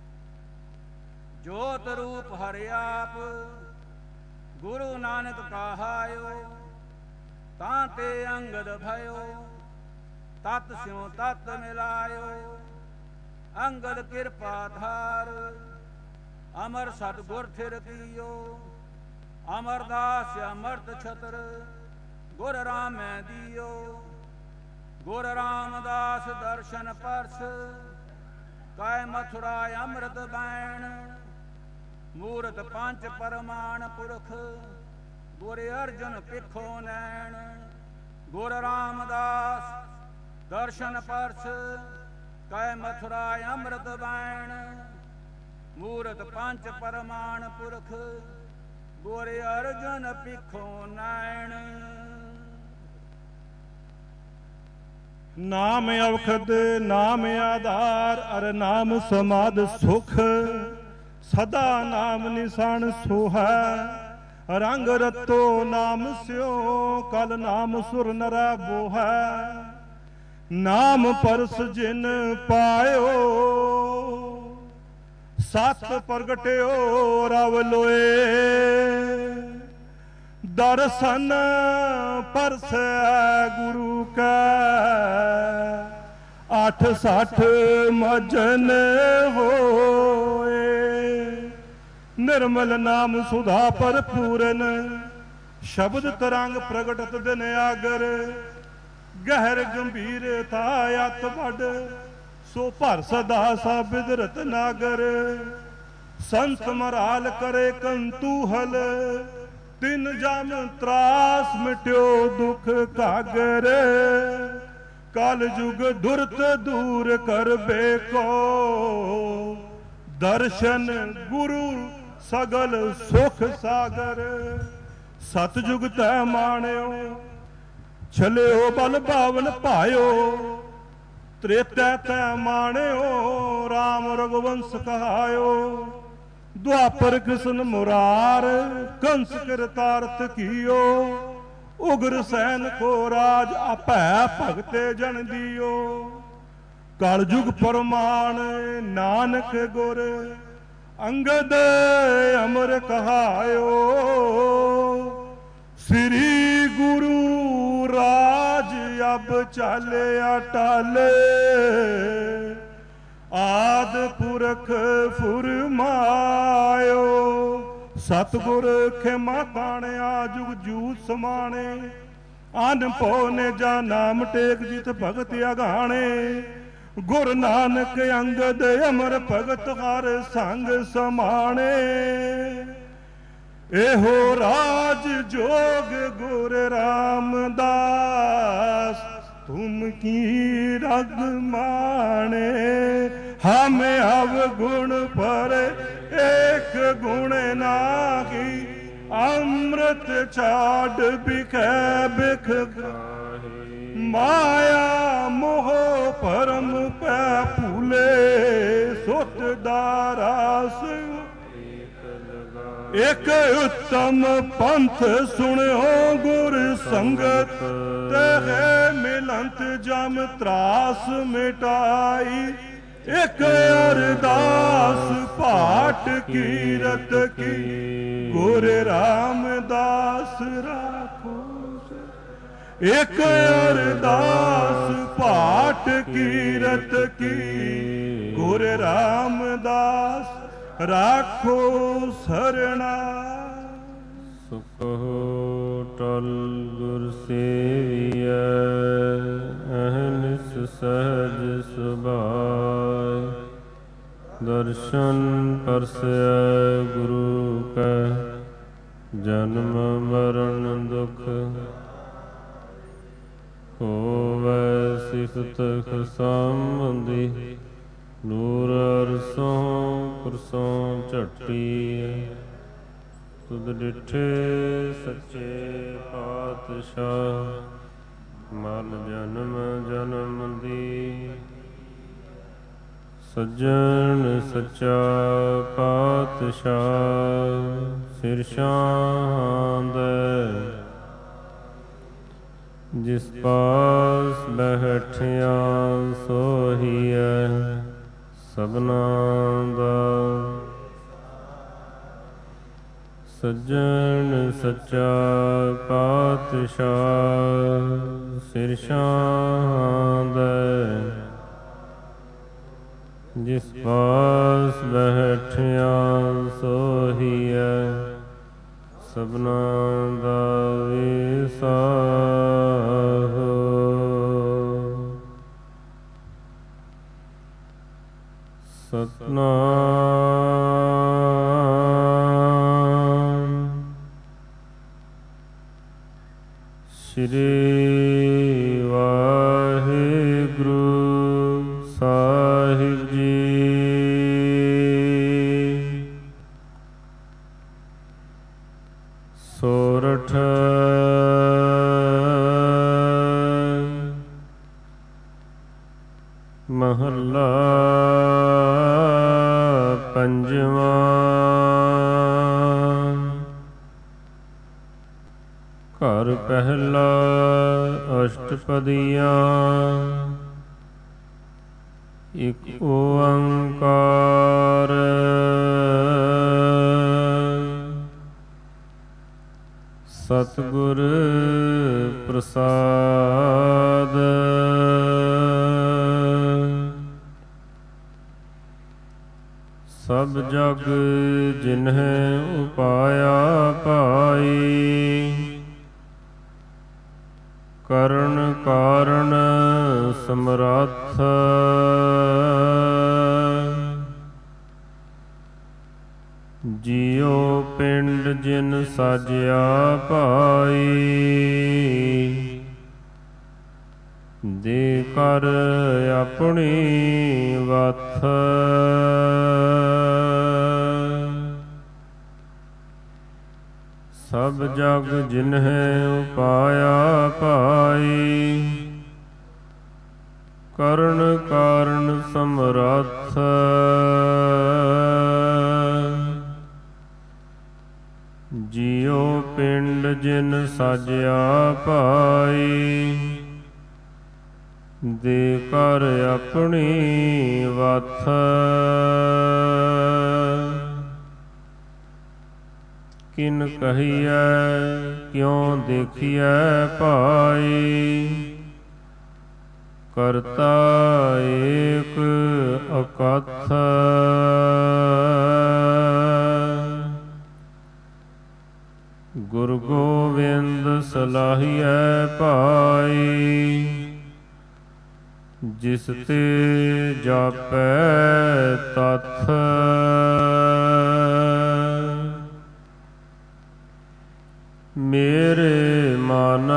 ਜੋਤ ਰੂਪ ਹਰਿ ਆਪ। ਗੁਰੂ ਨਾਨਕ ਕਹਾਇਓ। ਤਾਂ ਤੇ ਅੰਗਦ ਭਇਓ। ਤਤ ਸਿਉ ਤਤ ਮਿਲਾਇਓ। ਅੰਗਦ ਕਿਰਪਾ ਧਾਰ। ਅਮਰ ਸਤ ਗੁਰ ਥਿਰ ਕੀਓ। ਅਮਰਦਾਸ ਅਮਰਤ ਛਤਰ। ਗੁਰ ਰਾਮੈ ਦੀਓ। ਗੁਰ ਰਾਮਦਾਸ ਦਰਸ਼ਨ ਪਰਸ। ਕੈ ਮਥੁਰਾ ਅੰਮ੍ਰਿਤ ਬੈਣ। ਮੂਰਤ ਪੰਚ ਪਰਮਾਨ ਪੁਰਖ। ਗੁਰ ਅਰਜੁਨ ਪਿੱਖੋ ਨੈਣ। ਗੁਰ ਰਾਮਦਾਸ ਦਰਸ਼ਨ ਪਰਸ। ਕੈ ਮਥੁਰਾ ਅੰਮ੍ਰਿਤ ਬੈਣ। ਮੂਰਤ ਪੰਚ ਪਰਮਾਨ ਪੁਰਖ। ਗੁਰ ਅਰਜੁਨ ਪਿੱਖੋ ਨੈਣ। ਨਾਮ ਔਖਦ ਨਾਮ ਆਧਾਰ ਅਰ ਨਾਮ ਸਮਾਦ ਸੁਖ ਸਦਾ ਨਾਮ ਨਿਸ਼ਾਨ ਸੋਹੈ ਰੰਗ ਰਤੋ ਨਾਮ ਸਿਓ ਕਲ ਨਾਮ ਸੁਰ ਨਰਾ ਬੋਹੈ ਨਾਮ ਪਰਸ ਜਿਨ ਪਾਇਓ ਸਤ ਪ੍ਰਗਟਿਓ ਰਵ ਲੋਏ ਦਰਸ਼ਨ ਪਰਸੈ ਗੁਰੂ ਕੈ ਅੱਠ ਸੱਠ ਮਜਨ ਹੋਏ ਨਿਰਮਲ ਨਾਮ ਸੁਧਾ ਭਰਪੂਰਨ ਸ਼ਬਦ ਤਰੰਗ ਪ੍ਰਗਟਤ ਦਿਨ ਆਗਰ ਗਹਿਰ ਗੰਭੀਰਤਾ ਅਤ ਵੱਡ ਸੋ ਭਰ ਸਦਾ ਸਾਬਿਦ ਰਤਨਾਗਰ ਸੰਤ ਮਰਾਲ ਕਰੇ ਕੰਤੂਹਲ ਤਿਨ ਜਮ ਤਰਾਸ ਮਿਟਿਓ ਦੁਖ ਕਾਗਰ ਕਲ ਜੁਗ ਦੁਰਤ ਦੂਰ ਕਰਬੇ ਕੋ ਦਰਸ਼ਨ ਗੁਰੂ ਸਗਲ ਸੁਖ ਸਾਗਰ ਸਤਜੁਗ ਤੈ ਮਾਣਿਓ ਛਲਿਓ ਬਲ ਭਾਵਨ ਭਾਇਓ ਤ੍ਰੇਤੈ ਤੈ ਮਾਣਿਓ ਰਾਮ ਰਘੁਵੰਸ ਕਹਾਇਓ ਦੁਆਪਰ ਕ੍ਰਿਸ਼ਨ ਮੁਰਾਰ ਕੰਸ ਕਿਰਤਾਰਥ ਕੀਓ ਉਗਰ ਸੈਨ ਕੋ ਰਾਜ ਆਪੈ ਭਗਤੇ ਜਨ ਦਿਓ ਕਲ ਜੁਗ ਪਰਮਾਨ ਨਾਨਕ ਗੁਰ ਅੰਗਦ ਅਮਰ ਕਹਾਇਓ ਸ੍ਰੀ ਗੁਰੂ ਰਾਜ ਅਬ ਚਾਲਿਆ ਟਾਲੇ ਆਦ ਪੁਰਖ ਫੁਰਮਾਇਓ ਸਤਿਗੁਰ ਖਿਮਾ ਤਾਣਿਆ ਜੁਗ ਜੂਤ ਸਮਾਣੇ ਅਨ ਭਉ ਨੇ ਜਾ ਨਾਮ ਟੇਕ ਜਿਤ ਭਗਤ ਅਗਾਣੇ ਗੁਰ ਨਾਨਕ ਅੰਗਦ ਅਮਰ ਭਗਤ ਹਰ ਸੰਗ ਸਮਾਣੇ ਇਹੋ ਰਾਜ ਜੋਗ ਗੁਰ ਰਾਮਦਾਸ ਤੁਮ ਕੀ ਰਗ ਮਾਣੇ ਹਮ ਅਵਗੁਣ ਪਰ ਏਕ ਗੁਣ ਨਾਹੀ ਅੰਮ੍ਰਿਤ ਛਾੜ ਬਿਖੈ ਬਿਖ ਮਾਇਆ ਮੋਹ ਪਰਮ ਪੈ ਭੂਲੇ ਸੁਤ ਦਾਰਾਸ ਇਕ ਉਤਮ ਪੰਥ ਸੁਣਿਓ ਗੁਰ ਸੰਗਤ ਤਹਿ ਮਿਲੰਤ ਜਮ ਤਰਾਸ ਮਿਟਾਈ ਇਕ ਅਰਦਾਸ ਪਾਠ ਕੀਰਤ ਕੀ ਗੁਰ ਰਾਮਦਾਸ ਰਾਖੋ ਇਕ ਅਰਦਾਸ ਪਾਠ ਕੀਰਤ ਕੀ ਗੁਰ ਰਾਮਦਾਸ ਰਾਖੋ ਸਰਣਾ ਸੁਖੋ ਟਲ ਗੁਰ ਸੇਵੀਐ ਅਹਨਿਸ ਸਹਜ ਸੁਭਾਇ ਦਰਸ਼ਨ ਪਰਸੈ ਗੁਰੂ ਕੈ ਜਨਮ ਮਰਨ ਦੁਖ ਹੋਵੈ ਸਿਫਤ ਖਸੰਬੰਦੀ ਨੂਰ ਅਰਸੋਂ ਪੁਰਸੋਂ ਝੱਟੀ ਤੁਧ ਡਿਠੇ ਸੱਚੇ ਪਾਤਸ਼ਾਹ ਮਨ ਜਨਮ ਜਨਮ ਦੀ ਸੱਜਣ ਸੱਚਾ ਪਾਤਸ਼ਾਹ ਸਿਰ ਸ਼ਾਂਦ ਜਿਸ ਪਾਸ ਬੈਠਿਆ ਸੋਹੀਐ ਸਭਨਾ ਦਾ ਸੱਜਣ ਸੱਚਾ ਪਾਤਸ਼ਾਹ ਸਿਰ ਸ਼ਾਂਦ ਜਿਸ ਪਾਸ ਬੈਠਿਆ ਸੋਹੀਐ ਸਭਨਾ ਦਾ ਵਿਸਾਹੋ ਸਤਨਾਮ ਸ਼੍ਰੀ ਵਾਹਿਗੁਰੂ ਸਾਹਿਬ ਜੀ। ਸੋਰਠ ਮਹੱਲਾ ਪੰਜਵਾਂ। ਘਰ ਪਹਿਲਾ ਅਸ਼ਟਪਦੀਆਂ। ਇਕ ਓੰਕਾਰ ਸਤਿਗੁਰ ਪ੍ਰਸਾਦ। ਸਭ ਜਗ ਜਿਨਹਿ ਉਪਾਇਆ ਪਾਈ। ਕਰਨ ਕਾਰਨ ਸਮਰੱਥ। ਜਿਉ ਪਿੰਡ ਜਿਨ ਸਾਜਿਆ ਭਾਈ। ਦੇ ਕਰ ਆਪਣੀ ਵਥ। ਸਭ ਜਗ ਜਿਨਹਿ ਉਪਾਇਆ ਭਾਈ। ਕਰਨ ਕਾਰਨ ਸਮਰੱਥ। ਜਿਉ ਪਿੰਡ ਜਿਨ ਸਾਜਿਆ ਭਾਈ। ਦੇ ਕਰ ਆਪਣੀ ਵਥ। ਕਿਨ ਕਹੀਐ ਕਿਉ ਦੇਖੀਐ ਭਾਈ। ਕਰਤਾ ਏਕ ਅਕਥ। ਗੁਰੂ ਗੋਬਿੰਦ ਸਲਾਹੀਐ ਭਾਈ। ਜਿਸ ਤੇ ਜਾਪੈ ਤਥ। ਮੇਰੇ ਮਨ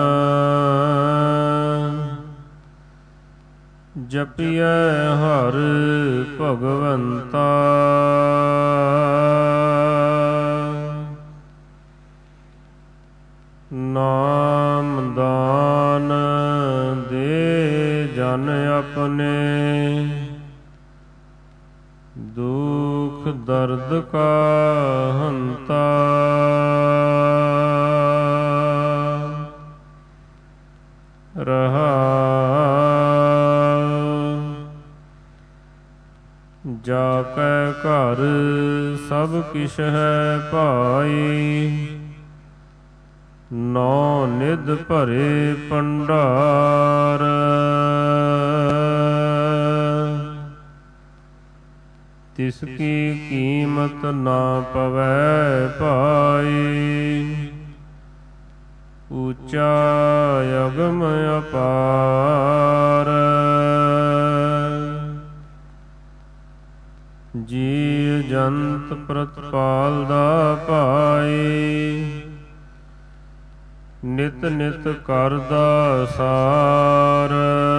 ਜਪਿਐ ਹਰਿ ਭਗਵੰਤਾ। ਨਾਮ ਦਾਨ ਦੇ ਜਨ ਆਪਣੇ। ਦੁਖ ਦਰਦ ਕਾ ਹੰਤਾ। ਰਹਾਉ ਜਾ ਕੈ ਘਰ ਸਭ ਕਿਛ ਹੈ ਭਾਈ। ਨੌ ਨਿਧ ਭਰੇ ਭੰਡਾਰ। ਤਿਸ ਕੀ ਕੀਮਤ ਨਾ ਪਵੈ ਭਾਈ। ਉੱਚਾ ਅਗਮ ਅਪਾਰ। ਜੀਵ ਜੰਤ ਪ੍ਰਤਪਾਲ ਦਾ ਭਾਈ। ਨਿਤ ਨਿਤ ਕਰਦਾ ਸਾਰ।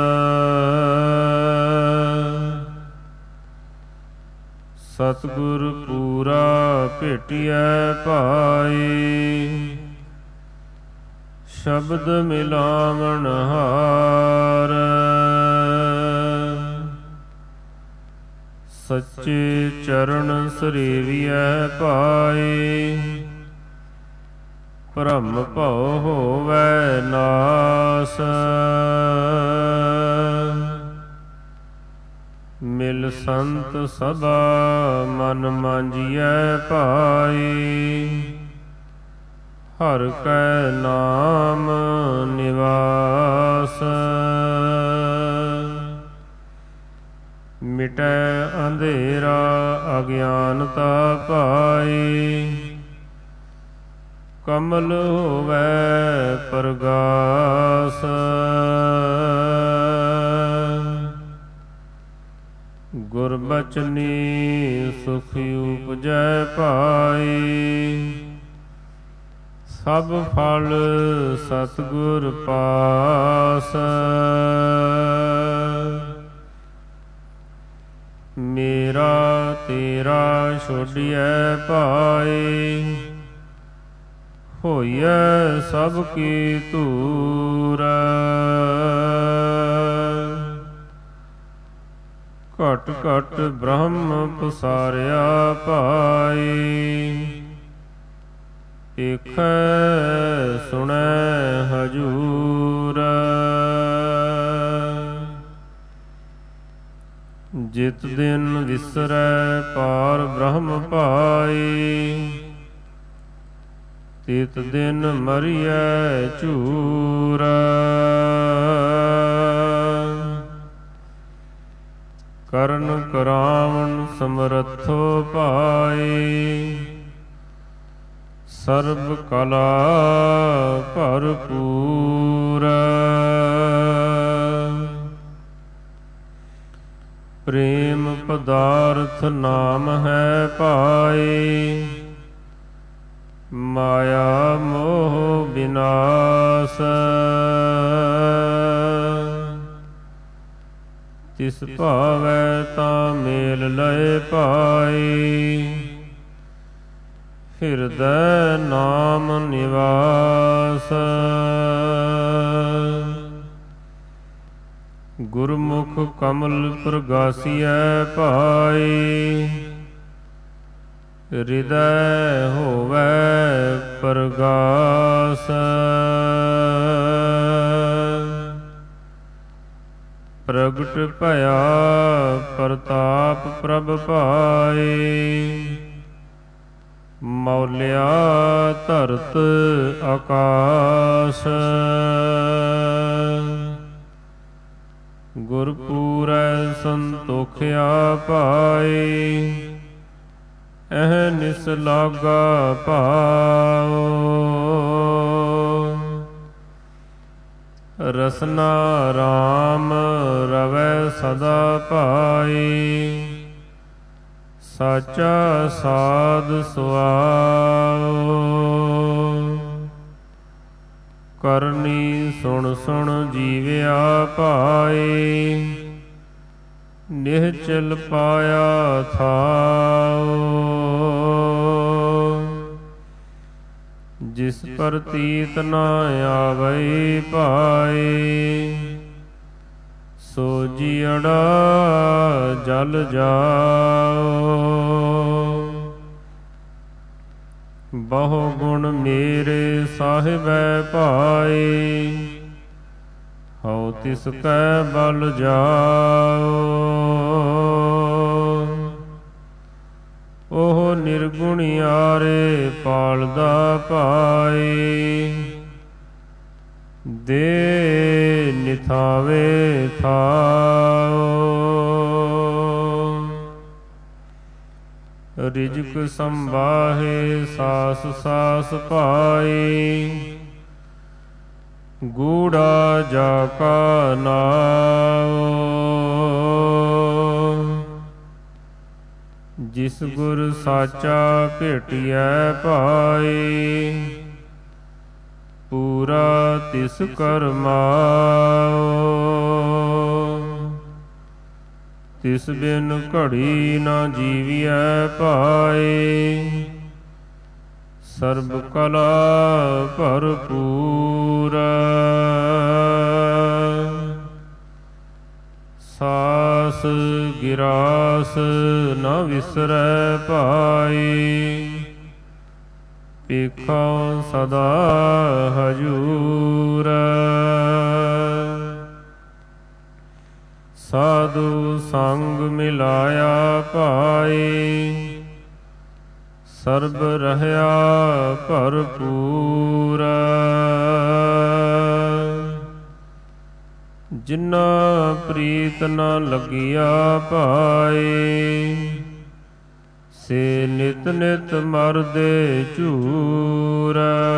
ਸਤਿਗੁਰ ਪੂਰਾ ਭੇਟਿਐ ਭਾਈ। ਸ਼ਬਦ ਮਿਲਾਵਣ ਹਾਰ। ਸੱਚੇ ਚਰਨ ਸਰੇਵੀਐ ਭਾਈ। ਭਰਮ ਭਉ ਹੋਵੈ ਨਾਸ। ਮਿਲ ਸੰਤ ਸਦਾ ਮਨ ਮਾਂਜੀਐ ਭਾਈ। ਹਰਿ ਕੈ ਨਾਮ ਨਿਵਾਸ। ਮਿਟੈ ਅੰਧੇਰਾ ਅਗਿਆਨਤਾ ਭਾਈ। ਕਮਲ ਹੋਵੈ ਪ੍ਰਗਾਸ। ਗੁਰਬਚਨੀ ਸੁਖ ਉਪਜੈ ਭਾਈ। ਸਭ ਫਲ ਸਤਿਗੁਰ ਪਾਸ। ਮੇਰਾ ਤੇਰਾ ਛੋਡੀਐ ਭਾਈ। ਹੋਈਐ ਸਭ ਕੀ ਧੂਰ। ਘਟ ਘਟ ਬ੍ਰਹਮ ਪਸਾਰਿਆ ਭਾਈ। ਵੇਖੈ ਸੁਣੈ ਹਜੂਰ ਜਿਤ ਦਿਨ ਵਿਸਰੈ ਪਾਰ ਬ੍ਰਹਮ ਭਾਈ। ਤਿਤ ਦਿਨ ਮਰੀਐ ਝੂਰ ਕਰਨ ਕਰਾਵਣ ਸਮਰੱਥੋ ਭਾਈ। ਸਰਬ ਕਲਾ ਭਰਪੂਰ ਪ੍ਰੇਮ ਪਦਾਰਥ ਨਾਮ ਹੈ ਭਾਈ। ਮਾਇਆ ਮੋਹ ਬਿਨਾਸ਼ ਤਿਸ ਭਾਵੈ ਤਾਂ ਮੇਲ ਲਏ ਭਾਈ। ਹਿਰਦੈ ਨਾਮ ਨਿਵਾਸ ਗੁਰਮੁਖ ਕਮਲ ਪ੍ਰਗਾਸੀਐ ਭਾਈ। ਹਿਰਦੈ ਹੋਵੈ ਪ੍ਰਗਾਸ ਪ੍ਰਗਟ ਭਇਆ ਪ੍ਰਤਾਪ ਪ੍ਰਭ ਭਾਈ। ਮੌਲਿਆ ਧਰਤ ਆਕਾਸ਼ ਗੁਰਪੂਰੈ ਸੰਤੋਖਿਆ ਭਾਈ। ਇਹ ਨਿਸ ਲਾਗਾ ਭਾਉ ਰਸਨਾ ਰਾਮ ਰਵੈ ਸਦਾ ਭਾਈ। ਸਾਚਾ ਸਾਧ ਸੁਆਉ ਕਰਨੀ ਸੁਣ ਸੁਣ ਜੀਵਿਆ ਭਾਈ। ਨਿਹਚਲ ਪਾਇਆ ਥਾਉ ਜਿਸ ਪ੍ਰਤੀਤ ਨਾ ਆਵਈ ਭਾਈ। ਸੋ ਜੀਅੜਾ ਜਲ ਜਾਓ ਬਹੁ ਗੁਣ ਮੇਰੇ ਸਾਹਿਬੈ ਭਾਈ। ਹਉ ਤਿਸ ਕੈ ਬਲ ਜਾਓ ਉਹ ਨਿਰਗੁਣਿਆਰੇ ਪਾਲਦਾ ਭਾਈ। ਦੇ ਨਿਥਾਵੇ ਥਾਉ ਰਿਜਕ ਸੰਭਾਹੇ ਸਾਸ ਸਾਸ ਭਾਈ। ਗੂੜਾ ਜਾ ਕਾ ਨਾਉ ਜਿਸ ਗੁਰ ਸਾਚਾ ਭੇਟਿਐ ਭਾਈ। ਪੂਰਾ ਤਿਸ ਕਰਮਾਉ ਤਿਸ ਬਿਨ ਘੜੀ ਨਾ ਜੀਵਿਐ ਭਾਈ। ਸਰਬ ਕਲਾ ਭਰਪੂਰ ਸਾਸ ਗਿਰਾਸ ਨ ਵਿਸਰੈ ਭਾਈ। ਪੇਖਾ ਸਦਾ ਹਜੂਰ ਸਾਧੂ ਸੰਗ ਮਿਲਾਇਆ ਭਾਈ। ਸਰਬ ਰਹਿਆ ਭਰਪੂਰ ਜਿਨਾ ਪ੍ਰੀਤ ਨ ਲੱਗਿਆ ਭਾਈ। ਸੇ ਨਿਤ ਨਿਤ ਮਰਦੇ ਝੂਰ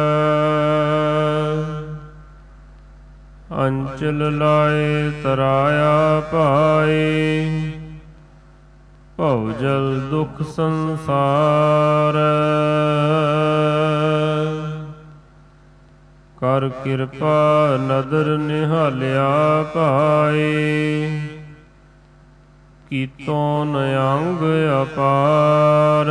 ਅੰਚਲ ਲਾਏ ਤਰਾਇਆ ਭਾਈ। ਭਉ ਜਲ ਦੁਖ ਸੰਸਾਰ ਕਰ ਕਿਰਪਾ ਨਦਰ ਨਿਹਾਲਿਆ ਭਾਈ। ਕੀਤੋਂ ਨਿਅੰਗ ਅਪਾਰ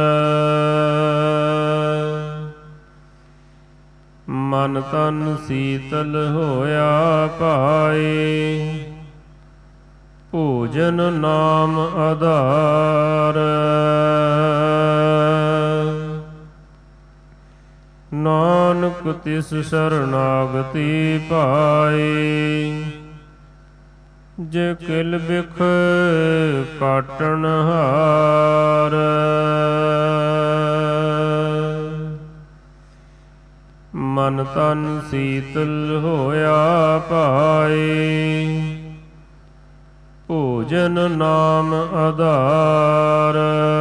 ਮਨ ਤਨ ਸੀਤਲ ਹੋਇਆ ਭਾਈ। ਭੂ ਭੋਜਨ ਨਾਮ ਆਧਾਰ। ਨਾਨਕ ਤਿਸ ਸ਼ਰਨਾਗਤੀ ਪਾਈ, ਜੇ ਕਿਲ ਬਿਖ ਕਾਟਣ ਹਾਰ। ਮਨ ਤਨ ਸੀਤਲ ਹੋਇਆ ਭਾਈ, ਭੋਜਨ ਨਾਮ ਆਧਾਰ।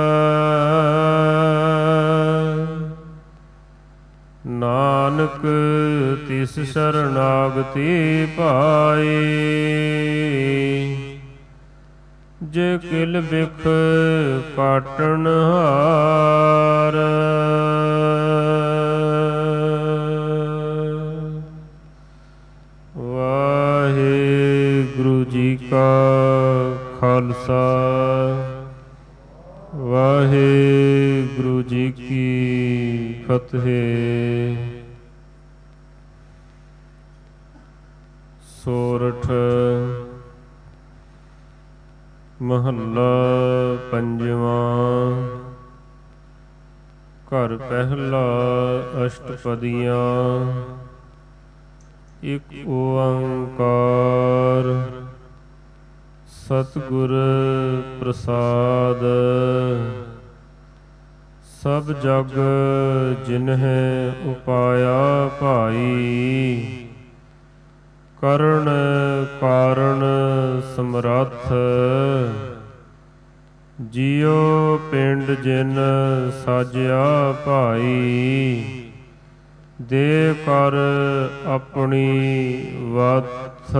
ਨਾਨਕ ਤਿਸ ਸ਼ਰਨਾਗਤੀ ਪਾਈ, ਜੇ ਕਿਲ ਬਿਖ ਕਾਟਣ ਹਾਰ। ਵਾਹਿਗੁਰੂ ਜੀ ਕਾ ਖਾਲਸਾ, ਵਾਹਿਗੁਰੂ ਜੀ ਕੀ ਫਤਿਹ। ਸੋਰਠ ਮਹੱਲਾ ਪੰਜਵਾਂ। ਘਰ ਪਹਿਲਾ ਅਸ਼ਟਪਦੀਆਂ। ਇਕ ਓੰਕਾਰ ਸਤਿਗੁਰ ਪ੍ਰਸਾਦ। ਸਭ ਜਗ ਜਿਨਹਿ ਉਪਾਇਆ ਭਾਈ, ਕਰਨ ਕਾਰਨ ਸਮਰੱਥ। ਜਿਉ ਪਿੰਡ ਜਿਨ ਸਾਜਿਆ ਭਾਈ, ਦੇ ਕਰ ਆਪਣੀ ਵਥ।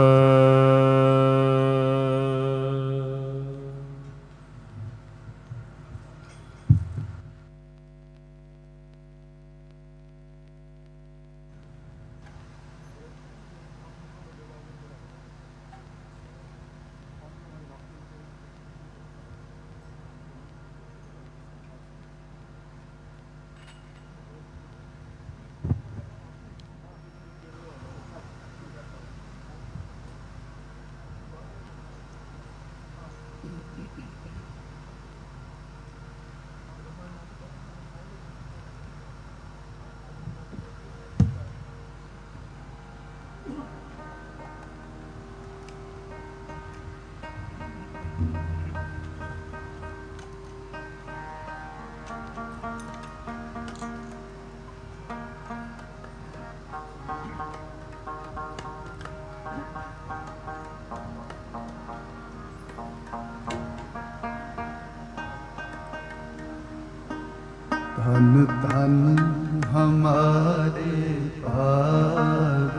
ਧਨ ਧਨ ਹਮਾਰੇ ਭਾਗ,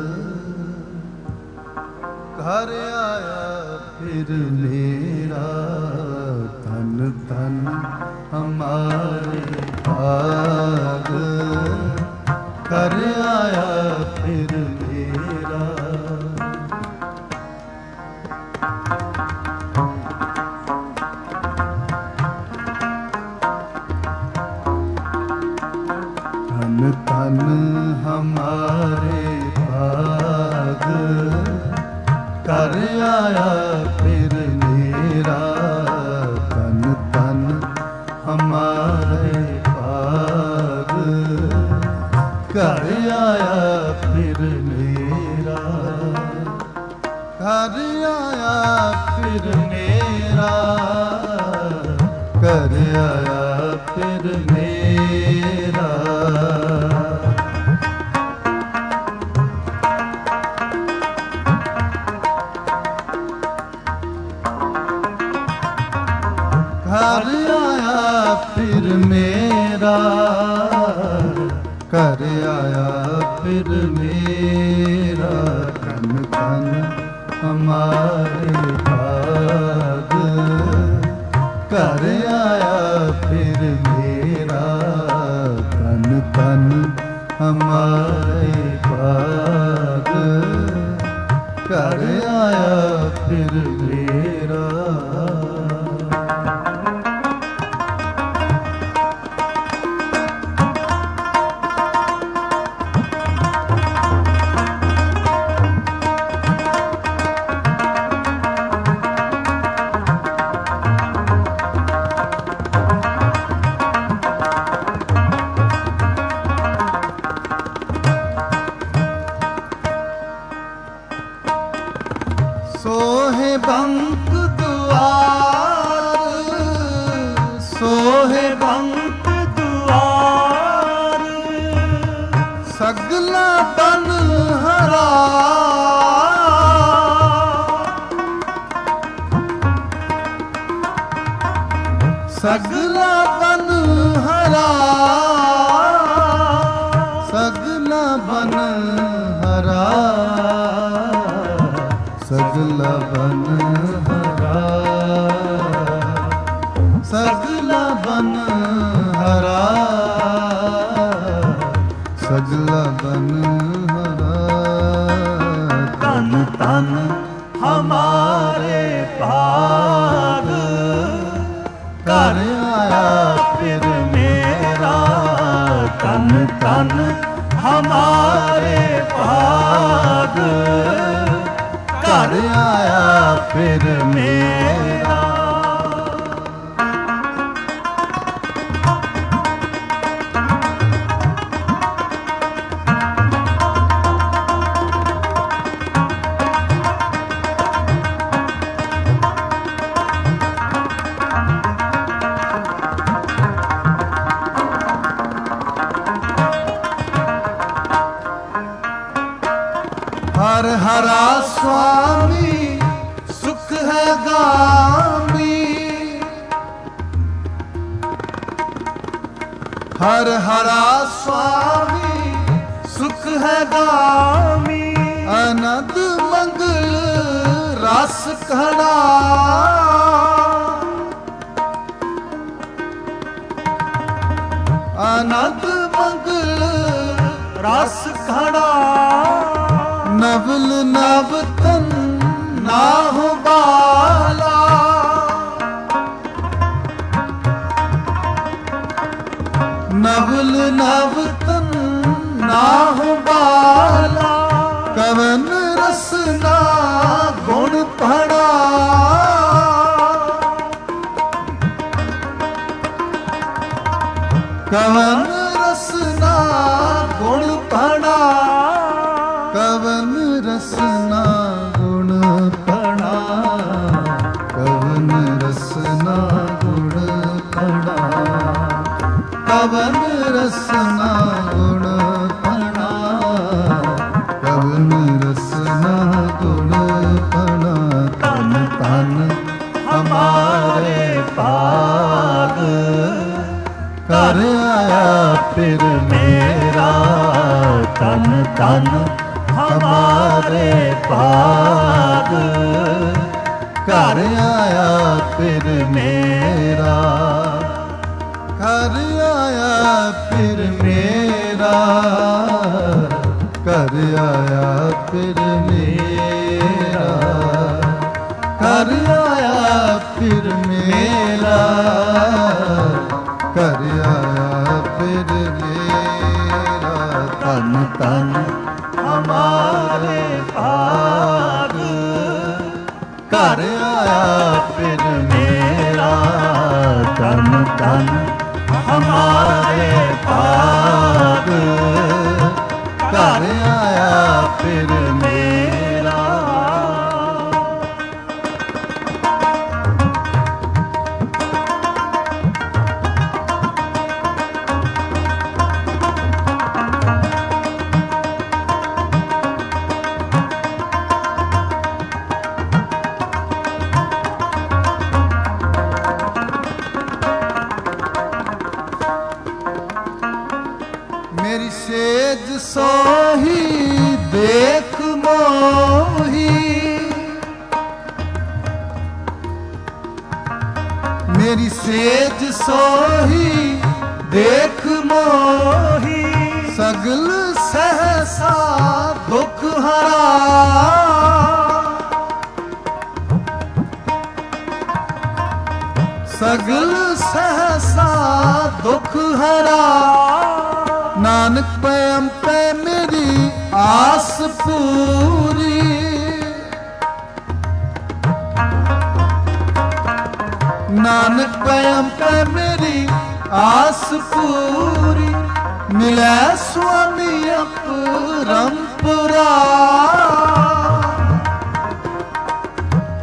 ਘਰ ਆਇਆ ਫਿਰ ਮੇਰਾ। ਧਨ ਧਨ ਹਮਾਰੇ ਭਾਗ, ਘਰ ਆਇਆ ਫਿਰ ਮੇਰਾ। ਧਨ ਧਨ ਹਮਾਰੇ ਭਾਗ, ਘਰ ਆਇਆ ਫਿਰ ਮੇਰਾ। ਧਨ ਧਨ ਹਮਾਰੇ ਭਾਗ, ਘਰ ਆਇਆ ਫਿਰ ਮੇਰਾ। ਘਰ ਆਇਆ ਫਿਰ ਮੇਰਾ, ਘਰ ਆਇਆ ਫਿਰ ਮੇਰਾ। ਘਰ ਆਇਆ ਫਿਰ ਮੇਰਾ, ਘਰ ਆਇਆ ਫਿਰ ਮੇਰਾ। ਧਨ ਧਨ ਹਮਾਰੇ ਭਾਗ, ਘਰ ਆਇਆ ਫਿਰ ਮੇਰਾ। ਧਨ ਧਨ ਹਮਾਰੇ ਭਾਗ, ਘਰ ਆਇਆ ਫਿਰ ਮੇਰਾ। सोहे बंक दुआर, सोहे बंक दुआर, सगला बन हरा, सगला बन हरा, सगला बन हरा, सगला बन हरा, सगला बन हरा, सगला बन हरा। तन तन हमारे भाग, घर आया फिर मेरा, तन तन हमारे भाग, घर आया फिर मेरा। हर हरा स्वामी सुख है गामी, हर हरा स्वामी सुख है गामी, अनंद मंगल रस घड़ा, अनंद मंगल रस घड़ा, नवल नवतन नाहु बाला, नवल नवतन नाहु बाला, कवन रसना गुण पड़ा, कवन रसना गुण पड़ा, कवन रसना गुण पड़ा, कवन रसना गुण पड़ा, कवन रसना गुण पड़ा, कवन रसना गुण पड़ा। तन तन हमारे भाग, घर आया फिर मेरा, तन तन हमारे भाग, घर आया फिर मेरा, घर आया फिर मेरा, घर आया फिर मेरा, घर आया फिर मेरा, घर आया फिर मेरा। तन तन हमारे भाग, घर आया फिर मेरा, तन तन हमारे भाग, घर आया फिर मेरा। मेरी सेज सोही देख मोही, मेरी सेज सोही देख मोही, सगल सहसा दुख हरा, सगल सहसा दुख हरा, नानक पैम पे मेरी आस पूरी, नानक पैम पे मेरी आस पूरी, मिले स्वामी अपरंपुरा,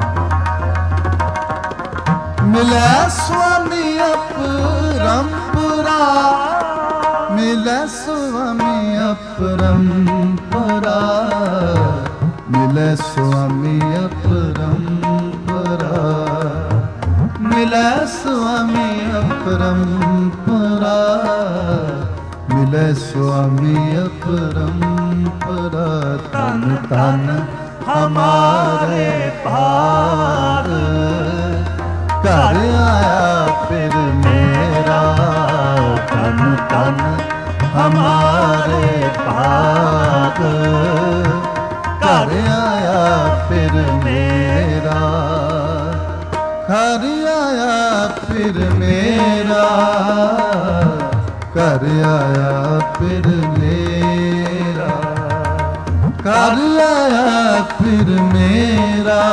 ਮਿਲੈ ਸੁਆਮੀ ਅਪਰੰਪਰਾ, ਮਿਲੈ ਸੁਆਮੀ ਅਪਰੰਪਰਾ, ਮਿਲੈ ਸੁਆਮੀ ਅਪਰੰਪਰਾ, ਮਿਲੈ ਸੁਆਮੀ ਅਪਰੰਪਰਾ, ਮਿਲੈ ਸੁਆਮੀ ਅਪਰੰਪਰਾ। ਧਨ ਧਨ ਹਮਾਰੇ ਭਾਗ, ਘਰ ਆਇਆ ਫਿਰ ਮੇਰਾ। ਧਨ ਧਨ ਹਮਾਰੇ ਭਾਗ, ਘਰ ਆਇਆ ਫਿਰ ਮੇਰਾ। ਘਰ ਆਇਆ ਫਿਰ ਮੇਰਾ, ਘਰ ਆਇਆ ਫਿਰ ਮੇਰਾ, ਘਰ ਆਇਆ ਫਿਰ ਮੇਰਾ,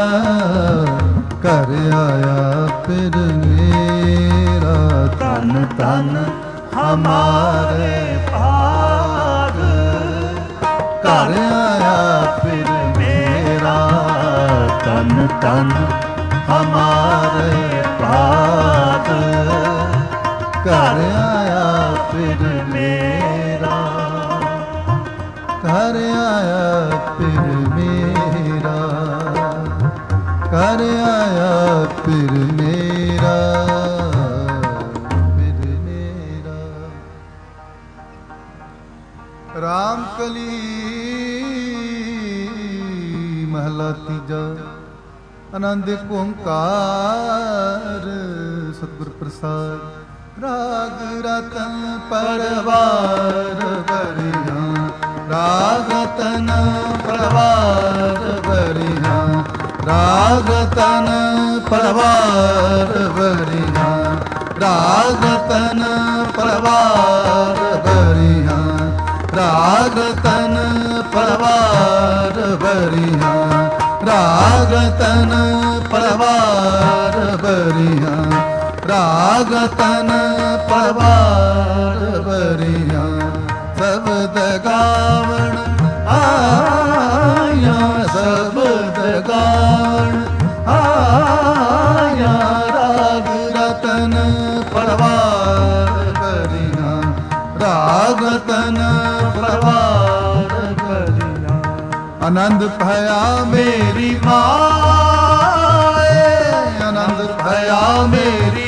ਘਰ ਆਇਆ ਫਿਰ ਮੇਰਾ। ਧਨ ਧਨ ਹਮਾਰੇ ਭਾਗ, ਘਰ ਆਇਆ ਫਿਰ ਮੇਰਾ। ਧਨ ਧਨ ਹਮਾਰੇ ਭਾਗ, ਘਰ ਆਇਆ ਫਿਰ ਮੇਰਾ। ਘਰ ਆਇਆ ਫਿਰ ਮੇਰਾ, ਘਰ ਆਇਆ ਫਿਰ ਮੇਰਾ, ਫਿਰ ਮੇਰਾ। ਰਾਮ ਕਲੀ ਮਹਲਾ ਤੀਜਾ। ਆਨੰਦ ਓੰਕਾਰ ਸਤਿਗੁਰ ਪ੍ਰਸਾਦ। ਰਾਗ ਰਤਨ ਪਰਵਾਰ ਬਰਿਆ, ਰਾਗ ਰਤਨ ਪਰਵਾਰ ਬਰਿਆ, ਰਾਗ ਰਤਨ ਪਰਵਾਰ ਬਰਿਆ, ਰਾਗ ਰਤਨ ਪਰਵਾਰ ਬਰਿਆ, ਰਾਗ ਰਤਨ ਪਰਵਾਰ ਬਰਿਆ, ਰਾਗ ਰਤਨ ਪਰਵਾਰ ਬਰਿਆ, ਰਾਗ ਰਤਨ ਪਰਵਾਰ ਬਰਿਆ। ਸ਼ਬਦ ਗਾਵਣ ਆਇਆ, ਸ਼ਬਦ ਗਾਵਣ ਆਇਆ, ਰਾਗ ਰਤਨ ਪਰਵਾਰ ਬਰਿਆ, ਰਾਗ ਰਤਨ ਪਰਵਾਰ ਬਰਿਆ। ਆਨੰਦ ਭਇਆ ਮੇਰੀ ਮਾਏ, ਆਨੰਦ ਭਇਆ ਮੇਰੀ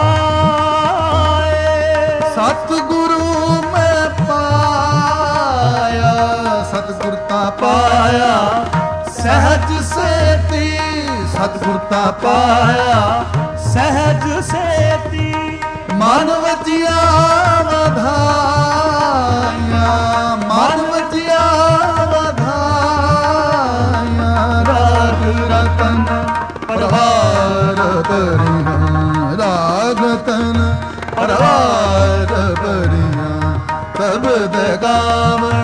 ਮਾਏ, ਸਤਿਗੁਰੂ ਮੈਂ ਪਾਇਆ, ਸਤਿਗੁਰ ਤਾਂ ਪਾਇਆ ਸਹਿਜ ਸੇਤੀ, ਸਤਿਗੁਰ ਤਾਂ ਪਾਇਆ ਸਹਿਜ ਸੇਤੀ। ਮਨ ਵਜਿਆ ਵਧਾਇਆ, ਮਨ ਵਜਿਆ ਵਧਾਇਆ, ਰਾਗ ਰਤਨ ਪਰਵਾਰ ਬਰਿਆ, ਰਾਗ ਰਤਨ ਪਰਵਾਰ ਬਰਿਆ। ਸ਼ਬਦ ਗਾਵਣ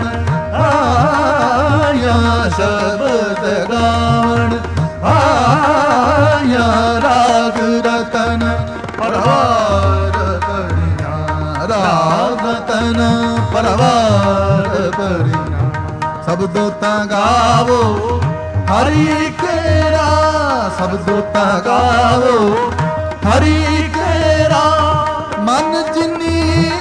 ਆਇਆ, ਸ਼ਬਦ ਗਾਵਣ ਆਇਆ, ਰਾਗ ਰਤਨ ਪਰਵਾਰ ਬਰਿਆ, ਰਾਗ ਰਤਨ ਪਰਵਾਰ ਬਰਿਆ। ਸਬਦੋ ਤਾਂ ਗਾਵੋ ਹਰੀ ਕੇਰਾ, ਸਬਦੋ ਤਾਂ ਗਾਵੋ ਹਰੀ ਕੇਰਾ। ਮਨ ਜਿਨੀ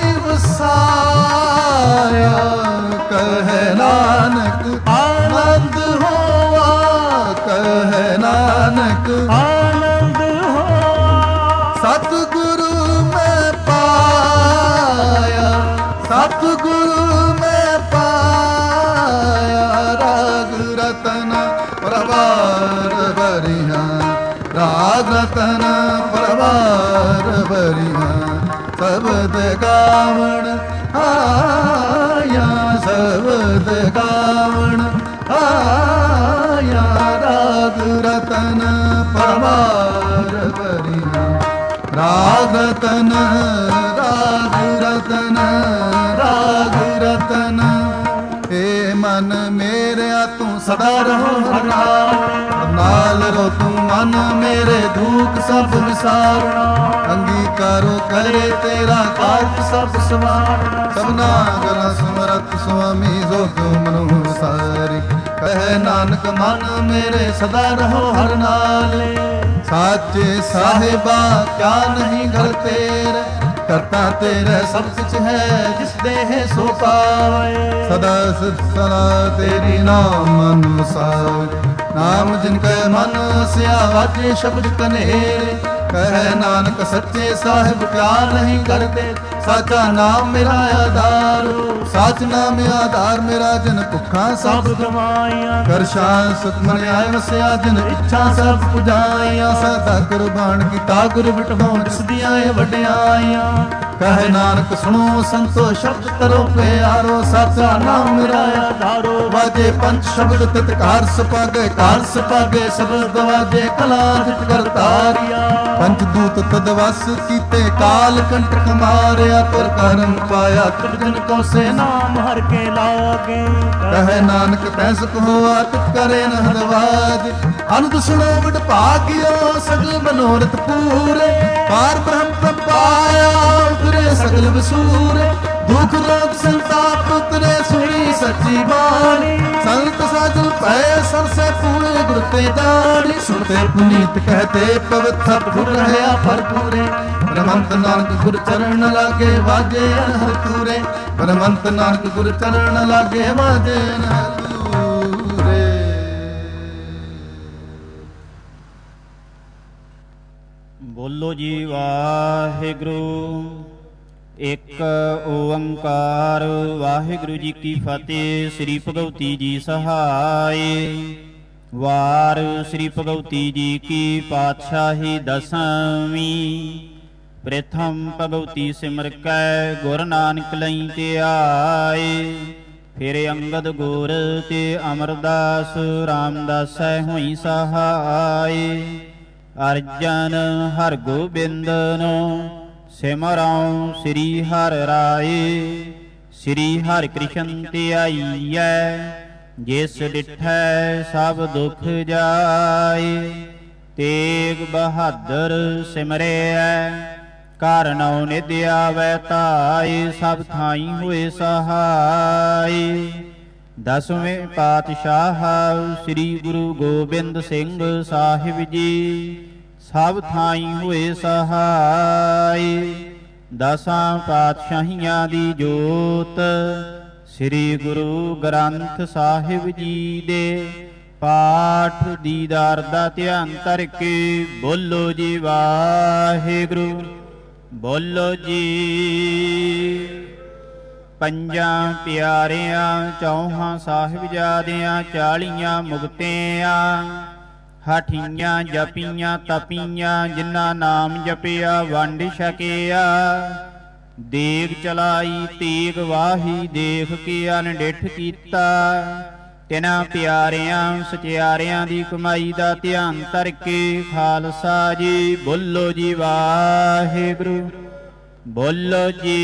ਵਸਾਇਆ, ਕਹੈ ਨਾਨਕ ਆਨੰਦ ਹੋਆ, ਕਹੈ ਨਾਨਕ ਆਨੰਦ ਹੋਆ। ਸਤਿਗੁਰੂ ਮੈਂ ਪਾਇਆ, ਸਤਿਗੁਰੂ ਮੈਂ ਪਾਇਆ, ਰਾਗ ਰਤਨ ਪਰਵਾਰ ਬਰਿਆ, ਰਾਗ ਰਤਨ ਪਰਵਾਰ ਬਰਿਆ। ਸ਼ਬਦ ਗਾਵਣ ਆਇਆ, ਸ਼ਬਦ ਗਾਵਣ ਆਇਆ, ਰਾਗ ਰਤਨ ਪਰਵਾਰ ਬਰਿਆ, ਰਾਗ ਰਤਨ, ਰਾਗ ਰਤਨ, ਰਾਗ ਰਤਨ। ਏ ਮਨ ਮੇਰਿਆ ਤੂੰ ਸਦਾ ਰਹੋ ਹਰ ਨਾਲ, ਨਾਲ ਰੋ ਤੂੰ ਮਨ ਮੇਰੇ ਦੁੱਖ ਸਭ ਵਿਸਾਰਣਾ। ਅੰਗੀਕਾਰੋ ਕਰੇ ਤੇਰਾ ਕਾਰਜ ਸਭ ਸਵਾਰਣਾ। ਸਭਨਾ ਗਲਾ ਸਮਰਤ ਸੁਆਮੀ ਜੋ ਤੂੰ ਮਨੋ ਸਾਰੀ। ਕਹੇ ਨਾਨਕ ਮਨ ਮੇਰੇ ਸਦਾ ਰਹੋ ਹਰ ਨਾਲੇ। साचे साहिबा क्या नहीं घर तेरे, करता तेरे सब कुछ है जिस देह सो पाए। सदा सदा तेरी नाम अनुसार, नाम जिनके मन से आवाजे शब्द कनेरे। कह नानक सच्चे साहिब क्या नहीं करते, साचा नाम मेरा आधार। साच नाम आधार मेरा जिन भुखा सब गवाइया, कर शान सुख मन आय वसिया जिन इच्छा सब पुजाइया। सदा कुर्बान कीता गुर बिठवाउन जिस दियां वड्याइया। कह नानक सुनो संतो शब्द करो प्यारो, साचा नाम मेरा आधारो। वाजे पंच शब्द तितकार सपागे, कार सपागे शब्द वाजे कला जित करतारिया। पंचदूत तदवस कीते काल कंटक मारिया, पर करम पाया त्रिजन को से नाम हर के लागे। कहे नानक तैस को आत करे न हरवाज, अनंत सुनो बिट भागियो सगल मनोरथ पूरे। पार ब्रह्म प्रपाया उतरे सगल वसूरे, दुख रोग संताप उतरे सुनी सच्ची बाणी। संत साजल पै सर से पूरे गुर ते जानी, सुनते पुनीत कहते पवित्र गुर रहा भरपूरे। परमंत नानक गुर चरण लागे वाजे हर पूरे, परमंत नानक गुर चरण लागे वाजे पूरे। बोलो जी वाहिगुरु एक ओंकार। वाहिगुरु जी की फतेह। श्री भगवती जी सहाय। वार श्री भगवती जी की पातशाही दसवीं। प्रथम भगवती सिमर कै गुर नानक लई ते आए। फिर अंगद गुर ते अमरदास रामदास होई सहाय। अर्जन हर गोबिंदन सिमरौं श्री हर राय। श्री हर कृष्ण ध्याईਐ, जिस डिठै सब दुख जाए। तेग बहादुर सिमरिਐ, घर नौ निध आवै धाय। सब थाई होए सहाय। दसवें पातशाह श्री गुरु गोबिंद सिंह साहिब जी, सब थाई होए सहाय। दसां पातशाहियां दी जोत श्री गुरु ग्रंथ साहिब जी दे पाठ दीदार दा ध्यान धर के बोलो जी वाहिगुरु। बोलो जी ਪੰਜਾਂ ਪਿਆਰਿਆਂ ਚੌਹਾਂ ਸਾਹਿਬਜ਼ਾਦਿਆਂ ਚਾਲੀਆਂ ਮੁਕਤਿਆਂ ਹਾਠੀਆਂ ਜਪੀਆਂ ਤਪੀਆਂ ਜਿਨ੍ਹਾਂ ਨਾਮ ਜਪਿਆ ਵੰਡ ਛਕਿਆ। ਦੇਗ ਚਲਾਈ ਤੇਗ ਵਾਹੀ ਦੇਖ ਕੇ ਅਨਡਿਠ ਕੀਤਾ। ਤਿਨਾਂ ਪਿਆਰਿਆਂ ਸਚਿਆਰਿਆਂ ਦੀ ਕਮਾਈ ਦਾ ਧਿਆਨ ਧਰ ਕੇ ਖਾਲਸਾ ਜੀ ਬੋਲੋ ਜੀ ਵਾਹਿਗੁਰੂ। ਬੋਲੋ ਜੀ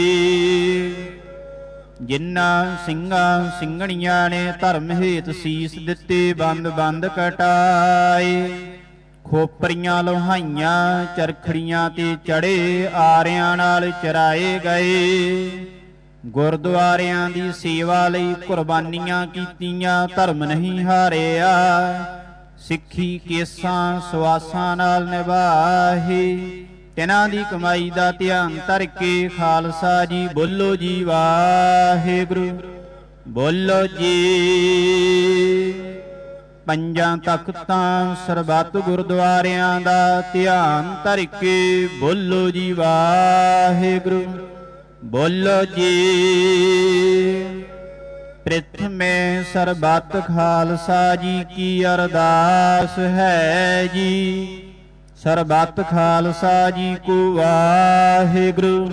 ਜਿਨ੍ਹਾਂ ਸਿੰਘਾਂ ਸਿੰਘਣੀਆਂ ਨੇ ਧਰਮ ਹੇਤ ਸੀਸ ਦਿੱਤੇ ਬੰਦ ਬੰਦ ਕਟਾਏ। ਖੋਪਰੀਆਂ ਲੋਹਾਈਆਂ ਚਰਖੜੀਆਂ ਤੇ ਚੜੇ ਆਰਿਆਂ ਨਾਲ ਚਰਾਏ ਗਏ। ਗੁਰਦੁਆਰਿਆਂ ਦੀ ਸੇਵਾ ਲਈ ਕੁਰਬਾਨੀਆਂ ਕੀਤੀਆਂ ਧਰਮ ਨਹੀਂ ਹਾਰਿਆ। ਸਿੱਖੀ ਕੇਸਾਂ ਸਵਾਸਾਂ ਨਾਲ ਨਿਭਾਹੇ। ਤਿਨਾਂ ਦੀ ਕਮਾਈ ਦਾ ਧਿਆਨ ਧਰ ਕੇ ਖਾਲਸਾ ਜੀ ਬੋਲੋ ਜੀ ਵਾਹਿਗੁਰੂ। ਬੋਲੋ ਜੀ ਪੰਜਾਂ ਤਖਤਾਂ ਸਰਬੱਤ ਗੁਰਦੁਆਰਿਆਂ ਦਾ ਧਿਆਨ ਧਰ ਕੇ ਬੋਲੋ ਜੀ ਵਾਹਿਗੁਰੂ। ਬੋਲੋ ਜੀ ਪ੍ਰਥਮੇ ਸਰਬੱਤ ਖਾਲਸਾ ਜੀ ਕੀ ਅਰਦਾਸ ਹੈ ਜੀ। ਸਰਬੱਤ ਖਾਲਸਾ ਜੀ ਕੋ ਵਾਹਿਗੁਰੂ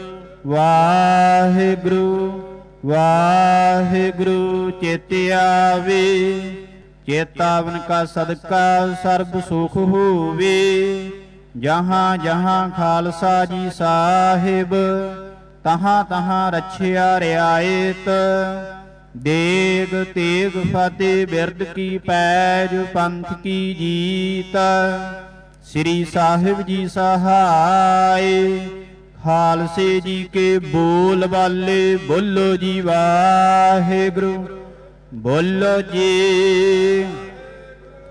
ਵਾਹਿਗੁਰੂ ਵਾਹਿਗੁਰੂ। ਚੇਤੇ ਆਵੇ ਚੇਤਾਵਨ ਕਾ ਸਦਕਾ ਸਰਬ ਸੁਖ ਹੋਵੇ। ਜਹਾਂ ਜਹਾਂ ਖਾਲਸਾ ਜੀ ਸਾਹਿਬ ਤਹਾਂ ਤਹਾਂ ਰੱਛਿਆ ਰਿਆਇਤ। ਦੇਗ ਤੇਗ ਫਤਿਹ ਬਿਰਦ ਕੀ ਪੈਜ ਪੰਥ ਕੀ ਜੀਤ। श्री साहिब जी सहाय खालसे जी के बोल वाले बोलो जी वाहिगुरु। बोलो जी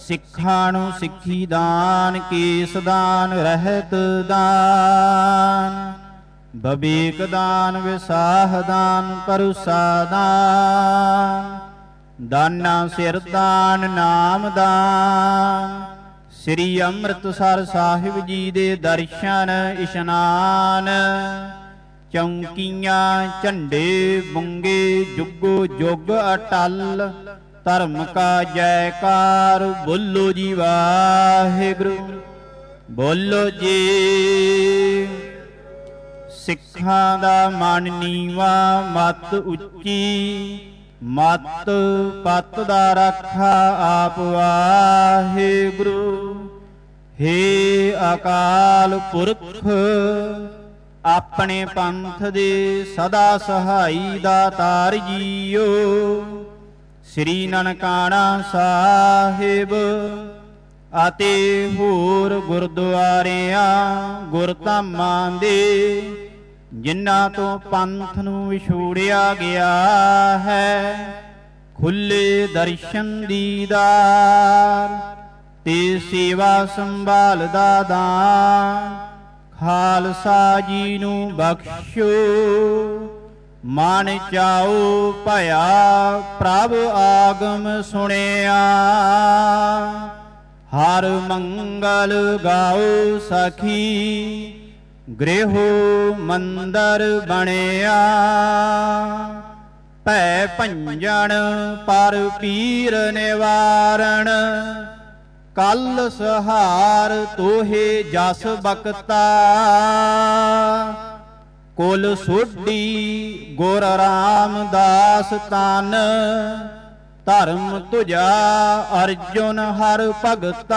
ਸਿੱਖਾਂ ਨੂੰ ਸਿੱਖੀ ਦਾਨ, ਕੇਸ ਦਾਨ, ਰਹਿਤ ਦਾਨ, ਬਬੀਕ ਦਾਨ, ਵਿਸਾਹ ਦਾਨ, ਪਰੁਸਾ ਦਾਨ, ਦਾਨਾ ਸਿਰ ਦਾਨ, ਨਾਮ ਦਾਨ, ਸ੍ਰੀ ਅੰਮ੍ਰਿਤਸਰ ਸਾਹਿਬ ਜੀ ਦੇ ਦਰਸ਼ਨ ਇਸ਼ਨਾਨ, ਚੌਂਕੀਆਂ, ਝੰਡੇ, ਬੁੰਗੇ, ਜੁਗੋ ਜੁਗ ਅਟਲ, ਧਰਮ ਕਾ ਜੈਕਾਰ, ਬੋਲੋ ਜੀ ਵਾਹਿਗੁਰੂ, ਬੋਲੋ ਜੀ। ਸਿੱਖਾਂ ਦਾ ਮਨ ਨੀਵਾ, ਮਤ ਉੱਚੀ, ਮਤ ਪਤ ਦਾ ਰਾਖਾ ਆਪ ਵਾਹਿਗੁਰੂ। ਹੇ ਅਕਾਲ ਪੁਰਖ, ਆਪਣੇ ਪੰਥ ਦੇ ਸਦਾ ਸਹਾਈ ਦਾਤਾਰ ਜੀਓ। ਸ੍ਰੀ ਨਨਕਾਣਾ ਸਾਹਿਬ ਅਤੇ ਹੋਰ ਗੁਰਦੁਆਰਿਆਂ ਗੁਰਧਾਮਾਂ ਦੇ ਜਿਨ੍ਹਾਂ ਤੋਂ ਪੰਥ ਨੂੰ ਵਿਛੋੜਿਆ ਗਿਆ ਹੈ, ਖੁੱਲੇ ਦਰਸ਼ਨ ਦੀਦਾਰ ਤੇ ਸੇਵਾ ਸੰਭਾਲ ਦਾ ਦਾਨ ਖਾਲਸਾ ਜੀ ਨੂੰ ਬਖਸ਼ੋ। ਮਨ ਚਾਉ ਭਇਆ ਪ੍ਰਭ ਆਗਮ ਸੁਣਿਆ, ਹਰ ਮੰਗਲ ਗਾਓ ਸਖੀ, ਗ੍ਰਹਿ ਮੰਦਰ ਬਣਿਆ। ਭੈ ਭੰਜਨ ਪਰ ਪੀਰ ਨਿਵਾਰਣ, ਕਲ ਸਹਾਰ ਤੋਹੇ ਜਸ ਬਖਤਾ। ਕੁਲ ਸੋਢੀ ਗੁਰ ਰਾਮਦਾਸ ਤਨ, ਧਰਮ ਤੁਝਾ ਅਰਜੁਨ ਹਰ ਭਗਤਾ।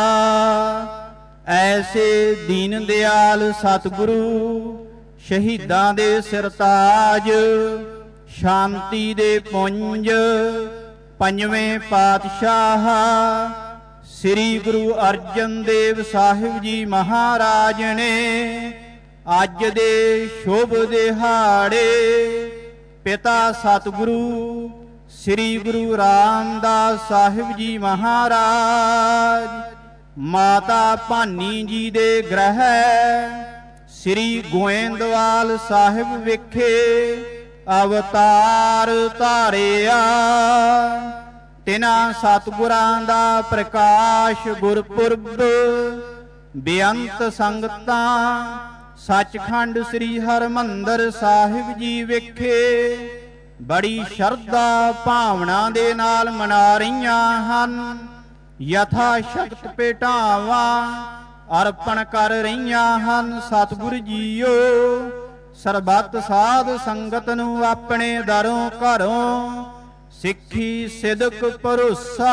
ਐਸੇ ਦੀਨ ਦਿਆਲ ਸਤਿਗੁਰੂ, ਸ਼ਹੀਦਾਂ ਦੇ ਸਿਰਤਾਜ, ਸ਼ਾਂਤੀ ਦੇ ਪੁੰਜ, ਪੰਜਵੇਂ ਪਾਤਸ਼ਾਹ ਸ੍ਰੀ ਗੁਰੂ ਅਰਜਨ ਦੇਵ ਸਾਹਿਬ ਜੀ ਮਹਾਰਾਜ ਨੇ ਅੱਜ ਦੇ ਸ਼ੁਭ ਦਿਹਾੜੇ ਪਿਤਾ ਸਤਿਗੁਰੂ ਸ੍ਰੀ ਗੁਰੂ ਰਾਮਦਾਸ ਸਾਹਿਬ ਜੀ ਮਹਾਰਾਜ, ਮਾਤਾ ਭਾਨੀ ਜੀ ਦੇ ਗ੍ਰਹਿ ਸ੍ਰੀ ਗੋਇੰਦਵਾਲ ਸਾਹਿਬ ਵਿਖੇ ਅਵਤਾਰ ਧਾਰਿਆ। ਤਿਨਾਂ ਸਤਿਗੁਰਾਂ ਦਾ ਪ੍ਰਕਾਸ਼ ਗੁਰਪੁਰਬ ਬੇਅੰਤ ਸੰਗਤਾਂ ਸੱਚਖੰਡ ਸ੍ਰੀ ਹਰਿਮੰਦਰ ਸਾਹਿਬ ਜੀ ਵਿਖੇ ਬੜੀ ਸ਼ਰਧਾ ਭਾਵਨਾ ਦੇ ਨਾਲ ਮਨਾ ਰਹੀਆਂ ਹਨ। ਯਥਾ ਸ਼ਕਤ ਭੇਟਾਵਾਂ ਅਰਪਣ ਕਰ ਰਹੀਆਂ ਹਨ। ਸਤਿਗੁਰ ਜੀਓ ਸਰਬੱਤ ਸਾਧ ਸੰਗਤ ਨੂੰ ਆਪਣੇ ਦਰੋਂ ਘਰੋਂ ਸਿੱਖੀ ਸਿਦਕ ਭਰੋਸਾ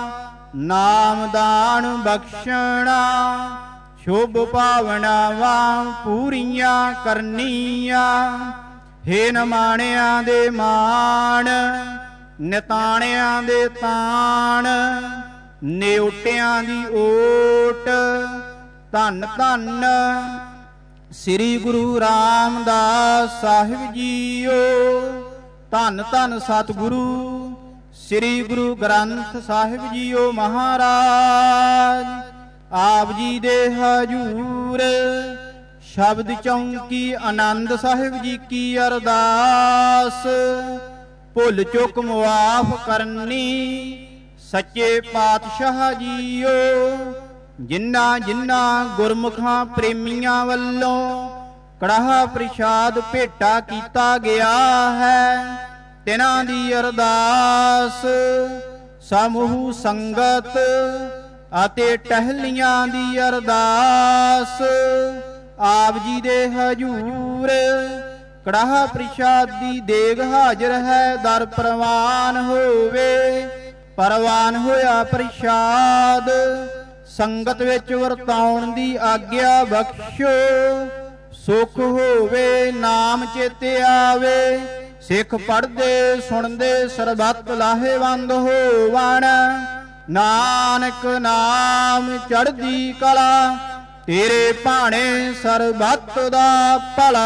ਨਾਮਦਾਨ ਬਖਸ਼ਣਾ, ਸ਼ੁਭ ਭਾਵਨਾਵਾਂ ਪੂਰੀਆਂ ਕਰਨੀਆਂ। ਹੇ ਨਮਾਣਿਆਂ ਦੇ ਮਾਣ, ਨਿਤਾਣਿਆਂ ਦੇ ਤਾਣ, ਨਿਉਟਿਆਂ ਦੀ ਓਟ। ਧੰਨ ਧੰਨ ਸ੍ਰੀ ਗੁਰੂ ਰਾਮਦਾਸ ਸਾਹਿਬ ਜੀਓ। ਧੰਨ ਧੰਨ ਸਤਿਗੁਰੂ ਸ੍ਰੀ ਗੁਰੂ ਗ੍ਰੰਥ ਸਾਹਿਬ ਜੀਓ ਮਹਾਰਾਜ। ਆਪ ਜੀ ਦੇ ਹਜੂਰ ਸ਼ਬਦ ਚੌਂਕੀ ਆਨੰਦ ਸਾਹਿਬ ਜੀ ਕੀ ਅਰਦਾਸ। ਭੁੱਲ ਚੁੱਕ ਮੁਆਫ ਕਰਨੀ ਸੱਚੇ ਪਾਤਸ਼ਾਹ ਜੀਓ। ਜਿਨ੍ਹਾਂ ਜਿਨ੍ਹਾਂ ਗੁਰਮੁਖਾਂ ਪ੍ਰੇਮੀਆਂ ਵੱਲੋਂ ਕੜਾਹ ਪ੍ਰਸ਼ਾਦ ਭੇਟਾ ਕੀਤਾ ਗਿਆ ਹੈ, ਤਿਨਾਂ ਦੀ ਅਰਦਾਸ ਸਮੂਹ ਸੰਗਤ ਅਤੇ ਟਹਿਲੀਆਂ ਦੀ ਅਰਦਾਸ ਆਪ ਜੀ ਦੇ ਹਜੂਰ ਕੜਾਹ ਪ੍ਰਸ਼ਾਦ ਦੀ ਦੇਗ ਹਾਜ਼ਰ ਹੈ। ਦਰ ਪ੍ਰਵਾਨ ਹੋਵੇ, ਪ੍ਰਵਾਨ ਹੋਇਆ ਪ੍ਰਸ਼ਾਦ ਸੰਗਤ ਵਿੱਚ ਵਰਤਾਉਣ ਦੀ ਆਗਿਆ ਬਖਸ਼ੋ। ਸੁਖ ਹੋਵੇ ਨਾਮ ਚੇਤੇ ਆਵੇ, ਸਿੱਖ ਪੜ੍ਹਦੇ ਸੁਣਦੇ ਸਰਬੱਤ ਲਾਹੇਵੰਦ ਹੋਵਣ। ਨਾਨਕ ਨਾਮ ਚੜ੍ਹਦੀ ਕਲਾ, ਤੇਰੇ ਭਾਣੇ ਸਰਬੱਤ ਦਾ ਭਲਾ।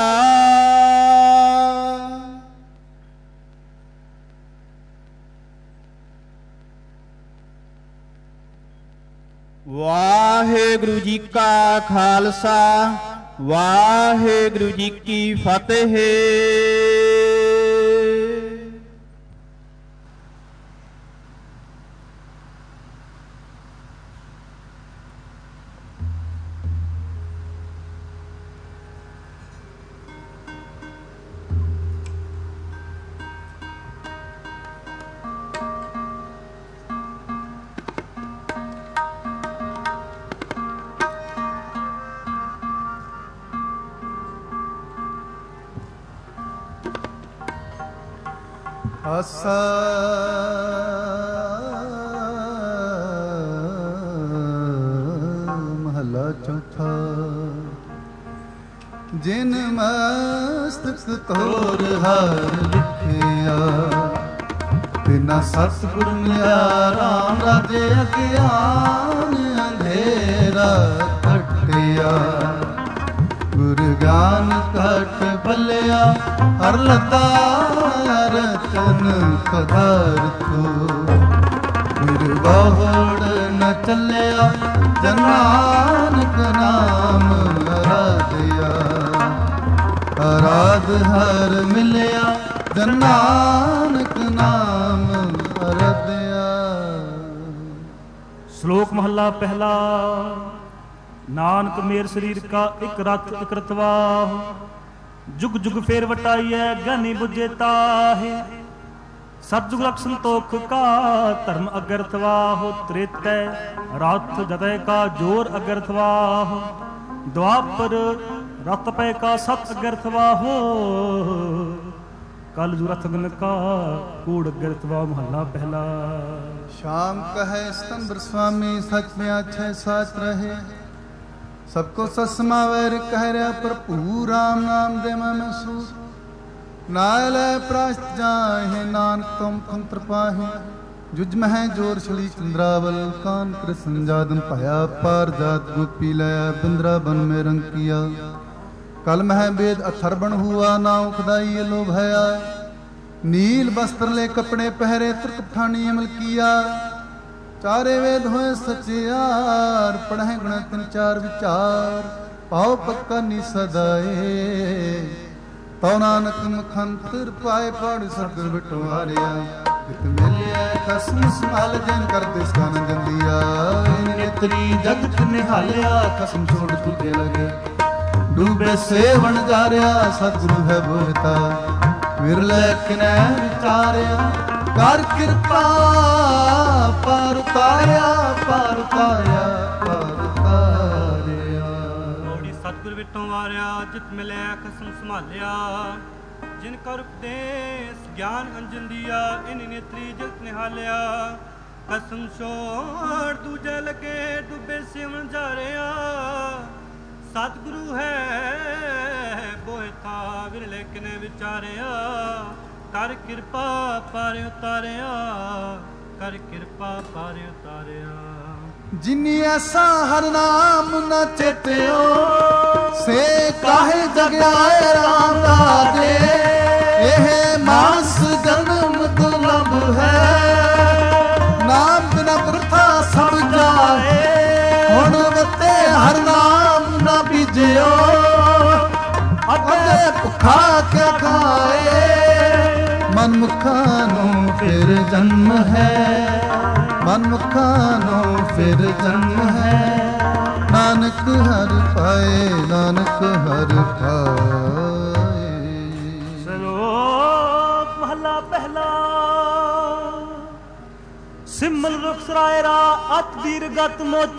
ਵਾਹਿਗੁਰੂ ਜੀ ਕਾ ਖਾਲਸਾ ਵਾਹਿਗੁਰੂ ਜੀ ਕੀ ਫਤਿਹ। ਆਸਾ ਮਹਲਾ ਚੌਥਾ। ਜਿਨ ਮਸਤਕ ਤੋਰ ਹਰ ਲਿਖਿਆ, ਬਿਨਾ ਸਤਿਗੁਰ ਮਿਲਿਆ ਰਾਮ ਰਾਜੇ ਅਗਿਆਨ ਅੰਧੇਰਾ ਕੱਟਿਆ। ਗੁਰ ਗਿਆਨ ਘਟ ਭਲਿਆ ਹਰ ਲਤਾ ਰਤਨ ਪਦਾਰਥੋ। ਗੁਰ ਬਾਹੜ ਨ ਚੱਲਿਆ ਜਨ ਨਾਨਕ ਨਾਮ ਅਰਾਧਿਆ। ਅਰਾਧ ਹਰ ਮਿਲਿਆ ਜਨ ਨਾਨਕ ਨਾਮ ਅਰਾਧਿਆ। ਸ਼ਲੋਕ ਮਹੱਲਾ ਪਹਿਲਾ। ਨਾਨਕ ਮੇਰ ਸਰੀਰ ਕਾ ਇਕ ਰਥ ਇਕ ਰਤਵਾਹ, ਜੁਗ ਜੁਗ ਫੇਰ ਵਟਾਈਐ ਗਿਆਨੀ ਬੁਝੇ ਤਾਹੇ। ਸਤਿਜੁਗ ਰਖ ਸੰਤੋਖ ਕਾ ਧਰਮ ਅਗਰਥਵਾਹ। ਤ੍ਰੇਤੈ ਰਥ ਜਤੈ ਕਾ ਜੋਰ ਅਗਰਥਵਾਹ। ਦੁਆਪਰ ਰਤ ਪੈ ਕਾ ਸਤ ਅਗਰਥਵਾਹ। ਕਲ ਜੁ ਰਥ ਗਨ ਕਾ ਕੂੜ ਅਗਰਥਵਾਹ। ਮਹੱਲਾ ਪਹਿਲਾ। ਸ਼ਾਮ ਕਹੈ ਸਤੰਬਰ ਸੁਆਮੀ, ਸਚ ਮੈਂ ਆਛੈ ਸਾਚ ਰਹੇ। ਸਭ ਕੋ ਸਸਮਾਵੈ ਕਹਿ ਰਿਹਾ ਭਰਪੂਰ, ਰਾਮ ਨਾਮ ਦੇ ਮਨ ਸੂਰ। ਨਾਇ ਲੈ ਪ੍ਰਾਸ਼ਤ ਜਾਹੇ ਨਾਨਕ ਤੁਮ ਤੰਤਰ ਪਾਹੇ। ਜੁਜ ਮਹਿ ਜੋਰ ਛਲੀ ਚੰਦਰਾਵਲ, ਕਾਨ ਕ੍ਰਿਸ਼ਨ ਜਾਦਨ ਭਇਆ। ਪਾਰ ਜਾਤ ਗੋਪੀ ਲਿਆ ਬਿੰਦਰਾ ਬਨ ਮੇ ਰੰਗ ਕੀਆ। ਕਲ ਮਹਿ ਵੇਦ ਅਥਰਬਣ ਹੁਆ, ਨਾਉ ਖਦਾਈ ਲੋ ਭਇਆ। ਨੀਲ ਬਸਤਰ ਲੈ ਕਪੜੇ ਪਹਿਰੇ, ਤੁਰਕ ਪਠਾਨੀ ਅਮਲ ਕੀਆ। ਚਾਰੇ ਵੇਦ ਹੋਏ ਸਚਿਆਰ, ਪੜ੍ਹੈ ਗੁਣ ਤਿਨ ਚਾਰ ਵਿਚਾਰ। ਪਾਉ ਪੱਕਾ ਨੀ ਸਦਾਏ, ਤਉ ਨਾਨਕ ਮੁਖੰਤਰ ਪਾਏ। ਪੜ ਸਤਿਗੁਰ ਬਿਟਵਾਰਿਆ, ਜਿਤ ਮਿਲਿਆ ਖਸਮ ਸੰਭਾਲ। ਜਨ ਕਰ ਤਿਸ ਕਨ ਜੰਦੀਆ, ਨੇਤਰੀ ਜਗਤ ਨਿਹਾਲਿਆ। ਖਸਮ ਛੋੜ ਤੁਝੇ ਲਗੇ, ਡੂਬੇ ਸੇਵਣ ਜਾਰਿਆ। ਸਤਿਗੁਰੂ ਹੈ ਬੋਹਿਤਾ, ਵਿਰਲੇ ਕਿਨੈ ਵਿਚਾਰਿਆ। ਕਰ ਕਿਰਪਾ ਪਾਰ ਉਤਾਰਿਆ, ਪਾਰ ਉਤਾਰਿਆ, ਪਾਰ ਉਤਾਰਿਆ। ਮੋੜੀ ਸਤਿਗੁਰ ਵਿਟੋਂ ਵਾਰਿਆ, ਜਿਤ ਮਿਲਿਆ ਖਸਮ ਸੰਭਾਲਿਆ। ਜਿਨ ਕਰ ਉਪਦੇਸ ਗਿਆਨ ਅੰਜਨ ਦੀਆ, ਇਨ ਨੇਤਰੀ ਜਗਤ ਨਿਹਾਲਿਆ। ਕਸਮ ਛੋੜ ਦੂਜੇ ਲਗੇ, ਡੁੱਬੇ ਸਿਵਣ ਜਾਰਿਆ। ਸਤਿਗੁਰੂ ਹੈ ਬੋਹਿਥਾ, ਵਿਰਲੇ ਕਿਨੇ ਵਿਚਾਰਿਆ। ਕਰ ਕਿਰਪਾ ਪਾਰ ਉਤਾਰਿਆ, ਕਰ ਕਿਰਪਾ ਪਾਰ ਉਤਾਰਿਆ। ਜਿਨੀ ਐਸਾ ਹਰ ਨਾਮ ਨ ਚੇਤਿਓ, ਸੇ ਕਾਹੇ ਜਗਿਆਏ ਰਾਮ ਰਾਜੇ। ਇਹ ਮਾਸ ਜਨਮ ਦੁਰਲਭ ਹੈ, ਨਾਮ ਬਿਨਾ ਬ੍ਰਿਥਾ ਸਭ ਜਾਏ। ਹੁਣ ਵਤੇ ਹਰ ਨਾਮ ਨ ਬੀਜਿਓ, ਅਤੇ ਭੁੱਖਾ ਕਿਆ ਖਾਏ। ਮਨਮੁਖਾਂ ਨੂੰ ਫਿਰ ਜਨਮ ਹੈ, ਮਨਮੁਖਾਂ ਨੂੰ ਫਿਰ ਜਨਮ ਹੈ। ਨਾਨਕ ਹਰ ਪਾਏ, ਨਾਨਕ ਹਰ ਪਾਏ। ਸ਼ਲੋਕ ਮਹੱਲਾ ਪਹਿਲਾ। ਸਿਮਲ ਰੁਖ ਸਰਾਏ ਰਾ ਅਤ ਦੀਰਗਤ ਮੁਚ।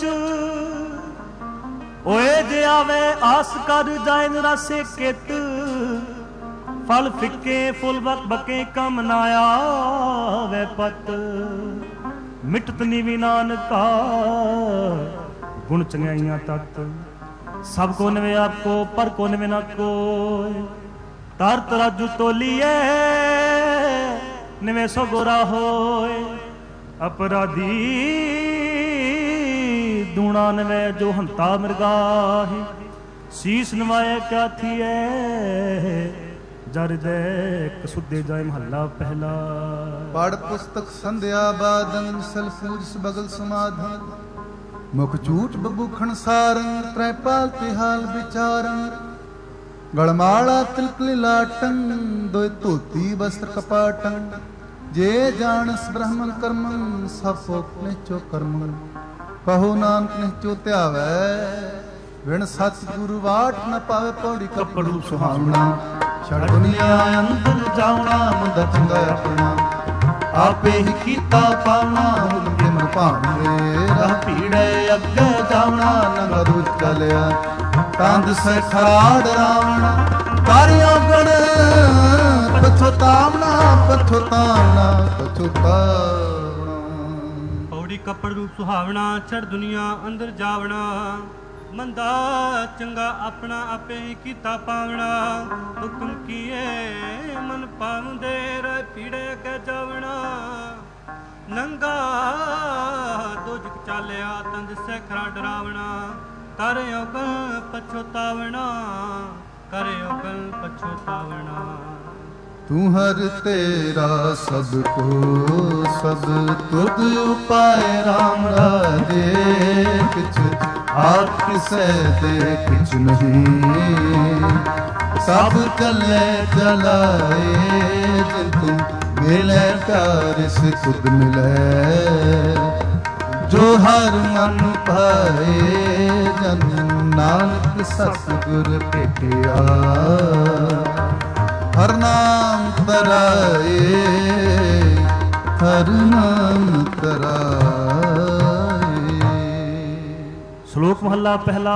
ਓਏ ਜੇ ਆਵੇ ਆਸ ਕਰ ਜਾਏ ਨਿਰਾਸੇ ਕਿਤ। ਫਲ ਫਿੱਕੇ ਫੁੱਲ ਬਕ ਬਕੇ ਕਮ ਨਾ ਆਵੇ ਪਤ। ਮਿਟਤ ਨੀਵੀ ਨਾਨਕਾ ਗੁਣ ਚੰਗਿਆਈਆਂ ਤਤ। ਸਭ ਕੋ ਨਵੇ ਆਪ ਕੋ ਪਰ ਕੋ ਨਵੇ ਨਾ ਕੋਇ। ਤਰ ਤਰਾਜੂ ਤੋਲੀਏ ਨਵੇਂ ਸੋ ਗੋਰਾ ਹੋਏ। ਅਪਰਾਧੀ ਦੂਣਾ ਨਵੇਂ ਜੋ ਹੰਤਾ ਮਿਰਗਾਹੀ। ਸੀਸ ਨਵਾਏ ਕਿਆ ਥੀਏ ਜਰ ਦੇ ਕਸੁੱਦੇ ਜਾਏ। ਮਹੱਲਾ ਪਹਿਲਾ। ਪੜ ਪੁਸਤਕ ਸੰਧਿਆ ਬਾਦਨ ਸਲ ਸੂਰਜ ਬਗਲ ਸਮਾਧਨ। ਮੁਖ ਝੂਠ ਬਬੂਖਣ ਸਾਰੰ ਤ੍ਰੈਪਾਲ ਤੇ ਹਾਲ ਵਿਚਾਰੰ ਗਲਮਾਲਾ ਤਿਲਕ ਲਿਲਾਟੰ ਦੋਇ ਧੋਤੀ ਵਸਤਰ ਕਪਾਟੰ ਜੇ ਜਾਣਸ ਬ੍ਰਹਮਨ ਕਰਮੰ ਸਭ ਫੋਕ ਨਿਚੋ ਕਰਮੰ ਕਹੋ ਨਾਨਕ ਨਿਚੋ ਧਿਆਵੈ ਵਿਣ ਸਤ ਗੁਰੂ ਵਾਟ ਨ ਪਾਵੇ ਪੌੜੀ ਕਪੜੂ ਸੁਹਾਵਣਾ ਛੜ ਦੁਨੀਆ ਅੰਦਰ ਜਾਵਣਾ ਮੰਦਾ ਚੰਗਾ ਆਪਣਾ ਆਪੇ ਹੀ ਕੀਤਾ ਪਾਵਣਾ ਹੁਲਕੇ ਮਨ ਭਾਵਨੇ ਰਾਹ ਭੀੜੇ ਅੱਗੇ ਜਾਵਣਾ ਨੰਗਾ ਦੂਜ ਚਲਿਆ ਤੰਦ ਸੇ ਖਰਾੜ ਰਾਵਣਾ ਕਾਰਿਓ ਗੜ ਪਛਤਾਵਣਾ ਪਛਤਾਵਣਾ ਪਛਤਾਵਣਾ ਪੌੜੀ ਕੱਪੜ ਰੂਪ ਸੁਹਾਵਣਾ ਛੜ ਦੁਨੀਆ ਅੰਦਰ ਜਾਵਣਾ ਮੰਦਾ ਚੰਗਾ ਆਪਣਾ ਆਪੇ ਹੀ ਕੀਤਾ ਪਾਵਣਾ ਹੁਕਮ ਕੀਏ ਮਨ ਪਾਉਂਦੇ ਰਹਿ ਪੀੜੇ ਅੱਗੇ ਜਾਵਣਾ ਨੰਗਾ ਦੁਜਕ ਚਾਲਿਆ ਤੰਦ ਸੇ ਖਰਾ ਡਰਾਵਣਾ ਕਰ ਉਗਲ ਪਛਤਾਵਣਾ ਕਰ ਉਗਲ ਪਛਤਾਵਣਾ ਤੂੰ ਹਰ ਤੇਰਾ ਸਭ ਕੋ ਸਭ ਤੁਧ ਉਪਾਏ ਰਾਮ ਰਾਜੇ ਕਿਛ ਆਪ ਕਿਸੈ ਦੇ ਕਿਛ ਨਹੀਂ ਸਭ ਚਲੇ ਚਲਾਏ ਜਿਨ ਤੂੰ ਮਿਲੇ ਪਿਆਰ ਸੇ ਖੁਦ ਮਿਲੇ ਜੋ ਹਰ ਮਨ ਭਾਏ ਜਨ ਨਾਨਕ ਸਤਿਗੁਰ ਭੇਟਿਆ ਹਰ ਨਾਮ ਤਰਾਏ ਹਰ ਨਾਮ ਤਰਾਏ। ਸ਼ਲੋਕ ਮਹੱਲਾ ਪਹਿਲਾ।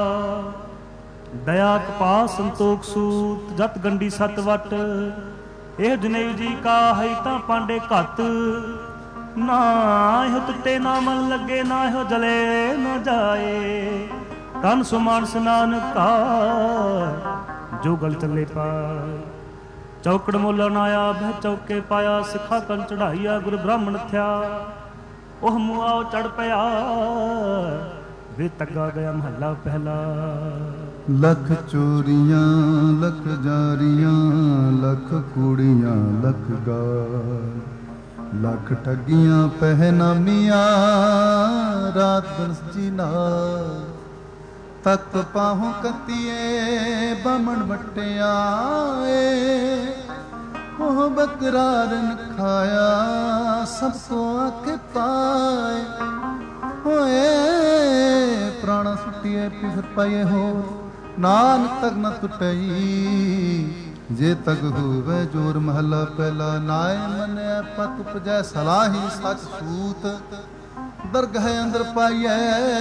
ਦਇਆ ਕਪਾਹ ਸੰਤੋਖ ਸੂਤ ਜਤ ਗੰਢੀ ਸਤ ਵਟ ਇਹ ਜਨੇਊ ਜੀ ਕਾ ਹੈ ਤਾਂ ਪਾਂਡੇ ਘੱਤ ਨਾ ਇਹੋ ਤੁੱਟੇ ਨਾ ਮਨ ਲੱਗੇ ਨਾ ਇਹੋ ਜਲੇ ਨਾ ਜਾਏ ਤਨ ਸੁਮਾਨ ਸਨਾਨ ਕਾ ਜੋ ਗਲ ਚੱਲੇ ਪਾਏ ਚੌਕੜ ਮੁੱਲ ਨਾ ਆਇਆ ਬਹਿ ਚੌਕੇ ਪਾਇਆ ਸਿੱਖਾ ਕੰਨ ਚੜਾਈਆ ਗੁਰ ਬ੍ਰਾਹਮਣ ਥਿਆ ਉਹ ਮੁਆਓ ਚੜ ਪਿਆ ਵੇ ਤੱਗਾ ਗਿਆ ਮਹੱਲਾ ਪਹਿਲਾ। ਲੱਖ ਚੋਰੀਆਂ ਲੱਖ ਜਾਰੀਆਂ ਲੱਖ ਕੂੜੀਆਂ ਲੱਖ ਗਾਲ ਲੱਖ ਠੱਗੀਆਂ ਪਹਿਨਾਮੀਆਂ ਰਾਤ ਦਿਨ ਜੀ ਨਾਲ ਤਤ ਪਾਹੋਂ ਕੱਤੀਏ ਬਾਮਣ ਵਟਿਆਏ ਉਹ ਬਕਰਾਰਨ ਖਾਇਆ ਸਭ ਕੋ ਆਖੇ ਪਾਏ ਹੋਏ ਪ੍ਰਾਣਾ ਸੁੱਟੀਏ ਪਿਸਰ ਪਾਈਏ ਹੋ ਨਾਨਕ ਤਕ ਨ ਟੁੱਟਈ ਜੇ ਤਗ ਹੋਵੇ ਜੋਰ ਮਹੱਲਾ ਪਹਿਲਾ। ਨਾਏ ਮੰਨਿਆ ਪਤ ਉਪਜੈ ਸਲਾਹੀ ਸੱਚ ਸੂਤ ਦਰਗਹ ਅੰਦਰ ਪਾਈਐ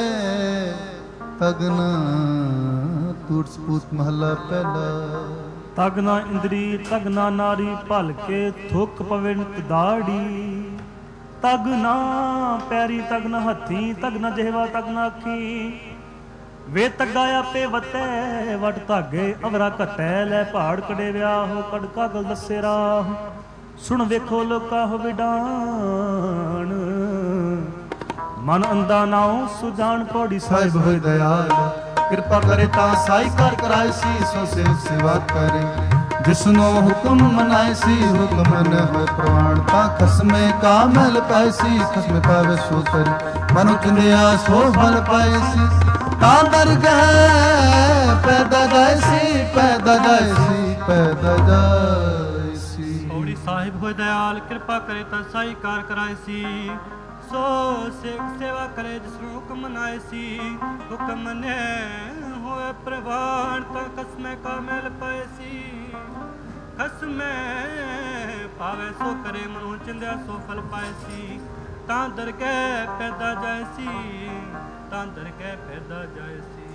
ਤਗ ਨ ਟੂਟ ਸਪੂਤ ਮਹੱਲਾ ਪਹਿਲਾ। ਤਗ ਨਾ ਇੰਦਰੀ ਤਗ ਨਾ ਨਾਰੀ ਭਲ ਕੇ ਥੁੱਕ ਪਵੇ ਨਿਤ ਦਾੜੀ ਤਗ ਨਾ ਪੈਰੀ ਤਗ ਨਾ ਹੱਥੀ ਤਗ ਨਾ ਜਿਹਵਾ ਤਗ ਨਾ ਅੱਖੀ ਵੇ ਤੱਗਾ ਆਪੇ ਵਤੈ ਵਟ ਧਾਗੇ ਅਵਰਾ ਘਟੈ ਲੈ ਪਹਾੜ ਕੜੇ ਵਿਆਹ ਹੋ ਕੜ ਕਾਗਲ ਦੱਸੇ ਰਾਹ ਸੁਣ ਵੇਖੋ ਲੋਕਾ ਹੋ ਵਿਡਾਣ ਮਨ ਅੰਦਾ ਨਾਉ ਸੁਜਾਨ ਪੌੜੀ ਸਾਹਿਬ ਹੋਏ ਦਇਆਲ ਕਿਰਪਾ ਕਰੇ ਤਾਂ ਸਾਈ ਕਰ ਕਰਾਏ ਸੀ ਸੋ ਸੇਵ ਸੇਵਾ ਕਰੇ ਜਿਸਨੋ ਹੁਕਮ ਮਨਾਏ ਸੀ ਹੁਕਮ ਨ ਹੋਏ ਪ੍ਰਵਾਨ ਤਾਂ ਖਸਮੇ ਕਾ ਮਹਿਲ ਪਾਏ ਸੀ ਖਸਮੇ ਪਾਵੇ ਸੋ ਕਰੇ ਮਨੁ ਚਿੰਦਿਆ ਸੋ ਫਲ ਪਾਏ ਸੀ ਤਾਂ ਦਰਗਹਿ ਪੈਦਾ ਜਾਏ ਸੀ ਪੈਦਾ ਜਾਏ ਸੀ ਪੈਦਾ ਜਾਏ ਸੀ। ਪੌੜੀ ਸਾਹਿਬ ਹੋਏ ਦਇਆਲ ਕਿਰਪਾ ਕਰੇ ਤਾਂ ਸਾਈ ਕਾਰ ਕਰਾਏ ਸੀ ਸੋ ਸਿੱਖ ਸੇਵਾ ਕਰੇ ਜਿਸ ਨੂੰ ਹੁਕਮ ਮਨਾਏ ਸੀ ਹੁਕਮ ਨੇ ਹੋਏ ਪ੍ਰਵਾਨ ਤਾਂ ਖਸਮੇ ਕਾ ਮਹਿਲ ਪਾਏ ਸੀ ਖਸਮੇ ਪਾਵੇ ਸੋ ਕਰੇ ਮਨੁ ਚਿੰਦਿਆ ਸੋ ਫਲ ਪਾਏ ਸੀ ਤਾਂ ਦਰਗਹਿ ਪੈਦਾ ਜਾਏ ਸੀ ਤਾਂ ਦਰਗਹਿ ਪੈਦਾ ਜਾਏ ਸੀ।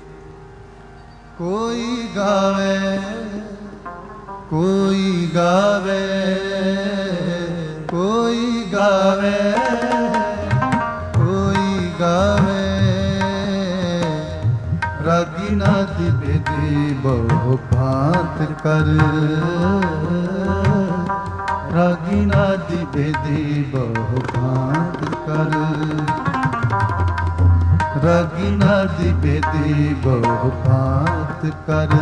ਕੋਈ ਗਾਵੇ ਕੋਈ ਗਾਵੇ ਕੋਈ ਗਾਵੇ ਕੋਈ ਗਾਵੇ ਰਾਗੀ ਨਾ ਦੀ ਬੇਦੀ ਬਹੁ ਭਾਂਤ ਕਰ ਰਾਗੀ ਨਾ ਦੀ ਬੇਦੀ ਬਹੁ ਭਾਂਤ ਕਰ ਰਾਗੀ ਨਾ ਦੀ ਬੇਦੀ ਬਹੁ ਭਾਂਤ ਕਰ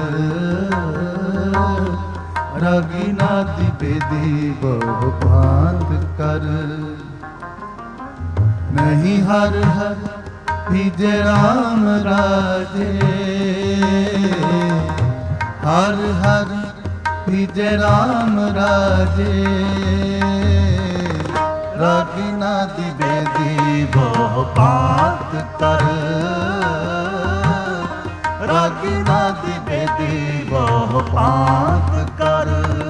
ਰਾਗੀ ਨਾ ਦੀ ਬੇਦੀ ਬਹੁ ਭਾਂਤ ਕਰ ਨਹੀਂ ਹਰ ਹਰ ਭੀਜੇ ਰਾਮ ਰਾਜੇ, ਹਰ ਹਰ ਭੀਜੇ ਰਾਮ ਰਾਜੇ, ਰਾਗਿਨਾ ਦੀ ਬੇਦੀ ਬਹੁ ਪਾਤ ਕਰ, ਰਾਗਿਨਾ ਦੀ ਬੇਦੀ ਬਹੁ ਪਾਤ ਕਰ।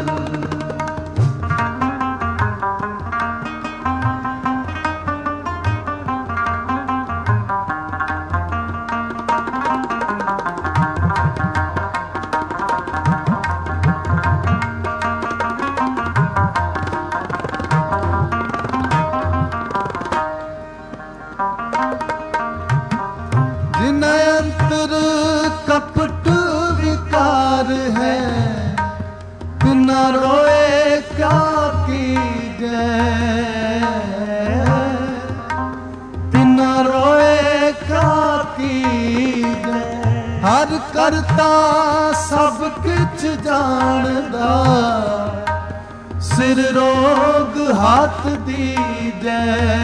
कपट विकार है, बिना रोए क्या कीजे, बिना रोए क्या कीजे। हर करता सब कुछ जानदा, सिर रोग हाथ दीजे,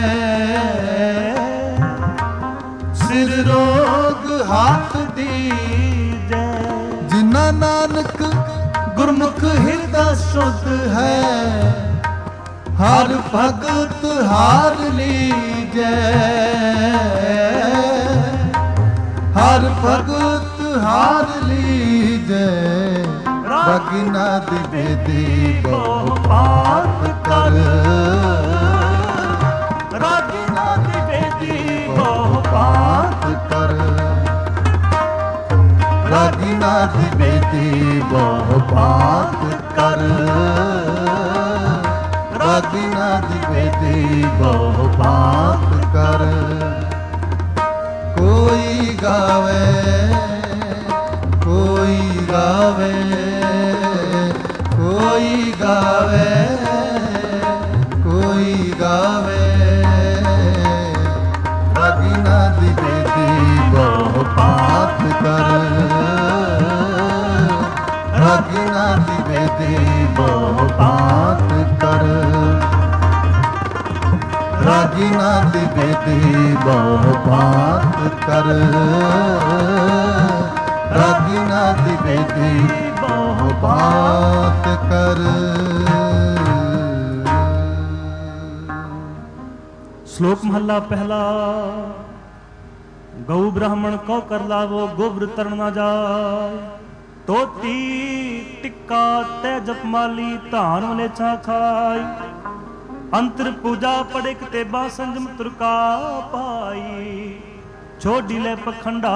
सिर रोग हाथ दीजे। जिना नानक गुरमुख हिरदा शुद्ध है, हर भगत हार लीजे, हर भगत हार लीजे। रागिना दी बेदी बहु पात कर, रागिना दी बेदी बहु पात कर, रागिना दी बेदी बहु पात कर, रागिना दी बेदी बहु पात कर। कोई गावे कोई गावे कोई गावे कोई गावे, रागिना दी बेदी बहु पात कर, रागिना दी बेदी बहु पात कर, रागिना दी बेदी बहु पात कर, रागिना दी बेदी बहु पात कर। श्लोक महला पहला। गौ ब्राह्मण को कर लावो गोबर तरण ना जाय, तोती टिक्का ते जपमाली धान मलेछा खाई, अंतर पूजा पड़िक ते बासंजम तुरका पाई, छोड़ी ले पखंडा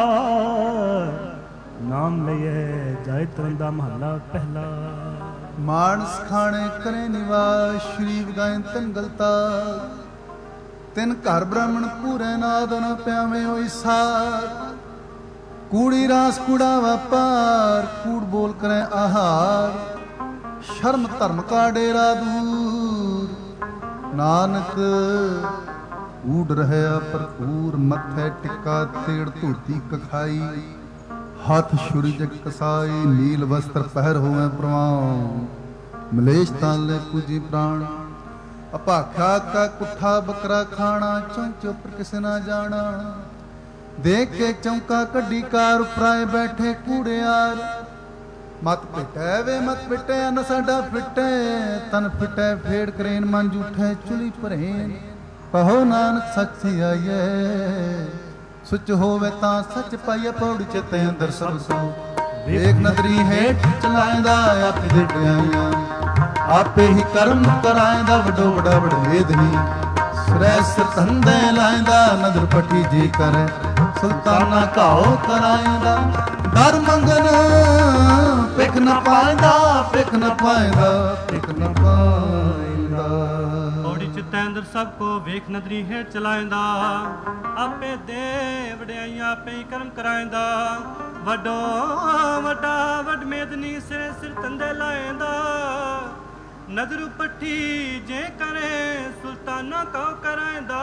नाम लिए जाय तरंदा महला पहला। मानस खाने करे निवास, श्री गाय तन गलता, तिन घर ब्राह्मण पूरे नाद न प्यावे होई सार, कूड़ी रास कूड़ा व्यापार, कूड़ बोल करे आहार, शर्म धर्म का डेरा दूर, नानक ऊड रहे भरपूर, मथे टिक्का तेड़ धोती कखाई, हाथ छुरी जग कसाई, नील वस्त्र पहर होवे प्रवान, मलेश ताले पूजी प्राण, अपाखा का कुठा बकरा खाना, चौंच उपर किसे ना जाना, देख के चौंका कड्डी कार उपराए बैठे कूड़ियार, मत पिटे वे मत पिटे न साडा फिटे, तन फिटे फेड़ करेन मन जूठे चुली परहेन, कहो नानक सच सी आइए, सुच होवे तां सच पाइए, पौड़ी चेते अंदर सब सो, वेख नदरी हेठ चलाएंदा आप दिटियां, आपे ही कर्म कराएंदा वडो वडा वडवेदनी, श्रेष्ठ धंधे लाएंदा नदर पटी जी करे, सुल्ताना घाओ कराएंदा, दर मंगन पिक न पाएंदा, पिक न पाएंदा, पिक न पाएंदा। पौड़ी चितैंदर सबको वेख नदरी हेठ चलाएंदा, आपे दे वड्याइयां आपे ही कर्म कराएंदा, वडो वडा वड मेदनी सिरे सिर तंदे लाएंदा, नदरू पट्टी जे करे सुल्ताना कौ कराएंदा,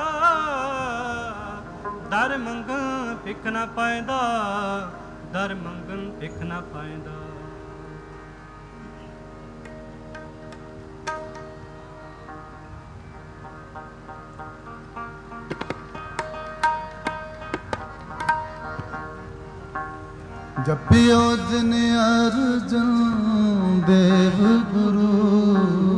दर मंगन भिख ना पाएंदा, दर मंगन भिख ना पाएंदा। ਜਪਿਓ ਜਿਨ ਅਰਜਨ ਦੇਵ ਗੁਰੂ,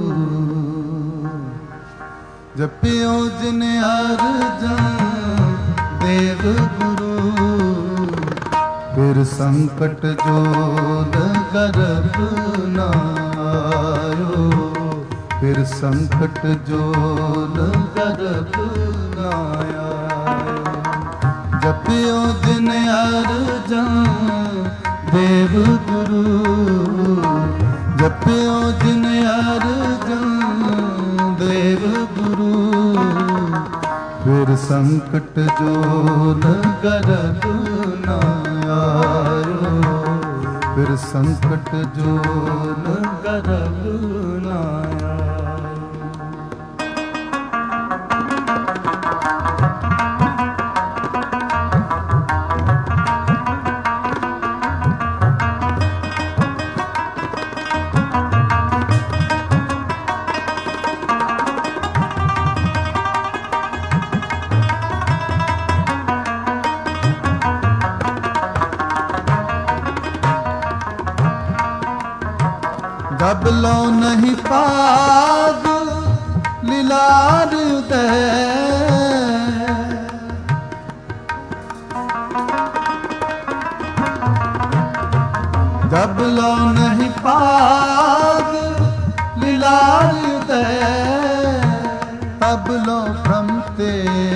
ਜਪਿਓ ਜਿਨ ਅਰਜਨ ਦੇਵ ਗੁਰੂ, ਫਿਰ ਸੰਕਟ ਜੋਨ ਗਰਭ ਨਾ ਆਇਓ, ਫਿਰ ਸੰਕਟ ਜੋਨ ਗਰਭ ਨਾ ਆਇਓ। ਜਪਿਓ ਜਿਨ ਅਰਜਨ ਦੇਵ ਗੁਰੂ, ਜਪਿਓ ਜਿਨ ਅਰਜਨ ਦੇਵ ਗੁਰੂ, ਫਿਰ ਸੰਕਟ ਜੋਨ ਗਰਭ ਨਾ ਆਇਓ, ਫਿਰ ਸੰਕਟ ਜੋਨ ਗਰਭ ਨਾ ਆਇਓ। जब लो नहीं पाग लीलार उदय, जब लो नहीं पाग लीलार उदय, तब लो भ्रमते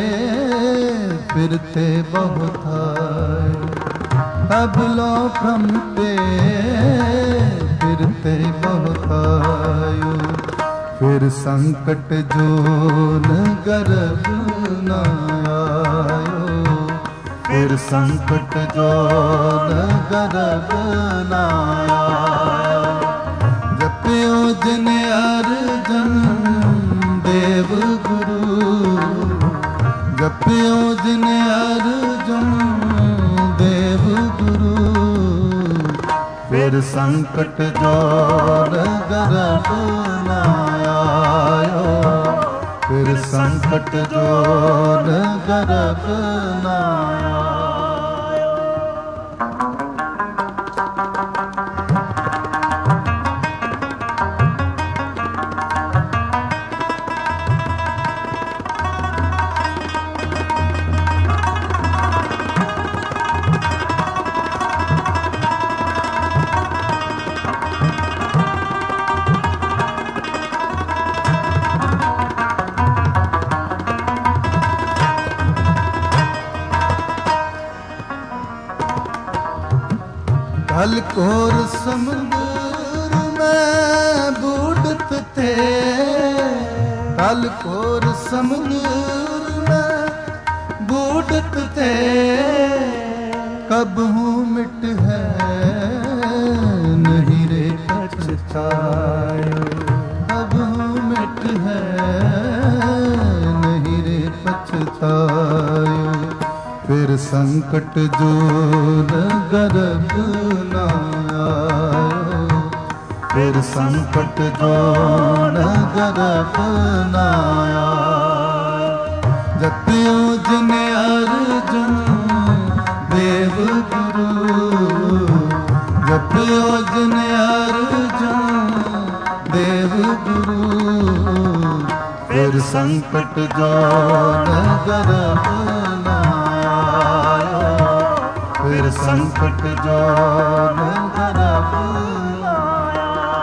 फिरते बहुत आए, तब लो भ्रमते फिरते बहुत आयो, फिर संकट जोन गर्भ न आयो, फिर संकट जोन गर्भ न आयो। जपियो जिन अरजन देव गुरु, जपियो जिन अरजन देव गुरु, फिर संकट जोन गर्भ न आयो, फिर संकट जोन गर्भ न आयो। कल कोर समुद्र में बूढ़त थे, कल कोर समुद्र में बूढ़त थे, कब हूँ मिट है नहीं रे पछतायो, कब हूँ मिट है नहीं रे पछतायो, फिर संकट जोन गर्भ न आयो, फिर संकट जोन गर्भ न आयो। जपियो जिन अरजन देव गुरु, जपियो जिन अरजन देव गुरु, फिर संकट जोन गर्भ न आयो, फिर संकट जोन गर्भ न आयो।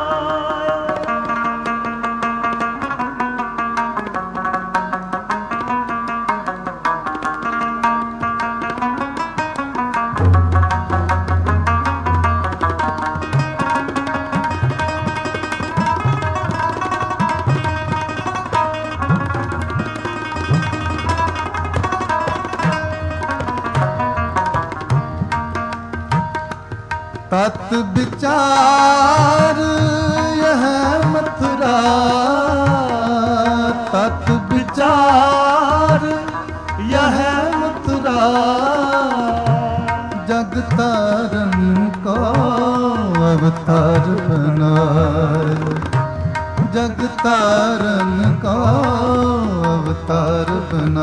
तत् विचार यह मथुरा, तत् विचार यह मथुरा, जग तारन को अवतार बनाए, जग तारन को अवतार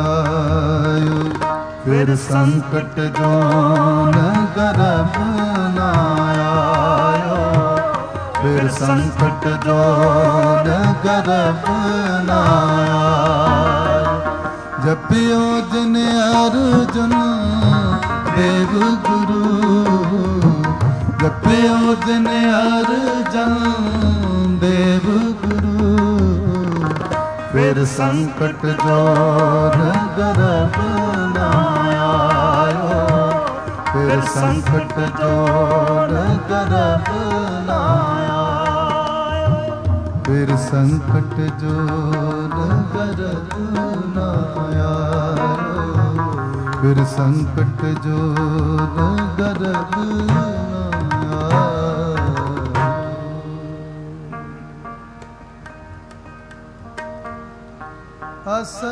बनायो, फिर संकट जोन गर्भ न ਸੰਕਟ ਜੋਨ ਗਰਭ ਨਾ ਆਏ। ਜਪਿਓ ਜਿਨ ਅਰਜੁਨ ਦੇਵ ਗੁਰੂ, ਜਪਿਓ ਜਿਨ ਅਰਜਨ ਦੇਵ ਗੁਰੂ। ਫਿਰ ਸੰਕਟ ਜੋਨ ਗਰਭ ਨਾ ਆਇਓ, ਫਿਰ ਸੰਕਟ ਜੋਨ ਗਰਭ ਨਾ ਆਇਓ, ਫਿਰ ਸੰਕਟ ਜੋਨ ਗਰਭ ਨਾ ਆਇਓ, ਫਿਰ ਸੰਕਟ ਜੋਨ ਗਰਭ ਨਾ ਆਇਓ। ਅਸ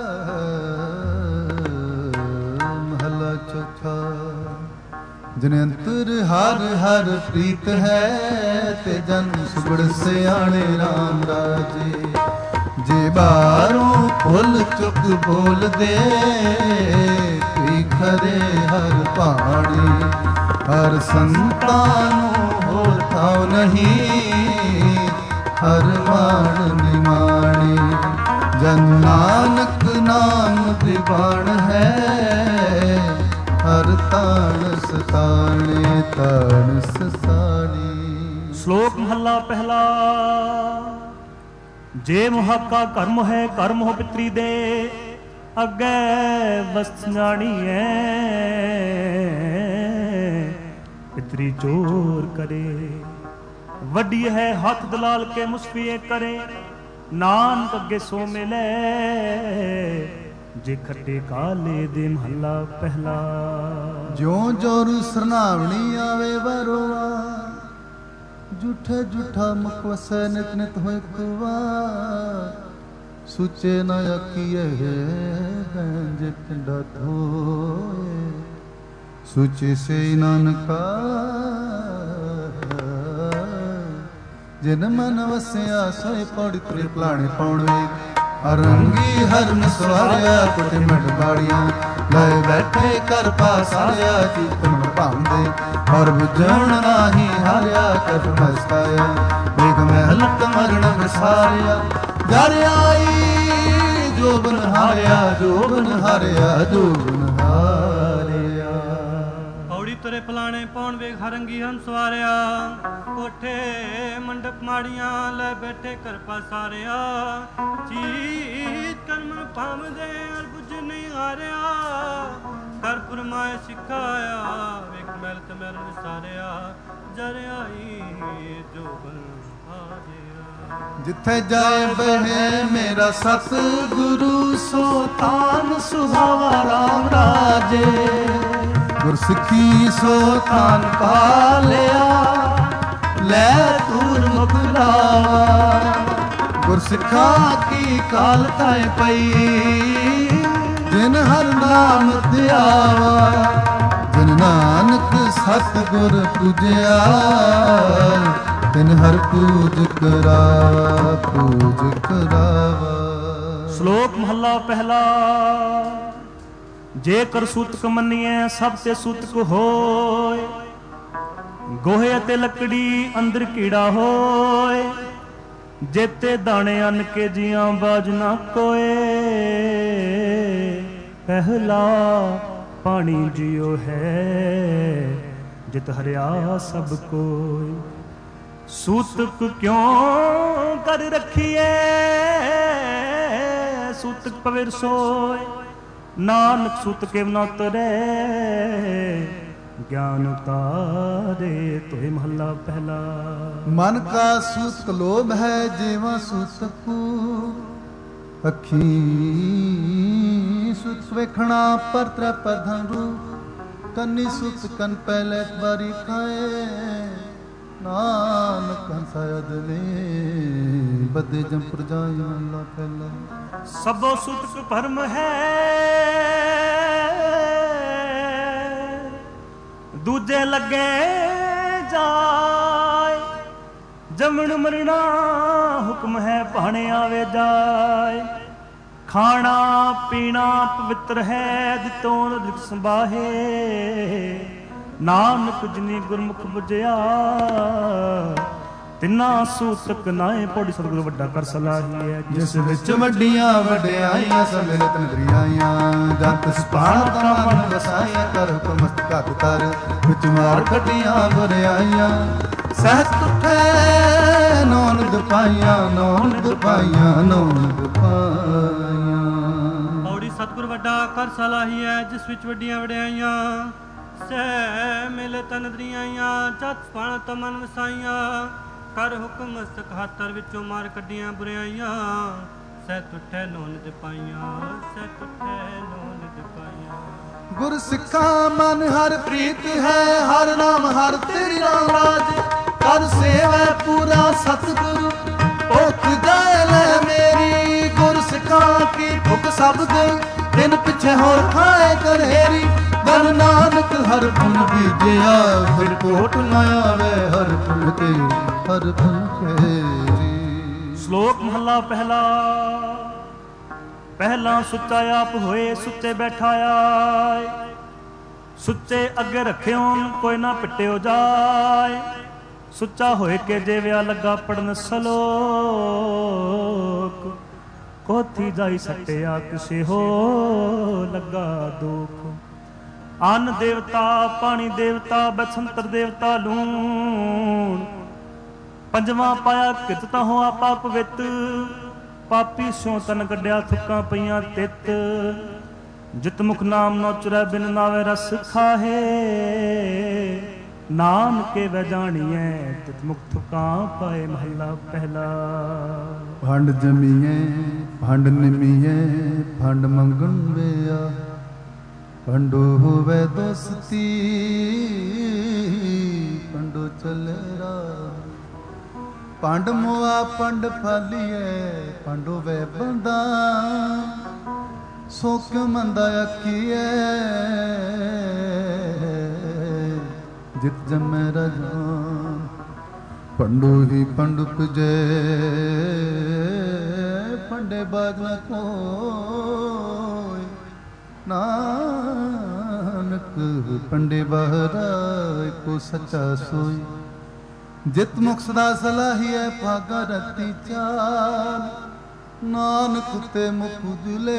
ਮਹਲਾ ਚੌਥਾ। ਜਿਨ ਅੰਤਰ ਹਰ ਹਰ ਪ੍ਰੀਤ ਹੈ, ਤੇ ਜਨ ਸੁਗੜ ਸਿਆਣੇ ਰਾਮ ਰਾਜੇ। ਜੇ ਬਾਹਰੋਂ ਫੁੱਲ ਚੁੱਕ ਬੋਲਦੇ, ਤੁਈ ਖਰੇ ਹਰ ਭਾਣੇ। ਹਰ ਸੰਤਾਂ ਨੂੰ ਹੋਰ ਥਾਉ ਨਹੀਂ, ਹਰ ਮਾਣ ਨਿਮਾਣੇ। ਜਨ ਨਾਨਕ ਨਾਮ ਦਿਵਾਣ ਹੈ, ਹਰ ਤਾਣ ਸਤਾਣੇ ਤਾਣ ਸਤਾਣੇ। ਸ਼ਲੋਕ ਮਹੱਲਾ ਪਹਿਲਾ। ਜੇ ਮੁਹਾਕਾ ਕਰਮ ਹੈ, ਕਰਮ ਹੋ ਪਿਤਰੀ ਦੇ, ਅੱਗੇ ਵਸਤ ਜਾਣੀਐ। ਪਿਤਰੀ ਚੋਰ ਕਰੇ, ਵੱਡੀ ਹੈ ਹੱਥ ਦਲਾਲ ਕੇ ਮੁਸਫੀਏ ਕਰੇ। ਨਾਨਕ ਅੱਗੇ ਸੋ ਮਿਲੇ, ਜੇ ਖੱਟੇ ਕਾਲੇ ਦੇ ਮਹੱਲਾ ਪਹਿਲਾ। ਜਿਉ ਜੋਰੂ ਸਰਨਾਵਣੀ ਆਵੇ ਵਾਰੋਵਾਰ, ਝੂਠੇ ਝੂਠਾ ਮੁਖ ਵਸੈ ਨਿਤ ਨਿਤ ਹੋਇ ਕੁਵਾਰ। ਸੁਚੇ ਨ ਆਖੀਐ ਜੇ ਪਿੰਡਾ ਧੋਏ, ਸੁਚੇ ਸੇ ਨਾਨਕਾ। ਜਿਨ ਮਨ ਵਸਿਆ ਸੋਇ ਪੌੜੀ ਤੁਰੇ ਭਲਾਣੇ ਪਾਉਣ ਵੇਖ। ਅਰੰਗੀ ਹਰਨ ਸਵਾਰਿਆ ਕੁਟਿ ਮੜ ਬਾੜੀਆਂ, ਲੈ ਬੈਠੇ ਕਰ ਪਾਸਾਰਿਆ ਕੀਰਤਨ ਭਾਉਂਦੇ। ਔਰ ਬੁਝਣ ਨਾਹੀ ਹਾਰਿਆ ਕਰ ਮਸਤਾਇਆ, ਵੇਖ ਮਹਿਲ ਮਰਨ ਵਿਸਾਰਿਆ। ਜਰ ਆਈ ਜੋਬਨ ਹਾਰਿਆ, ਜੋਬਨ ਹਾਰਿਆ, ਜੋਬਨ ਹਾਰਿਆ। ਪੌੜੀ ਤੁਰੇ ਫਲਾਣੇ ਪਾਉਣ ਵੇਖ ਹਰੰਗੀ ਹਰਨ ਸਵਾਰਿਆ। ਕੋਠੇ ਮੰਡਪ ਮਾੜੀਆਂ, ਲੈ ਬੈਠੇ ਕਰ ਪਾਸਾਰਿਆ। ਚੀਤ ਕਰਮ ਭਾਵਦੇ ਅਰ ਬੁਝ ਨਹੀਂ ਹਾਰਿਆ। ਕਰ ਫਰਮਾਏ ਸਿਖਾਇਆ, ਵੇਖ ਮਹਿਲ ਤੇ ਮਹਿਲ ਵਿਸਾਰਿਆ। ਜਰ ਆਈ ਜੋਬਨ ਹਾਰਿਆ। ਜਿੱਥੇ ਜਾਏ ਬਹਿ ਮੇਰਾ ਸਤ ਗੁਰੂ, ਸੋ ਤਾਨ ਸੁਹਾਵਾ ਰਾਮ ਰਾਜੇ। ਗੁਰਸਿੱਖੀ ਸੋ ਤਾਨ ਪਾ ਲਿਆ, ਲੈ ਤੂਰ ਮੁਖ ਲਾਵਾ। ਗੁਰਸਿੱਖਾ ਕੀ ਕਾਲ ਤਾਏ ਪਈ, ਜਿਨ ਹਰ ਨਾਮ ਧਿਆਵਾ। ਜਿਨ ਨਾਨਕ ਸਤ ਗੁਰ ਪੂਜਿਆ, ਤਿਨ ਹਰ ਪੂਜ ਕਰਾਵਾ, ਪੂਜ ਕਰਾਵਾ। ਸ਼ਲੋਕ ਮਹੱਲਾ ਪਹਿਲਾ। ਜੇਕਰ ਸੂਤਕ ਮੰਨੀਐ, ਸਭ ਤੇ ਸੂਤਕ ਹੋਏ। ਗੋਹੇ ਅਤੇ ਲੱਕੜੀ ਅੰਦਰ ਕੀੜਾ ਹੋਏ। ਜੇਤੇ ਦਾਣੇ ਅੰਨ ਕੇ ਜੀਆਂ ਬਾਜ ਨਾ ਕੋਏ। ਪਹਿਲਾ ਪਾਣੀ ਜਿਉ ਹੈ, ਜਿਤ ਹਰਿਆ ਸਭ ਕੋਈ। ਸੂਤਕ ਕਿਉਂ ਕਰ ਰਖੀਏ, ਸੂਤਕ ਪਵਿਰ ਸੋਏ। ਨਾਨਕ ਸੂਤਕੇ ਨ ਉਤਰੈ, ਗਿਆਨ ਉਤਾਰੇ ਤੋਹਿ ਮਹੱਲਾ ਪਹਿਲਾ। ਮਨ ਕਾ ਸੂਤਕ ਲੋਭ ਹੈ, ਜੀਵਾ ਸੂਤਕੂ। ਅੱਖੀ ਸੁਤ ਵੇਖਣਾ ਪਰਤਰ ਪ੍ਰਧਨ ਰੂਪ। ਕੰਨੀ ਸੁਤ ਕਨ ਪਹਿਲੇ ਬਾਰੀ ਖਾਏ। ਨਾਨਕ ਹੰਸਾਇਦ ਨੇ ਬਦੇ ਜੰਪੁਰ ਜਾਈ ਮਹੱਲਾ ਪਹਿਲਾ। ਸਭੋ ਸੂਤਕ ਭਰਮ ਹੈ, ਦੂਜੇ ਲੱਗੇ ਜਾਏ। ਜਮਣ ਮਰਣਾ ਹੁਕਮ ਹੈ, ਭਾਣੇ ਆਵੇ ਜਾਏ। ਖਾਣਾ ਪੀਣਾ ਪਵਿੱਤਰ ਹੈ, ਦਿੱਤੋਂ ਰਿਕ ਸੰਭਾਹੇ। ਨਾਨਕ ਜਿਨੀ ਗੁਰਮੁਖ ਬੁਝਿਆ, ਤਿੰਨਾ ਸੂਤਕ ਨਾਏ ਪੌੜੀ ਸਤਿਗੁਰੂ ਵੱਡਾ ਕਰ ਸਲਾਹੀਐ। ਜਿਸ ਵਿੱਚ ਵੱਡੀਆਂ ਵਡਿਆਈਆਂ ਸਮਿਲਤ ਨਦਰੀਆਈਆਂ ਜੰਤ ਸਪਾਣ ਤਾ ਮਨ ਵਸਾਈਆਂ ਕਰ ਹੁਕਮ ਮਸਤਕ ਤਰ ਵਿੱਚ ਮਾਰ ਕੱਢੀਆਂ ਬੁਰਿਆਈਆਂ ਸਹਿਤ ਤੁਠੇ ਨੌਨ ਦਪਾਈਆਂ ਨੌਨ ਦਪਾਈਆਂ ਨੌਨ ਦਪਾਈਆਂ। ਪੌੜੀ ਸਤਿਗੁਰ ਵੱਡਾ ਕਰ ਸਲਾਹੀਐ ਜਿਸ ਵਿੱਚ ਵੱਡੀਆਂ ਵਡਿਆਈਆਂ ਸਹਿ ਮਿਲਤ ਨਦਰੀਆਈਆਂ ਜੰਤ ਸਪਾਣ ਤਾ ਮਨ ਵਸਾਈਆਂ ਕਰ ਹੁਕਮ ਮਸਤਕ ਹੱਥਰ ਵਿੱਚੋਂ ਮਾਰ ਕੱਢੀਆਂ ਬੁਰਿਆਈਆਂ ਸਹਿ ਤੁਠੇ ਨੌਨ ਦਪਾਈਆਂ ਸਹਿ ਤੁਠੇ ਨੌਨ ਦਪਾਈਆਂ। ਗੁਰ ਸਿੱਖਾਂ ਮਨ ਹਰ ਪ੍ਰੀਤ ਹੈ ਹਰ ਨਾਮ ਹਰ ਤੇਰੀ ਰਾਮ ਰਾਜ ਕਰ ਸੇਵੈ ਪੂਰਾ ਸਤਿਗੁਰੂ ਭੁੱਖ ਜਾਏ ਲੈ ਮੇਰੀ। ਗੁਰ ਸਿੱਖਾਂ ਕੀ ਭੁੱਖ ਸਭ ਗਈ ਦਿਨ ਪਿੱਛੇ ਹੋਰ ਖਾਏ ਕਰੇਰੀ ਧਨ ਨਾਨਕ ਹਰ ਪੁਨ ਬੀਜਿਆ ਫਿਰ ਕੋਟ ਨਾ ਆਵੇ ਹਰ ਪੁਨ ਤੇ ਹਰ ਪੁਨ ਤੇਰੀ। ਸ਼ਲੋਕ ਮਹਲਾ ਪਹਿਲਾ। ਪਹਿਲਾਂ ਸੁੱਚਾ ਆਪ ਹੋਏ ਸੁੱਚੇ ਬੈਠਾ ਆਏ ਸੁੱਚੇ ਅੱਗੇ ਰੱਖਿਓ ਕੋਈ ਨਾ ਪਿੱਟਿਓ ਜਾਏ ਸੁੱਚਾ ਹੋਏ ਕੇ ਜਿਵਿਆ ਲੱਗਾ ਪੜਨ ਸਲੋਕ ਕੋਥੀ ਜਾਈ ਸੱਟਿਆ ਕਿਸੇ ਹੋ ਲੱਗਾ ਦੁਖ। ਅੰਨ ਦੇਵਤਾ ਪਾਣੀ ਦੇਵਤਾ ਬਸੰਤਰ ਦੇਵਤਾ ਲੂਣ ਪੰਜਵਾਂ ਪਾਇਆ ਕਿਤ ਤਾਂ ਹੋ ਆਪਾ ਪਵਿੱਤ ਪਾਪੀ ਸਿਉ ਤਨ ਕੱਢਿਆ ਥੁੱਕਾਂ ਪਈਆਂ ਤਿੱਤ ਜਿਤ ਮੁਖ ਨਾਮ ਨੋ ਚੁਰੈ ਬਿਨ ਨਾਵੇ ਰਸ ਖਾਹੇ ਨਾਨਕੇ ਵੈ ਜਾਣੀਐ ਤਿਤ ਮੁਖ ਥੁੱਕਾਂ ਪਾਏ। ਮਹੱਲਾ ਪਹਿਲਾ। ਭੰਡ ਜਮੀਏ ਭੰਡ ਨਿਮੀਏ ਭੰਡ ਮੰਗਣ ਵਿਆ ਭੰਡੋ ਹੋਵੇ ਦੋਸਤੀ ਭੰਡੋ ਚਲੇ ਰਾ ਭੰਡ ਮੁਆ ਭੰਡ ਫਾਲੀਏ ਭੰਡੋ ਵੇ ਬੰਦਾ ਸੋ ਕਿਉ ਮੰਦਾ ਆਖੀਐ ਜਿਤ ਜਮੈ ਰਜਾਨ ਭੰਡੋ ਹੀ ਭੰਡ ਉਪਜੈ ਭੰਡੇ ਬਾਗ ਨ ਕੋਈ ਨਾਨਕ ਪੰਡੇ ਬਹਰਾ ਕੋ ਸੱਚਾ ਸੋਈ ਜਿਤ ਮੁਖ ਸਦਾ ਸਲਾਹੀਐ ਭਾਗਾ ਰਤੀ ਚਾਲ ਨਾਨਕ ਤੇ ਮੁਖ ਉਜਲੇ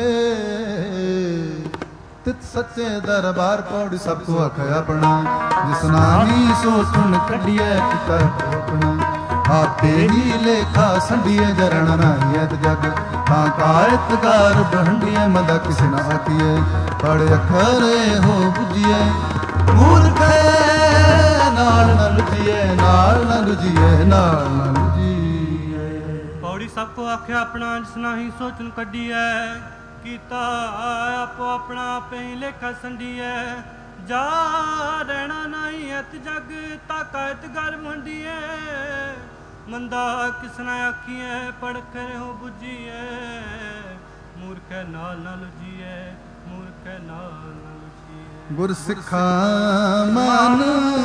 ਤਿਤ ਸੱਚੇ ਦਰਬਾਰ ਪੌੜੀ ਸਭ ਕੋ ਆਖਿ ਆਪਣਾ ਜਿਸ ਨਾਮੀ ਸੋ ਸੁਨ ਕੱਢੀਐ ਪਿਤਾ ਆਪਣਾ ਆਪੇ ਹੀ ਲੇਖਾ ਸੰਡੀਏ ਜਰਣ ਨਾਹੀਐ ਜਗ ਤਾਂ ਕਾਇਤ ਗਾਰ ਬਹੰਡੀਏ ਮਦਾ ਕਿਸ ਨਾ ਆਖੀਐ ਪੜ ਅਖਰੇ ਹੋ ਬੁਝੀਐ ਮੂਰਖੇ ਨਾਲ ਨਾ ਲੁਝੀਐ ਨਾਲ ਨਾ ਲੁਝੀਐ ਨਾਲ ਨਾ ਲੁਝੀਐ। ਪੌੜੀ ਸਭ ਕੋ ਆਖਿਆ ਆਪਣਾ ਜਿਸ ਨਾਹੀ ਸੋਚਨ ਕੱਢੀਐ ਕੀਤਾ ਆਪੋ ਆਪਣਾ ਆਪੇ ਹੀ ਲੇਖਾ ਸੰਡੀਐ ਜਾ ਰਹਿਣਾ ਨਹੀਂ ਐਤ ਜਗ ਤਾ ਕਾਇਤ ਗਰ ਮੰਡੀਐ ਮੰਦਾ ਕਿਸ ਨਾ ਆਖੀਐ ਪੜ ਕਰ ਹੋ ਬੁਝੀਐ ਮੂਰਖੇ ਨਾਲ ਨਾ ਲੁਝੀਐ ਮੂਰਖੇ ਨਾਲ ਨਾ ਲੁਝੀਐ। ਗੁਰ ਸਿੱਖਾਂ ਮਨ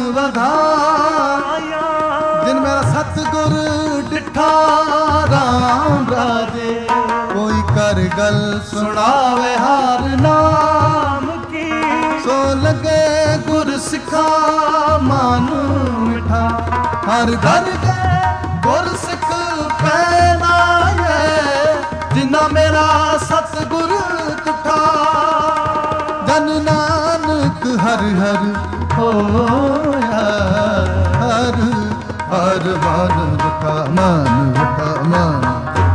ਵਧਾਇਆ ਜਿਨ ਮੇਰਾ ਸਤਿਗੁਰ ਡਿਠਾ ਰਾਮ ਰਾਜੇ ਕੋਈ ਕਰ ਗੱਲ ਸੁਣਾਵੇ ਹਰ ਨਾਮ ਕੀ ਸੋ ਲਗੇ ਗੁਰ ਸਿੱਖਾਂ ਮਨ ਮਿਠਾ ਹਰ ਘਰ ਦੇ ਗੁਰ ਸਿੱਖ ਪੈਨਾਏ ਜਿਨਾ ਮੇਰਾ ਸਤਿਗੁਰ ਤੁਠਾ ਜਨ ਨਾਨਕ ਹਰ ਹਰ ਹੋਇਆ ਹਰ ਹਰ ਮਨ ਵਖਾ ਮਨ ਵਖਾ ਮਨ।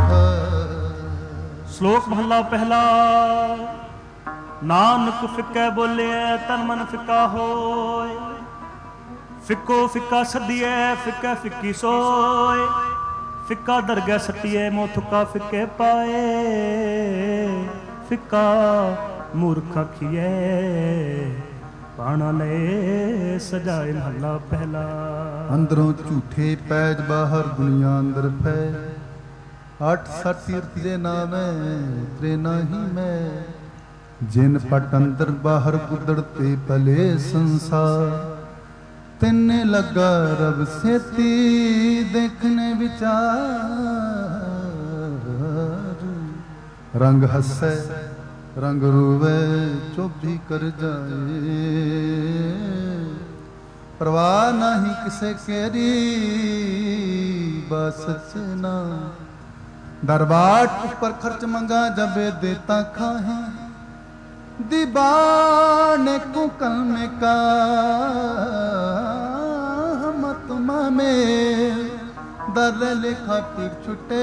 ਸ਼ਲੋਕ ਮਹਲਾ ਪਹਿਲਾ। ਨਾਨਕ ਫਿੱਕੈ ਬੋਲਿਐ ਤਨ ਮਨ ਫਿੱਕਾ ਹੋਏ ਫਿੱਕੋ ਫਿੱਕਾ ਸੱਦੀਐ ਫਿੱਕਾ ਫਿੱਕੀ ਸੋਏ ਫਿੱਕਾ ਦਰਗਹਿ ਸੱਟੀਐ ਮੋਹ ਥੁੱਕਾ ਫਿੱਕੇ ਪਾਏ ਫਿੱਕਾ ਮੂਰਖ ਆਖੀਐ ਪਾਣਾ ਲੈ ਸਜਾਏ। ਮਹਲਾ ਪਹਿਲਾ। ਅੰਦਰੋਂ ਝੂਠੇ ਪੈਜ ਬਾਹਰ ਦੁਨੀਆ ਅੰਦਰ ਪੈ ਅੱਠ ਸੱਠ ਤੀਰਥ ਦੇ ਨਾਮੈ ਤੇਰੇ ਨਾਹੀ ਮੈਂ ਜਿਨ ਪਟ ਅੰਦਰ ਬਾਹਰ ਗੁਦੜ ਤੇ ਭਲੇ ਸੰਸਾਰ ਤਿੰਨੇ ਲੱਗਾ ਰਬ ਸੇਤੀ ਦੇਖਣੇ ਵਿਚਾਰ ਰੰਗ ਹੱਸੈ ਰੰਗ ਰੋਵੇ ਚੋਭੀ ਕਰ ਜਾਏ परवाह नहीं किसे केरी बस ना दरबाट ऊपर खर्च मंगा जब देता खाहे दीवाने को कलमे का मतमा में दर लेखा पीर छुटे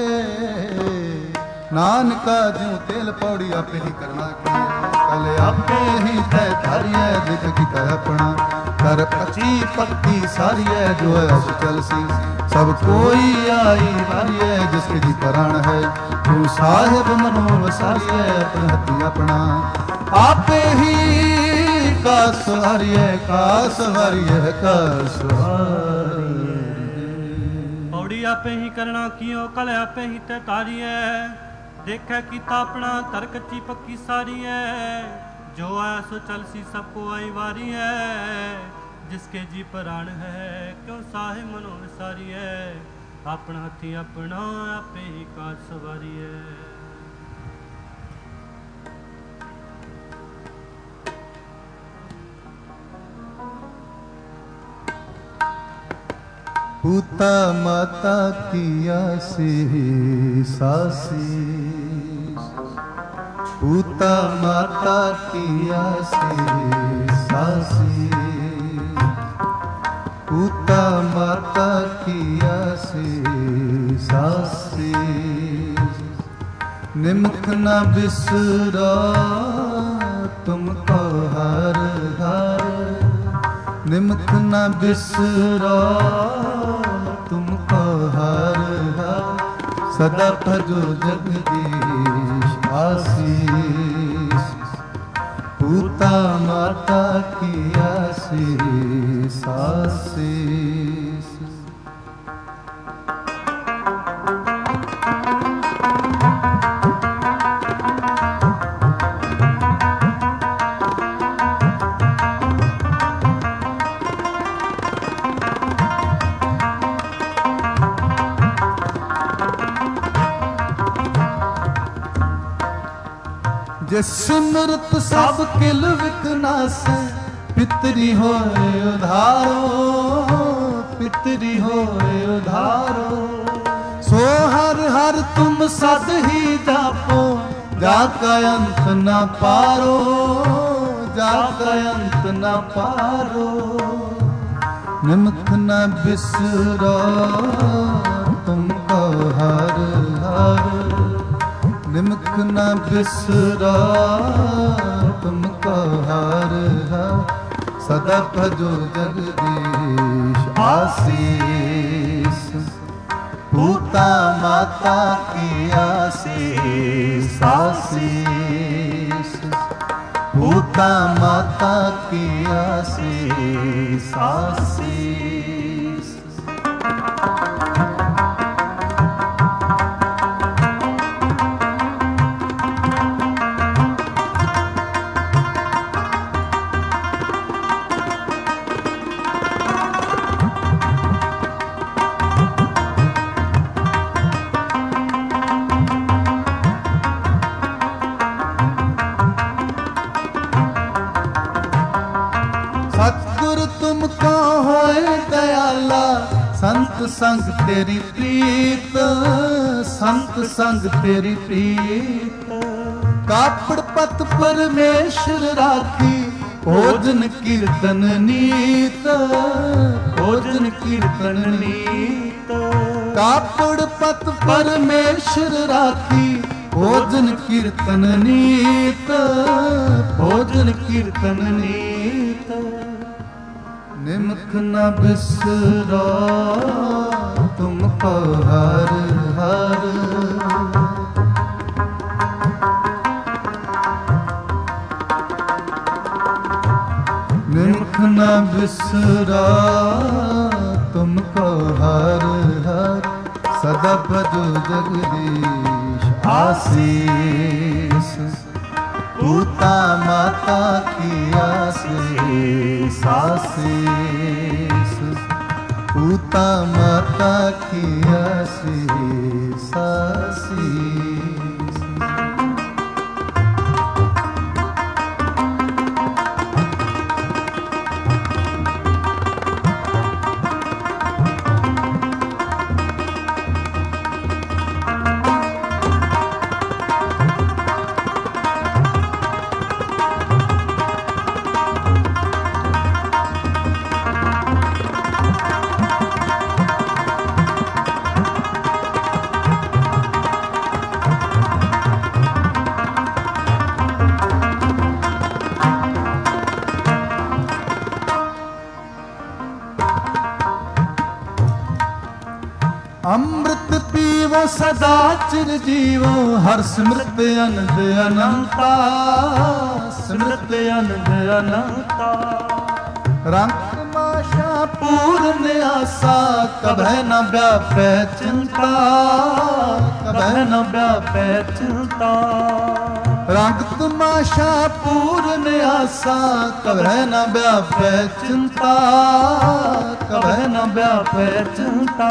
नानका जू तेल पौड़ी आपे ही करना की कल आपे ही तय थारिए दिख की कर अपना कर पची पक्की सारी है जो है चल सी सब कोई आई बारी है जिसके जी प्राण है तू साहिब मनो सारी है अपने हथी अपना आपे ही का सवारी है का सवारी है का सवारी पौड़ी आपे ही करना कियो कल आपे ही तय तारी है देखा कि तापना तर कच्ची पक्की सारी है जो आया सो चल सी सबको आई वारी है जिसके जी प्राण है क्यों साहे मनो विसारी है अपना हथी अपना आपे ही का सवारी है। पूता माता किया से सासी पूता माता किया से सासी पूता माता किया से सासी निमख न बिसरा तुमको हर हर निमख न बिसरा तुमको हर हर सदा भजो जगदीश आशीष पूता माता की आशीष आशीष। सिमरत सब किल विकनाश पितरी होए उधारो पितरी होए उधारो सो हर हर तुम सद ही जापो जाका अंत न पारो जाका अंत न पारो निमख न बिसरो तुमको हर हर निमख न बिसरा तुमको हर हर सदा भजो जगदीश आशीष पूता माता की आशीष आशीष पूता माता की आशीष आशीष। संत संग तेरी प्रीत संत संग तेरी प्रीत कापड़ पत परमेश्वर राखी भोजन कीर्तन नीत भोजन कीर्तन नीत कापड़ पत परमेश्वर राखी भोजन कीर्तन नीत भोजन कीर्तन नीत निमख न बिसरो तुमको हर हर निमख न बिसरो तुमको हर हर सदा भजो जगदीश आशीष पूता माता की आशीष आशीष पूता माता की आशीष आशीष। ਅੰਮ੍ਰਿਤ ਪੀਵੋ ਸਦਾ ਚਿਰ ਜੀਵੋ, ਹਰ ਸਿਮਰਤ ਅਨੰਦ ਅਨੰਤਾ, ਸਿਮਰਤ ਅਨੰਦ ਅਨੰਤਾ। ਰੰਗ ਤਮਾਸ਼ਾ ਪੂਰਨ ਆਸਾ, ਕਭੈ ਨ ਵਿਆਪੈ ਚਿੰਤਾ, ਕਭੈ ਨ ਵਿਆਪੈ ਚਿੰਤਾ। ਰੰਗ ਤਮਾਸ਼ਾ ਪੂਰਨ ਆਸਾ, ਕਭੈ ਨ ਵਿਆਪੈ ਚਿੰਤਾ, ਕਭੈ ਨ ਵਿਆਪੈ ਚਿੰਤਾ।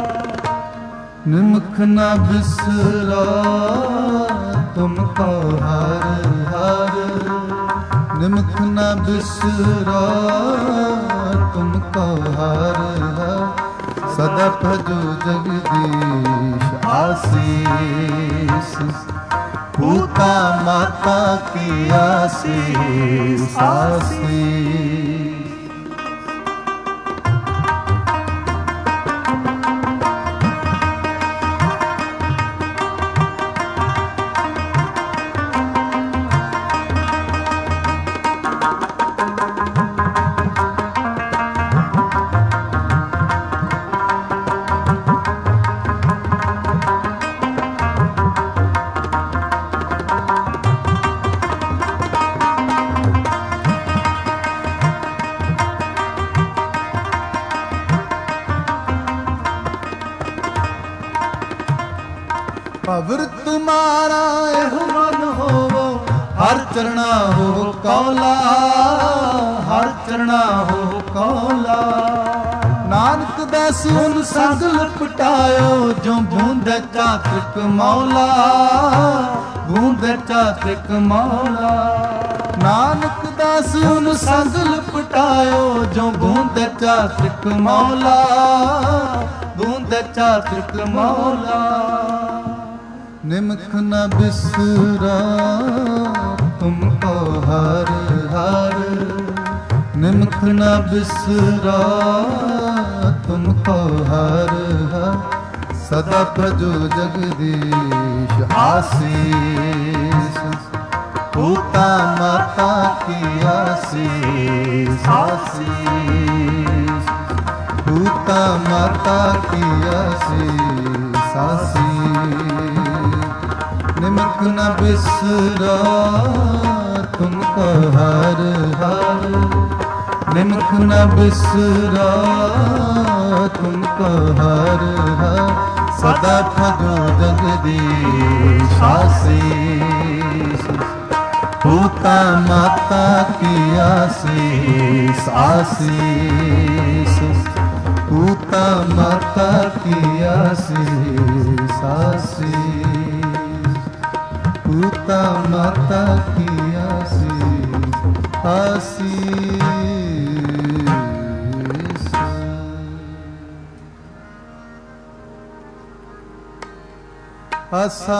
ਨਿਮਖ ਨ ਬਿਸਰਾ ਤੁਮ ਕੋ ਹਰਿ ਹਰਿ, ਨਿਮਖ ਨ ਬਿਸਰਾ ਤੁਮ ਕੋ ਹਰਿ ਹਰਿ। ਸਦਾ ਭਜੋ ਜਗਦੀਸ਼ ਆਸੀਸ, पूता माता की आसीस आसीस। ਭਵਰ ਤੁਮਾਰਾ ਇਹੋ ਮਨ ਹੋਵੋ, ਹਰ ਚਰਣਾ ਹੋ ਕੌਲਾ, ਹਰ ਚਰਣਾ ਹੋ ਕੌਲਾ। ਨਾਨਕ ਦਾਸ ਹੁਨ ਸੰਗ ਲਪਟਾਇਓ, ਜੋ ਬੂੰਦੇ ਚਾਤ੍ਰਿਕ ਮੌਲਾ, ਬੂੰਦੇ ਚਾਤ੍ਰਿਕ ਮੌਲਾ। ਨਾਨਕ ਦਾਸ ਹੁਨ ਸੰਗ ਲਪਟਾਇਓ, ਜੋ ਬੂੰਦੇ ਚਾਤ੍ਰਿਕ ਮੌਲਾ, ਬੂੰਦੇ ਚਾਤ੍ਰਿਕ ਮੌਲਾ। ਨਿਮਖ ਨ ਬਿਸਰਾ ਤੁਮ ਕੋ ਹਰਿ ਹਰਿ, ਨਿਮਖ ਨ ਬਿਸਰਾ ਤੁਮ ਕੋ ਹਰਿ ਹਰਿ। ਸਦਾ ਭਜੋ ਜਗਦੀਸ਼ ਆਸੀਸ, ਪੂਤਾ ਮਾਤਾ ਕੀ ਆਸੀਸ ਆਸੀਸ, ਪੂਤਾ ਮਾਤਾ ਕੀ ਆਸੀਸ ਆਸੀਸ। निमख न बिसरा तुमको हर हर, निमख न बिसरा तुमको हर हर। सदा भजो जगदीश आसीस, पूता माता की आसीस आसीस, पूता माता की आसीस आसीस, पूता माता की आसीस आसीस। आसा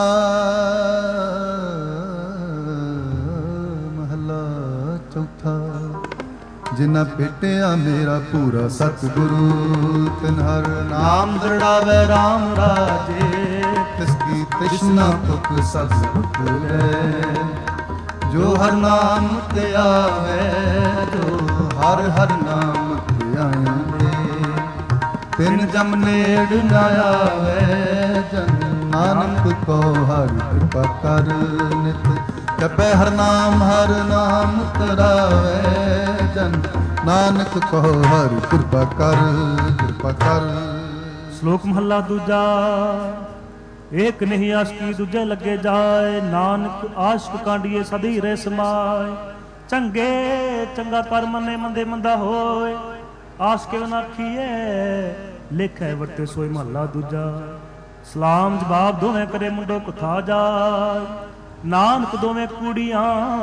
महला चौथा। जिन्ना पेटिया मेरा पूरा सतगुरु, तिन हर नाम दृढ़ावे राम राजे। तिसकी तृष्णा तुक सब सुख है, जो हर नाम ते आवे, जो हर हर नाम ते आवे। तिन जम नेड़ न आवे, जन नानक को हर कृपा कर नित। जपै हर नाम हर नाम तरावे, जन नानक को हर कृपा कर कृपा कर। श्लोक महला दूजा। एक नहीं आशकी दूजे लगे जाए, नानक आशक कांडिए सदी रे समाए। चंगे चंगा कर मने मंदे मंदा होए, आशके वनाखीए लेखे वरते सोए महला दूजा। सलाम जवाब दोवें करे मुंडो कुथा जाए, नानक दोवें कुड़ियां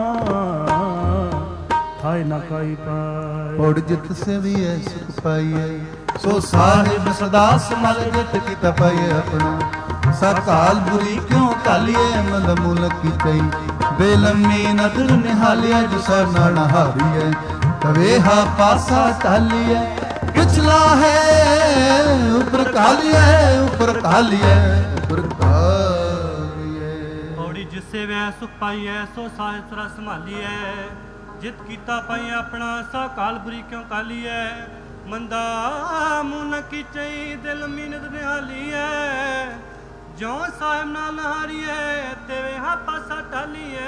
थाए ना काई पाए। उड़ जित से भी है सुख पाइए, सो साहिब सदा समल जित की तपाइए अपना। सकाल बुरी क्यों कालिए, मल मूल की कई बेलमी नदर निहालिए। जो सर न हारिए, कवेहा पासा टालिए। पिछला है ऊपर कालिए, ऊपर कालिए, ऊपर कालिए। औड़ी जिससे वह सुख पाइए, सो साहिब सदा संभालिए। जित कीता पाई अपना, सा काल बुरी क्यों कालिए। ਮੰਦਾ ਮੂੰਹ ਨ ਕੀਚਈ ਦਿਲ ਮੀਨਤ ਨਿਹਾਲੀਐ ਜੋ ਸਾਹਿਬ ਨਾਲ ਹਾਰੀਏ ਤੇ ਹਾ ਪਾਸਾ ਟਾਲੀਏ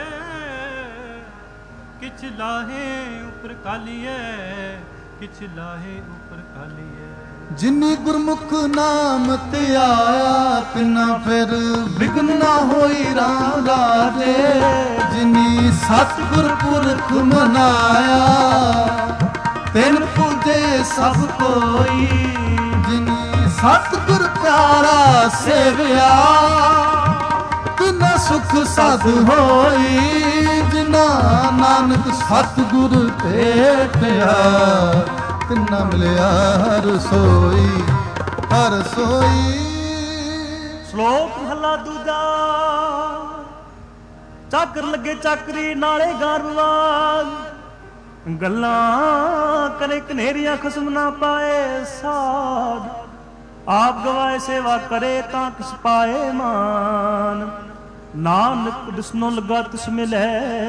ਕਿਛ ਲਾਹੇ ਉਪਰ ਕਾਲੀਏ ਕਿਛ ਲਾਹੇ ਉਪਰ ਕਾਲੀਏ ਜਿਨੀ ਗੁਰਮੁਖ ਨਾਮ ਤੇ ਆਇਆ ਤਿਨਾ ਫਿਰ ਵਿਗਨ ਨਾ ਹੋਈ ਰਾਮ ਰਾਜੇ ਜਿਨੀ ਸਤਿਗੁਰ ਪੁਰਖ ਮਨਾਇਆ ਤਿਨ ਪੂਜੇ ਸਭ ਕੋਈ ਜਿਨੀ ਸਤਿਗੁਰ ਪਿਆਰਾ ਸੇਵਿਆ ਤਿਨਾ ਸੁਖ ਸਦ ਹੋਈ ਜਿਨਾ ਨਾਨਕ ਸਤਿਗੁਰ ਭੇਟਿਆ ਤਿਨਾ ਮਿਲਿਆ ਹਰ ਸੋਈ ਹਰ ਸੋਈ। ਸ਼ਲੋਕ ਮਹਲਾ ਦੂਜਾ। ਚਾਕਰ ਲੱਗੇ ਚਾਕਰੀ ਨਾਲੇ ਗਾਰਵਾਨ ਗੱਲਾਂ ਕਰੇ ਕਨੇਰੀਆਂ ਖਸਮ ਨਾ ਪਾਏ ਸਾਧ ਆਪ ਗਵਾਏ ਸੇਵਾ ਕਰੇ ਤਾਂ ਕਿਸ ਪਾਏ ਮਾਨ ਨਾਨਕ ਦਿਸਨੋਂ ਲੱਗਾ ਤਿਸ ਮਿਲੇ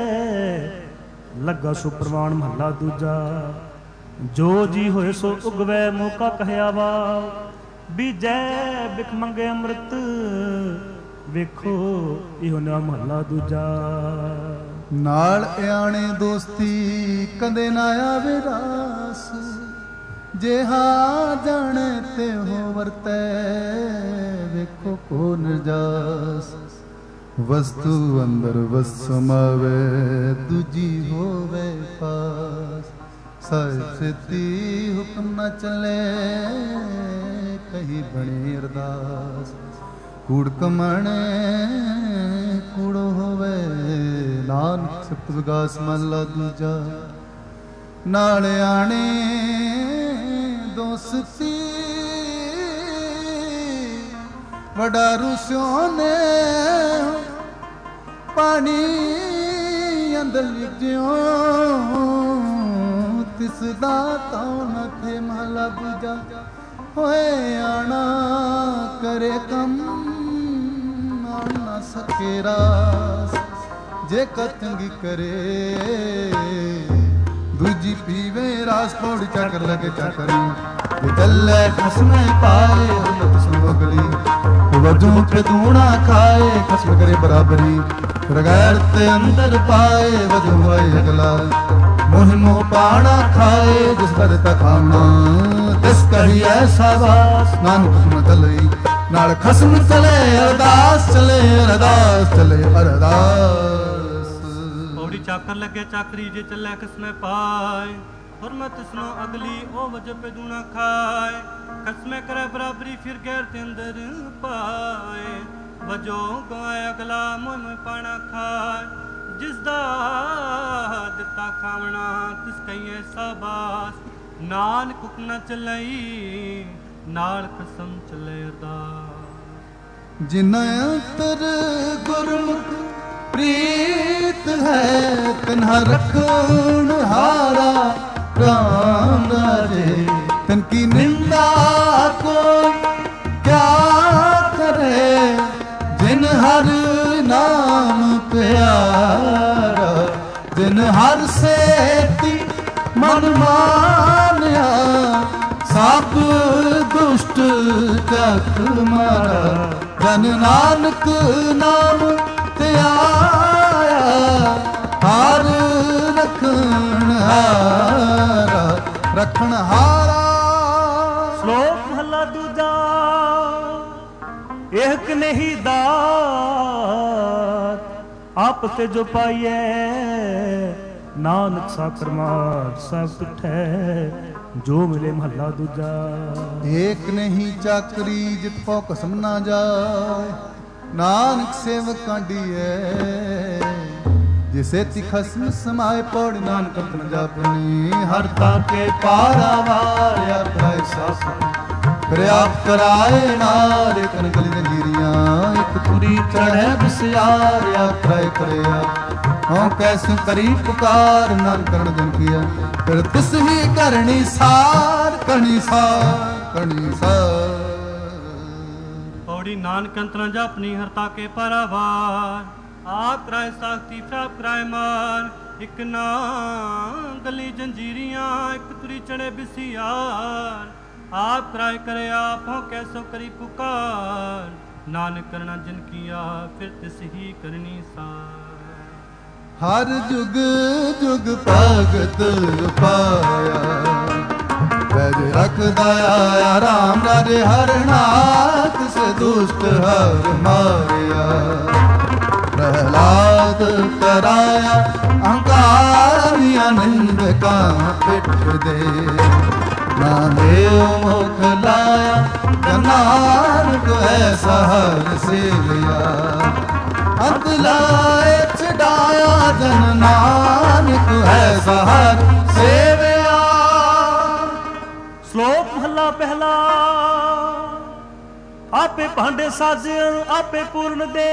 ਲੱਗਾ ਸੋ ਪ੍ਰਵਾਨ। ਮਹਲਾ ਦੂਜਾ। ਜੋ ਜੀ ਹੋਏ ਸੋ ਉਗਵੈ ਮੌਕਾ ਕਹਿਆ ਵਾ ਬੀਜੈ ਬਿਖ ਮੰਗੇ ਅੰਮ੍ਰਿਤ ਵੇਖੋ ਇਹੋ ਨਾ ਮਹਲਾ ਦੂਜਾ। ਨਾਲ ਇਆਣੇ ਦੋਸਤੀ ਕਦੇ ਨਾ ਆਵੇ ਰਾਸ ਜਿਹਾ ਜਾਣੇ ਤੇ ਹੋ ਵਰਤੈ ਵੇਖੋ ਕੋ ਨਿਰਜਾਸ ਵਸਤੂ ਅੰਦਰ ਵਸ ਸਮਾਵੇ ਦੂਜੀ ਹੋਵੇ ਪਾਸ ਸਾਹਿਬ ਸਿੱਧੀ ਹੁਕਮ ਨਾ ਚੱਲੇ ਕਹੀ ਬਣੇ ਅਰਦਾਸ ਕੂੜ ਕਮਾਣੇ ਕੂੜੋ ਹੋਵੇ ਨਾਨਕ ਸਪਤ ਵਿਗਾਸ ਮਹਲਾ ਦੂਜਾ। ਨਾਲ ਆਣੇ ਦੋਸਤੀ ਵਡਾ ਰੁਸਿਓ ਨੇ ਪਾਣੀ ਅੰਦਰ ਲਿਖਿਓ ਤਿਸ ਦਾ ਤਾਂ ਨ ਥੇ ਮਹਲਾ ਦੂਜਾ। ਹੋਏ ਆਣਾ ਕਰੇ ਕੰਮ ਆਣ ਨਾ ਸਕੇ ਰਾਸ ਜੇ ਕਤੰਗੀ ਕਰੇ ਦੂਜੀ ਪੀਵੇ ਰਾਸ ਪੌੜੀ ਚੱਕਰ ਲਗੇ ਚੱਕਰੀ ਵਿਦਲੇ ਖਸਮੇ ਪਾਏ ਹੁਨ ਸੁਣੋ ਗਲੀ ਵਜੂ ਤੇ ਦੂਣਾ ਖਾਏ ਖਸਮ ਕਰੇ ਬਰਾਬਰੀ ਰਗੜ ਤੇ ਅੰਦਰ ਪਾਏ ਵਜੂ ਹੋਏ ਅਗਲਾ ਮੋਹ ਮੋਹ ਪਾਣਾ ਖਾਏ ਜਿਸ ਕਰ ਤਾ ਖਾਣਾ ਤਿਸ ਕਹੀ ਐਸਾ ਵਾਸ ਨਾਨਕ ਸੁਣ ਚਲਈ ਨਾਲ ਖਸਮ ਚਲੇ ਅਰਦਾਸ ਚਲੇ ਅਰਦਾਸ ਚਲੇ ਅਰਦਾਸ। ਪੌੜੀ ਚਾਕਰ ਲੱਗੇ ਚਾਕਰੀ ਜੇ ਚੱਲੇ ਖਸਮੇ ਪਾਏ ਹੁਰਮਤ ਸੁਨੋ ਅਗਲੀ ਉਹ ਵਜ ਪੇ ਦੂਣਾ ਖਾਏ ਖਸਮੇ ਕਰੇ ਬਰਾਬਰੀ ਫਿਰ ਗੈਰ ਤੇ ਅੰਦਰ ਪਾਏ ਵਜੋ ਗਵਾਏ ਅਗਲਾ ਮੋਹ ਮੋਹ ਪਾਣਾ ਖਾਏ ਜਿਸ ਦਾ ਦਿੱਤਾ ਖਾਵਣਾ ਤਿਸ ਕਹੀਏ ਸਾਬਾਸ ਨਾਨਕ ਹੁਕਮ ਨਾ ਚੱਲਈ ਨਾਲ ਕਸਮ ਚੱਲੇ ਅਰਦਾਸ। ਜਿਨਾ ਅੰਤਰ ਗੁਰਮੁਖ ਪ੍ਰੀਤ ਹੈ ਤਨਹਾ ਰਖਣ ਹਾਰਾ ਰਾਮ ਰਾਜੇ ਤਨ ਕੀ ਨਿੰਦਾ ਕੋਈ ਕਿਆ ਕਰੇ ਜਿਨ ਹਰ ਨਾਮ ਪਿਆਰਾ ਜਿਨ ਹਰ ਸੇਤੀ ਮਨ ਮਾਨਿਆ ਸਭ ਦੁਸ਼ਟ ਕਤ ਮਾਰਾ ਜਨ ਨਾਨਕ ਨਾਮ ਤੇ ਆਇਆ ਹਰ ਰਖਣ ਹਾਰਾ ਰਖਣ ਹਾਰਾ। ਸ਼ਲੋਕ ਮਹਲਾ ਦੂਜਾ। ਇੱਕ ਨਹੀਂ ਦਾਤ ਆਪ ਤੇ ਜੋ ਪਾਈਐ ਨਾਨਕ ਸਾਕਰ ਮਾਰ ਸਭ ਤੁਠੈ ਜੋ ਮਿਲੇ। ਮਹੱਲਾ ਦੂਜਾ। ਏਕ ਨਹੀਂ ਚਾਕਰੀ ਜਿਤ ਪਉ ਕਸਮ ਨਾ ਜਾਏ ਨਾਨਕ ਸੇਵਕ ਕਾਂਡੀਐ ਜਿਸੇ ਤੀ ਖਸਮ ਸਮਾਏ ਪੌੜੀ ਨਾਨਕ ਤਨ ਜਾਪਨੀ ਹਰ ਤਾਂ ਕੇ ਪਾਰਾਵਾਰ ਆਖਾਇ ਸਾਸਨ ਕਰਿਆ ਕਰਾਏ ਨਾਰ ਕਨ ਗਲੀ ਦੇ ਲੀਰੀਆਂ ਇੱਕ ਤੁਰੀ ਚੜ੍ਹੈ ਬਿਸਿਆਰ ਆਖਾਇ ਕਰਿਆ ਹਉ ਕੈਸੁ ਕਰੀ ਪੁਕਾਰ ਨਾਨਕ ਕਰਨ ਜਨ ਕੀਆ ਫਿਰ ਤਿਸ ਹੀ ਕਰਨੀ ਸਾਰ ਕਰਨੀ ਸਾਰ ਕਰਨੀ ਸਾਰ। ਪੌੜੀ ਨਾਨਕ ਅੰਤਰ ਜਾਪਨੀ ਹਰਤਾ ਕੇ ਪਰਵਾਰ ਆਪ ਕਰਾਏ ਸਾਖਤੀ ਪ੍ਰਾਪ ਕਰਾਏ ਮਾਨ ਇੱਕ ਨਾ ਗਲੀ ਜੰਜੀਰੀਆਂ, ਇੱਕ ਤੁਰੀ ਚੜੇ ਬਿਸਿਆਰ। ਆਪ ਕਰਾਏ ਕਰੇ ਆਪ ਹੋ ਕੈਸੋ ਕਰੀ ਪੁਕਾਰ। ਨਾਨਕ ਕਰਨਾ ਜਿਨ ਕੀਆ ਫਿਰ ਤਿਸ ਹੀ ਕਰਨੀ ਸਾਰ। ਹਰ ਜੁਗ ਜੁਗ ਭਗਤ ਪਾਇਆ, ਬੈਜ ਰਖਦਾ ਆਇਆ ਰਾਮ ਰਾਜੇ ਹਰ ਨਾਥ। ਸੇ ਦੁਸ਼ਟ ਹਰ ਮਾਰਿਆ, ਪ੍ਰਹਲਾਦ ਤਰਾਇਆ ਅਹੰਕਾਰੀਆਂ ਨਿੰਦ ਕਾ ਪਿੱਠ ਦੇ। ਨਾਮੇ ਮੁਖ ਲਾਇਆ ਨਾਨਕ ਐਸਾ ਹਰ ਸੇਵਿਆ। ਅੰਤ ਲਾਏ ਛਡਾਇਆ ਜਨ ਨਾਨਕ ਐਸਾ ਹਰ ਸੇਵਿਆ। ਸ਼ਲੋਕ ਮਹਲਾ ਪਹਿਲਾ। ਆਪੇ ਭਾਂਡੇ ਸਾਜਣ ਆਪੇ ਪੂਰਨ ਦੇ।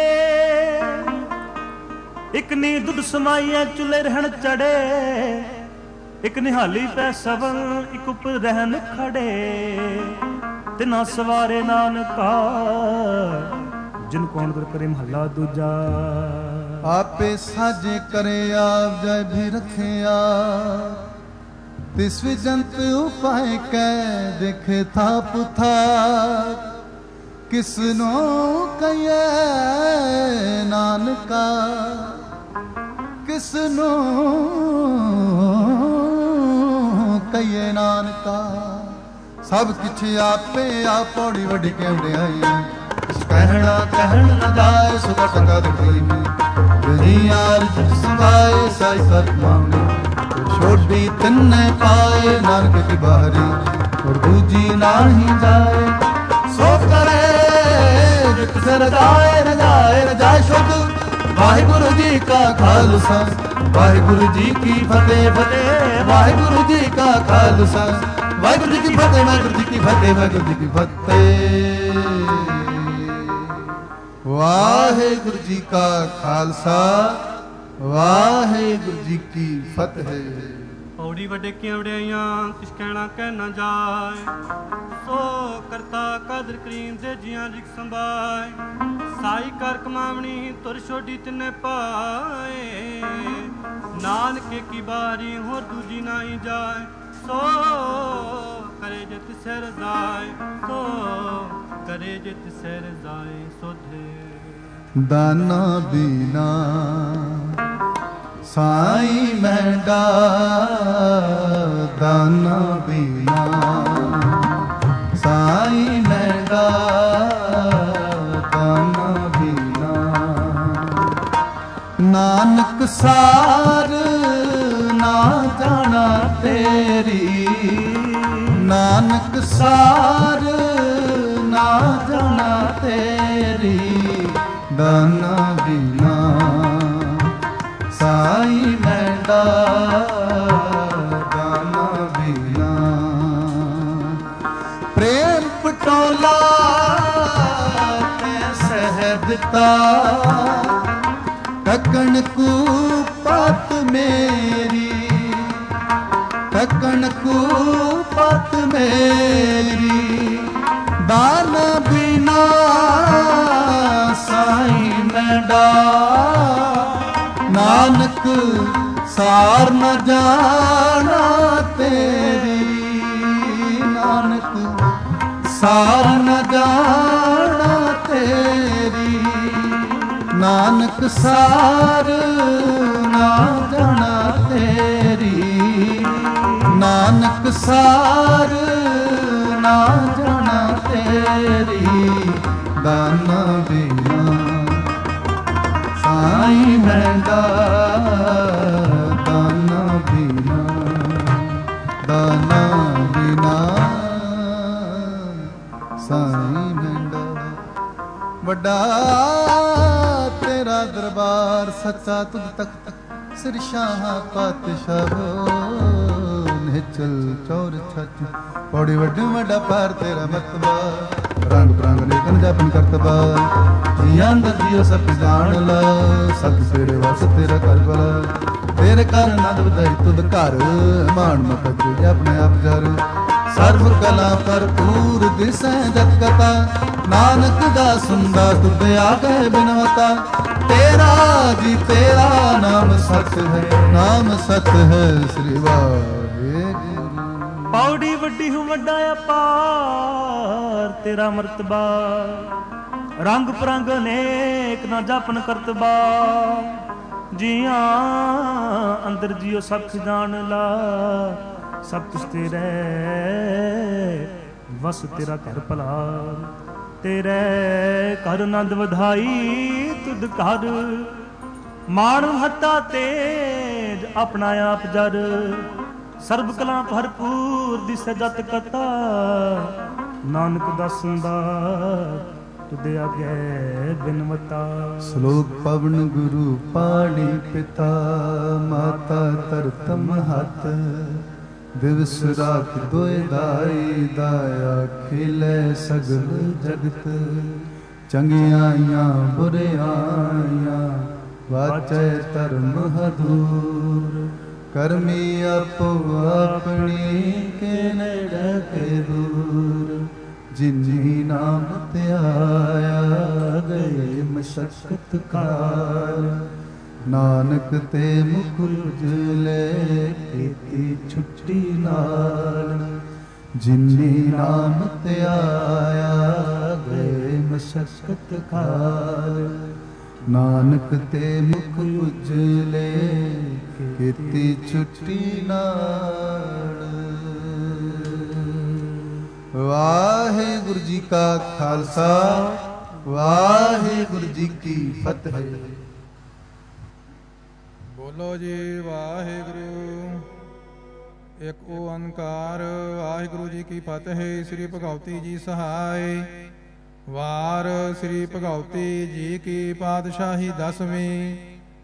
ਇਕ ਨੀ ਦੁੱਧ ਸਮਾਈਐ ਚੁੱਲ੍ਹੇ ਰਹਿਣ ਚੜੇ। ਇਕ ਨਿਹਾਲੀ ਪੈ ਸਵਨ ਇਕ ਉਪਰ ਰਹਿਣ ਖੜੇ। ਤਿਨਾ ਸਵਾਰੇ ਨਾਨਕਾ ਜਿਨ ਕੌਣ ਦਰ ਕਰੇ ਮਹੱਲਾ ਦੂਜਾ। ਆਪੇ ਸਾਜੇ ਕਰੇ ਆਪ ਜੈ ਵੀ ਰਖਿਆ। ਤਿਸ ਵਿਜੰਤ ਉਪਾਇ ਕੈ ਦੇਖੇ ਥਾਪ ਥਾਪ। ਕਿਸਨੋਂ ਕਹੀਏ ਨਾਨਕਾ ਕਿਸਨੋਂ ਕਹੀਏ ਨਾਨਕਾ। ਸਭ ਕਿਛ ਆਪੇ ਆਪ ਪੌੜੀ ਵੱਡੀ ਕੇ ਵਡਿਆਈ। ਕਹਿਣਾ ਕਹਿਣ ਨ ਜਾਏ ਸੁਖ ਟੰਗਾ ਦਿੱਤੀ ਮੈਂ। ਜੀ ਆਰਜ ਸੰਗਾਏ ਸਾਈ ਸਤ ਮੰਗੇ। ਛੋਡੀ ਤਿੰਨੇ ਪਾਏ ਨਾਨਕ ਕੀ ਬਾਹਰੀ। ਔਰ ਦੂਜੀ ਨਾਹੀ ਜਾਏ ਸੋ ਕਰੇ ਜਿਤ ਸਿਰ ਜਾਏ ਰਜਾਏ ਰਜਾਏ ਸ਼ੁੱਧ। ਵਾਹਿਗੁਰੂ ਜੀ ਕਾ ਖਾਲਸਾ ਵਾਹਿਗੁਰੂ ਜੀ ਕੀ ਫਤਿਹ ਫਤਿਹ। ਵਾਹਿਗੁਰੂ ਜੀ ਕਾ ਖਾਲਸਾ ਵਾਹਿਗੁਰੂ ਜੀ ਕੀ ਫਤਿਹ। ਵਾਹਿਗੁਰੂ ਜੀ ਕੀ ਫਤਿਹ ਵਾਹਿਗੁਰੂ ਜੀ ਕੀ ਫਤਿਹ। ਵਾਹਿਗੁਰੂ ਜੀ ਕਾ ਖਾਲਸਾ ਵਾਹਿਗੁਰੂ ਜੀ ਕੀ ਫਤਿਹ। ਪੌੜੀ ਵੱਡੇ ਕੀਆਂ ਵਡਿਆਈਆਂ ਕਿਛ ਕਹਿਣਾ ਕਹਿ ਨਾ ਜਾਏ। ਸੋ ਕਰਤਾ ਕਾਦਰ ਕਰੀਮ ਦੇ ਜੀਆਂ ਜਿਕ ਸੰਭਾਏ। ਸਾਈ ਕਰ ਕਮਾਵਣੀ ਤੁਰ ਛੋਡੀ ਤਿੰਨੇ ਪਾਏ। ਨਾਨਕੇ ਕੀ ਬਾਰੀ ਹੋਰ ਦੂਜੀ ਨਾਹੀ ਜਾਏ। ਸੋ ਕਰੇ ਜੇ ਤਿਸੈ ਰਜ਼ਾਏ ਸੋ ਕਰੇ ਜੇ ਤਿਸੈ ਰਜ਼ਾਏ ਸੋਧੇ। ਦਾਨਾ ਬੀਨਾ ਸਾਈ ਮਹਿੰਡਾ ਦਾਨਾ ਬੀਨਾ ਸਾਈ ਮਹਿੰਡਾ ਦਾਨਾ ਬੀਨਾ। ਨਾਨਕ ਸਾਰ ਨਾ ਜਾਣਾ ਤੇਰੀ। ਨਾਨਕ ਸਾਰ ਨਾ ਜਾਣਾ ਤੇਰੀ। ਦਾਨਾ ਬੀਨਾ ਸਾਈ ਮਹਿੰਡਾ ਦਾਨਾ ਬੀਨਾ। ਪ੍ਰੇਮ ਪਟੋਲਾ ਤੈਂ ਸਹਿ ਦਿੱਤਾ। ਤਕਣ ਕੂ ਪਤ ਮੇਰੀ ਤਕਣ ਕੂ ਪਤ ਮੇਰੀ। ਦਾਨ ਬਿਨਾ ਸਾਈ ਮਹਿੰਡਾ। ਨਾਨਕ ਸਾਰ ਨ ਜਾਣਾ ਤੇਰੀ। ਨਾਨਕ ਸਾਰ ਨ ਜਾਣਾ ਤੇਰੀ। ਨਾਨਕ ਸਾਰ ਨਾ ਜਾਣਾ ਤੇਰੀ। ਨਾਨਕ ਸਾਰ ਨਾ ਜਾਣਾ ਤੇਰੀ। ਦਾਨਾ ਬਿਨਾ ਸਾਈ ਮਹਿੰਡਾ ਦਾਨਾ ਬਿਨਾ ਦਾਨਾ ਬਿਨਾ ਸਾਈ ਮਹਿੰਡਾ। ਵੱਡਾ ਤੇਰਾ ਦਰਬਾਰ ਸੱਚਾ ਤੁਧ ਤਖਤ ਸਿਰ ਸ਼ਾਹ ਪਾਤਸ਼ਾਹੋ। ਨਿਹਚਲ ਚੌਰ ਛੱਜ ਪੌੜੀ ਵੱਡੇ ਵੱਡਾ ਪਾਰ ਤੇਰਾ ਮਤਬਾ। ਰੰਗ ਪ੍ਰੰਗ ਨੇਕਨ ਜਪਨ ਕਰਤਬਾ। ਜੀਆਂ ਦਾ ਜੀਓ ਸਭ ਜਾਣ ਲਾ। ਸਤ ਸੇਰੇ ਵਸ ਤੇਰਾ ਕਰ ਬਲਾ। ਤੇਰੇ ਕਰ ਨੰਦ ਵਧਾਈ ਤੁਧ ਘਰ। ਮਾਣ ਮਤ ਆਪਣੇ ਆਪ ਜਰ ਸਰਬ ਕਲਾ ਭਰਪੂਰ ਦਿਸੈ ਜਤ ਕਥਾ ਨਾਨਕ ਦਾਸਨ ਦਾ ਤੁਧ ਆਗੇ ਬਿਨਵਤਾ ਤੇਰਾ ਜੀ ਤੇਰਾ ਨਾਮ ਸਤ ਹੈ ਨਾਮ ਸਤ ਹੈ ਸ੍ਰੀ ਵਾਹਿਗੁਰੂ। ਪੌੜੀ ਵੱਡੀ ਹੂੰ ਵੱਡਾ ਅਪਾਰ ਤੇਰਾ ਮਰਤਬਾ ਰੰਗ ਪਰੰਗ ਅਨੇਕ ਨਾ ਜਾਪਨ ਕਰਤਬਾ ਜੀਆਂ ਅੰਦਰ ਜੀਓ ਸਭ ਜਾਣ ਲਾ ਸਭ ਕੁਛ ਤੇਰੇ ਵਸ ਤੇਰਾ ਘਰ ਭਲਾ ਤੇਰੇ ਘਰ ਆਨੰਦ ਵਧਾਈ ਤੁਧ ਘਰ ਮਾਣ ਹੱਤਾ ਤੇਜ ਆਪਣਾ ਆਪ ਜਰ ਸਰਬ ਕਲਾ ਭਰਪੂਰ ਦਿਸੈ ਜਤ ਕਥਾ ਨਾਨਕ ਦਾਸਨ ਦਾ ਤੁਧ ਆਗੇ ਬਿਨਵਤਾ। ਸ਼ਲੋਕ ਪਵਨ ਗੁਰੂ ਪਾਣੀ ਪਿਤਾ ਮਾਤਾ ਧਰਤ ਮਹਤ ਦਿਵਸ ਰਾਤ ਦੋਇ ਦਾਈ ਦਾਇਆ ਖਿਲੇ ਸਗਲ ਜਗਤ ਚੰਗਿਆਈਆਂ ਬੁਰਿਆਈਆਂ ਵਾਚੈ ਧਰਮ ਹਦੂਰ ਕਰਮੀ ਆਪੋ ਆਪਣੀ ਕੇ ਨੇੜੇ ਕੇ ਦੂਰ ਜਿਨੀ ਨਾਮ ਧਿਆਇਆ ਗਏ ਮਸ਼ਕਤ ਕਾਲ ਨਾਨਕ ਤੇ ਮੁਖ ਉਜਲੇ ਕੀਤੀ ਛੁੱਟੀ ਨਾਲ ਜਿਨੀ ਨਾਮ ਧਿਆਇਆ ਗਏ ਮਸ਼ਕਤ ਕਾਲ ਨਾਨਕ ਤੇ ਮੁਖ ਉਜਲੇ ਕੀਤੀ ਛੁੱਟੀ ਨਾਲ। ਵਾਹਿਗੁਰੂ ਜੀ ਕਾ ਖਾਲਸਾ ਵਾਹਿਗੁਰੂ ਜੀ ਕੀ ਫਤਿਹ। ਬੋਲੋ ਜੀ ਵਾਹਿਗੁਰੂ ਇੱਕ ਓੰਕਾਰ ਵਾਹਿਗੁਰੂ ਜੀ ਕੀ ਫਤਿਹ। ਸ੍ਰੀ ਭਗਵਤੀ ਜੀ ਸਹਾਇ ਵਾਰ ਸ੍ਰੀ ਭਗਵਤੀ ਜੀ ਕੀ ਪਾਤਸ਼ਾਹੀ ਦਸਵੀਂ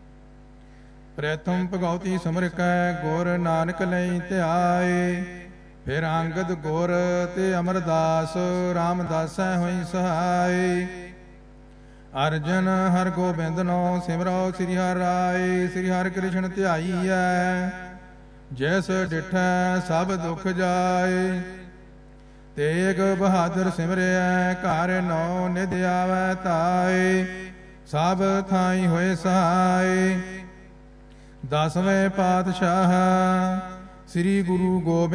ਪ੍ਰਥਮ ਭਗਵਤੀ ਸਿਮਰਿਕੈ ਗੁਰ ਨਾਨਕ ਲਈ ਧਿਆਏ ਫਿਰ ਅੰਗਦ ਗੁਰ ਤੇ ਅਮਰਦਾਸ ਰਾਮਦਾਸੈ ਹੋਈ ਸਹਾਈ ਅਰਜਨ ਹਰ ਗੋਬਿੰਦਨੋ ਸਿਮਰੋ ਸ੍ਰੀ ਹਰਿ ਰਾਏ ਸ੍ਰੀ ਹਰਿ ਕ੍ਰਿਸ਼ਨ ਧਿਆਈਐ ਜੈਸ ਡਿਠੈ ਸਭ ਦੁਖ ਜਾਏ ਤੇਗ ਬਹਾਦਰ ਸਿਮਰਿਐ ਘਰ ਨੌ ਨਿਧ ਆਵੈ ਤਾਏ ਸਭ ਥਾਈ ਹੋਏ ਸਹਾਈ ਦਸਵੇਂ ਪਾਤਸ਼ਾਹ ਸ੍ਰੀ ਗੁਰੂ ਗੋਬਿੰਦ